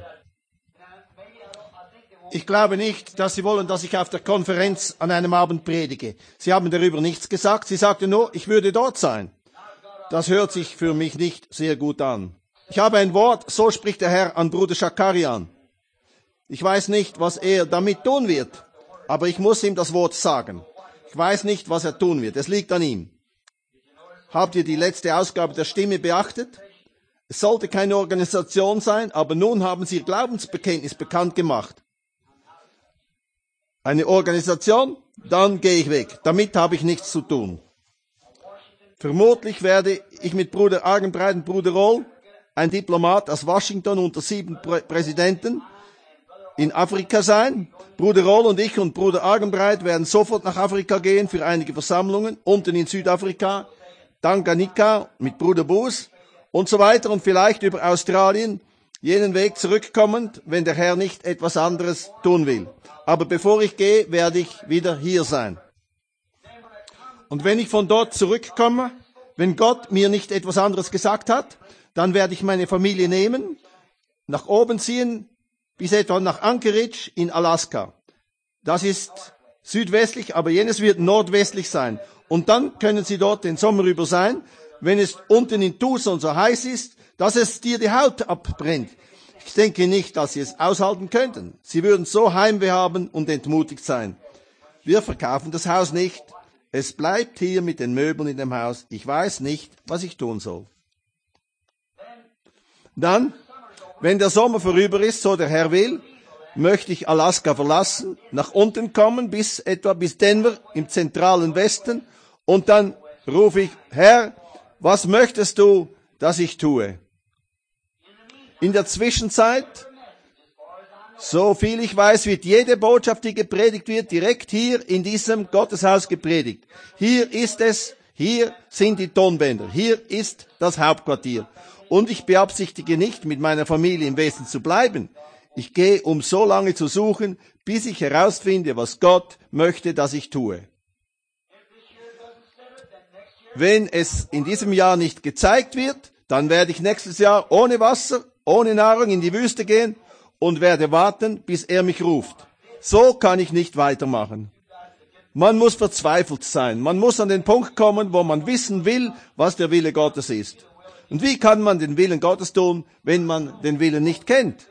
Ich glaube nicht, dass Sie wollen, dass ich auf der Konferenz an einem Abend predige. Sie haben darüber nichts gesagt. Sie sagten nur, ich würde dort sein. Das hört sich für mich nicht sehr gut an. Ich habe ein Wort, so spricht der Herr an Bruder Schakarian. Ich weiß nicht, was er damit tun wird, aber ich muss ihm das Wort sagen. Ich weiß nicht, was er tun wird. Es liegt an ihm. Habt ihr die letzte Ausgabe der Stimme beachtet? Es sollte keine Organisation sein, aber nun haben sie ihr Glaubensbekenntnis bekannt gemacht. Eine Organisation? Dann gehe ich weg. Damit habe ich nichts zu tun. Vermutlich werde ich mit Bruder Argenbreit und Bruder Roll, ein Diplomat aus Washington unter 7 Präsidenten, in Afrika sein. Bruder Roll und ich und Bruder Argenbreit werden sofort nach Afrika gehen für einige Versammlungen, unten in Südafrika, Tanganyika mit Bruder Boos und so weiter und vielleicht über Australien, jenen Weg zurückkommend, wenn der Herr nicht etwas anderes tun will. Aber bevor ich gehe, werde ich wieder hier sein. Und wenn ich von dort zurückkomme, wenn Gott mir nicht etwas anderes gesagt hat, dann werde ich meine Familie nehmen, nach oben ziehen, bis etwa nach Anchorage in Alaska. Das ist südwestlich, aber jenes wird nordwestlich sein. Und dann können Sie dort den Sommer über sein, wenn es unten in Tucson so heiß ist, dass es dir die Haut abbrennt. Ich denke nicht, dass Sie es aushalten könnten. Sie würden so Heimweh haben und entmutigt sein. Wir verkaufen das Haus nicht. Es bleibt hier mit den Möbeln in dem Haus. Ich weiß nicht, was ich tun soll. Dann, wenn der Sommer vorüber ist, so der Herr will, möchte ich Alaska verlassen, nach unten kommen, bis Denver im zentralen Westen, und dann rufe ich, Herr, was möchtest du, dass ich tue? In der Zwischenzeit, so viel ich weiß, wird jede Botschaft, die gepredigt wird, direkt hier in diesem Gotteshaus gepredigt. Hier ist es, hier sind die Tonbänder, hier ist das Hauptquartier. Und ich beabsichtige nicht, mit meiner Familie im Westen zu bleiben. Ich gehe, um so lange zu suchen, bis ich herausfinde, was Gott möchte, dass ich tue. Wenn es in diesem Jahr nicht gezeigt wird, dann werde ich nächstes Jahr ohne Wasser, ohne Nahrung in die Wüste gehen und werde warten, bis er mich ruft. So kann ich nicht weitermachen. Man muss verzweifelt sein. Man muss an den Punkt kommen, wo man wissen will, was der Wille Gottes ist. Und wie kann man den Willen Gottes tun, wenn man den Willen nicht kennt?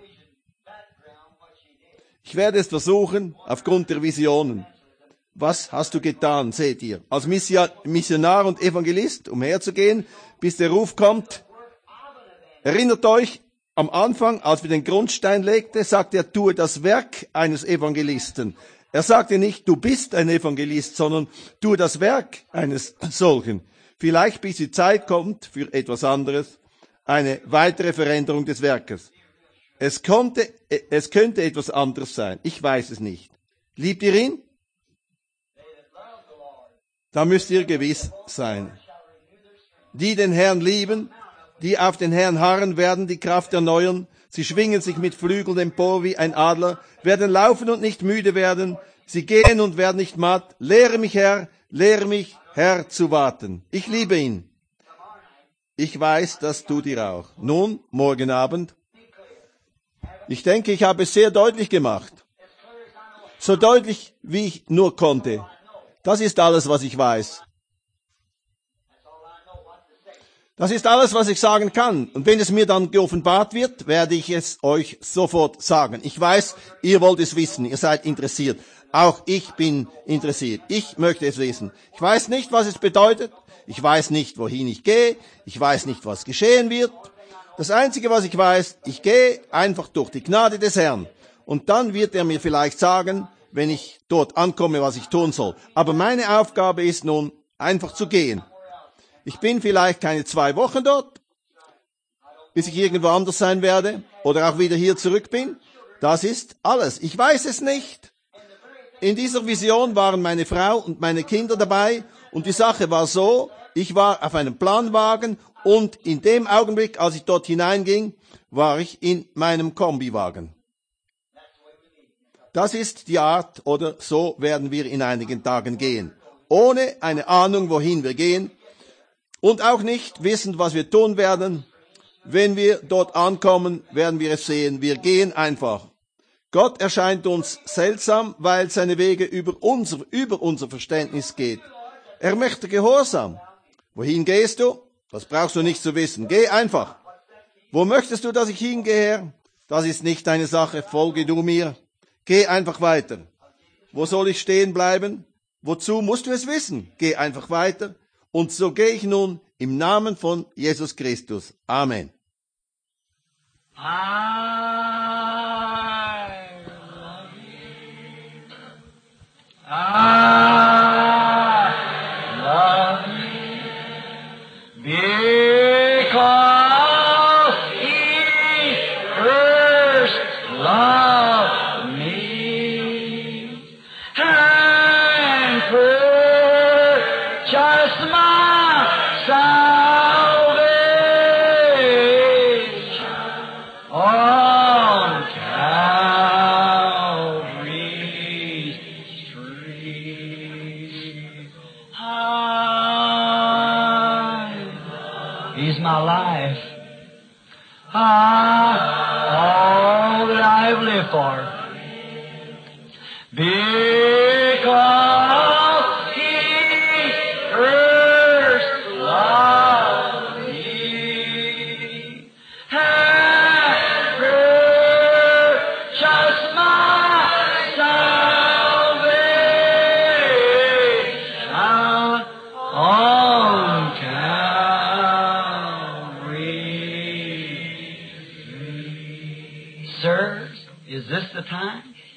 Ich werde es versuchen, aufgrund der Visionen. Was hast du getan, seht ihr? Als Missionar und Evangelist umherzugehen, bis der Ruf kommt. Erinnert euch, am Anfang, als wir den Grundstein legte, sagte er, tue das Werk eines Evangelisten. Er sagte nicht, du bist ein Evangelist, sondern tu das Werk eines solchen. Vielleicht bis die Zeit kommt für etwas anderes, eine weitere Veränderung des Werkes. Es könnte etwas anderes sein. Ich weiß es nicht. Liebt ihr ihn? Da müsst ihr gewiss sein. Die den Herrn lieben, die auf den Herrn harren, werden die Kraft erneuern. Sie schwingen sich mit Flügeln empor wie ein Adler, werden laufen und nicht müde werden. Sie gehen und werden nicht matt. Lehre mich, Herr, zu warten. Ich liebe ihn. Ich weiß, das tut ihr auch. Nun, morgen Abend. Ich denke, ich habe es sehr deutlich gemacht. So deutlich, wie ich nur konnte. Das ist alles, was ich weiß. Das ist alles, was ich sagen kann. Und wenn es mir dann geoffenbart wird, werde ich es euch sofort sagen. Ich weiß, ihr wollt es wissen, ihr seid interessiert. Auch ich bin interessiert. Ich möchte es wissen. Ich weiß nicht, was es bedeutet. Ich weiß nicht, wohin ich gehe. Ich weiß nicht, was geschehen wird. Das Einzige, was ich weiß, ich gehe einfach durch die Gnade des Herrn. Und dann wird er mir vielleicht sagen, wenn ich dort ankomme, was ich tun soll. Aber meine Aufgabe ist nun, einfach zu gehen. Ich bin vielleicht keine 2 Wochen dort, bis ich irgendwo anders sein werde oder auch wieder hier zurück bin. Das ist alles. Ich weiß es nicht. In dieser Vision waren meine Frau und meine Kinder dabei und die Sache war so, ich war auf einem Planwagen und in dem Augenblick, als ich dort hineinging, war ich in meinem Kombiwagen. Das ist die Art, oder so werden wir in einigen Tagen gehen. Ohne eine Ahnung, wohin wir gehen und auch nicht wissend, was wir tun werden. Wenn wir dort ankommen, werden wir es sehen. Wir gehen einfach. Gott erscheint uns seltsam, weil seine Wege über unser Verständnis geht. Er möchte Gehorsam. Wohin gehst du? Das brauchst du nicht zu wissen. Geh einfach. Wo möchtest du, dass ich hingehe? Das ist nicht deine Sache. Folge du mir. Geh einfach weiter. Wo soll ich stehen bleiben? Wozu musst du es wissen? Geh einfach weiter. Und so gehe ich nun im Namen von Jesus Christus. Amen. He's my life. All that I have lived for. Because He first loved me and purchased my salvation on Calvary. Sirs, is this the time?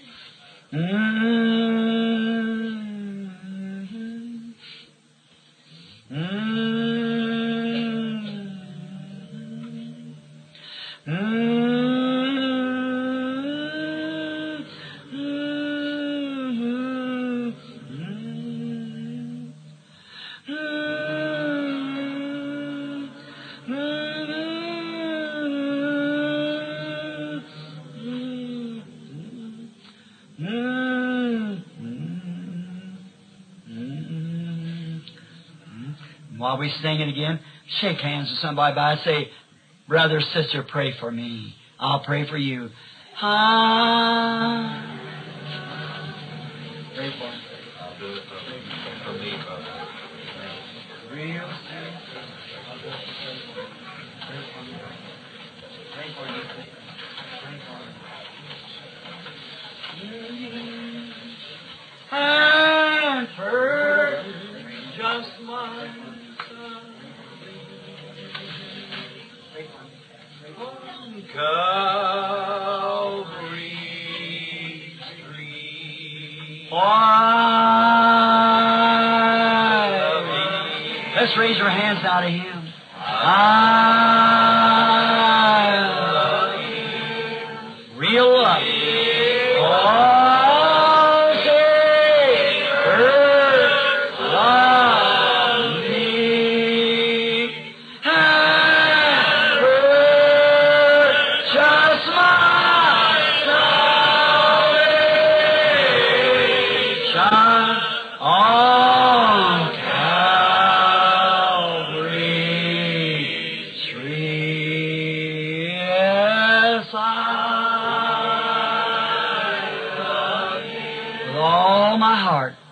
While we sing it again, shake hands with somebody by and say, brother, sister, pray for me. I'll pray for you. Pray for me. I'll do it for me, brother. Real serious. Pray for me. Pray for you. Pray for me. And just one. Calvary Street. For let's raise our hands now to Him. I love you. Real love. Oh, Savior, love me. And purchase my salvation on Calvary's tree. Yes, I love you with all my heart.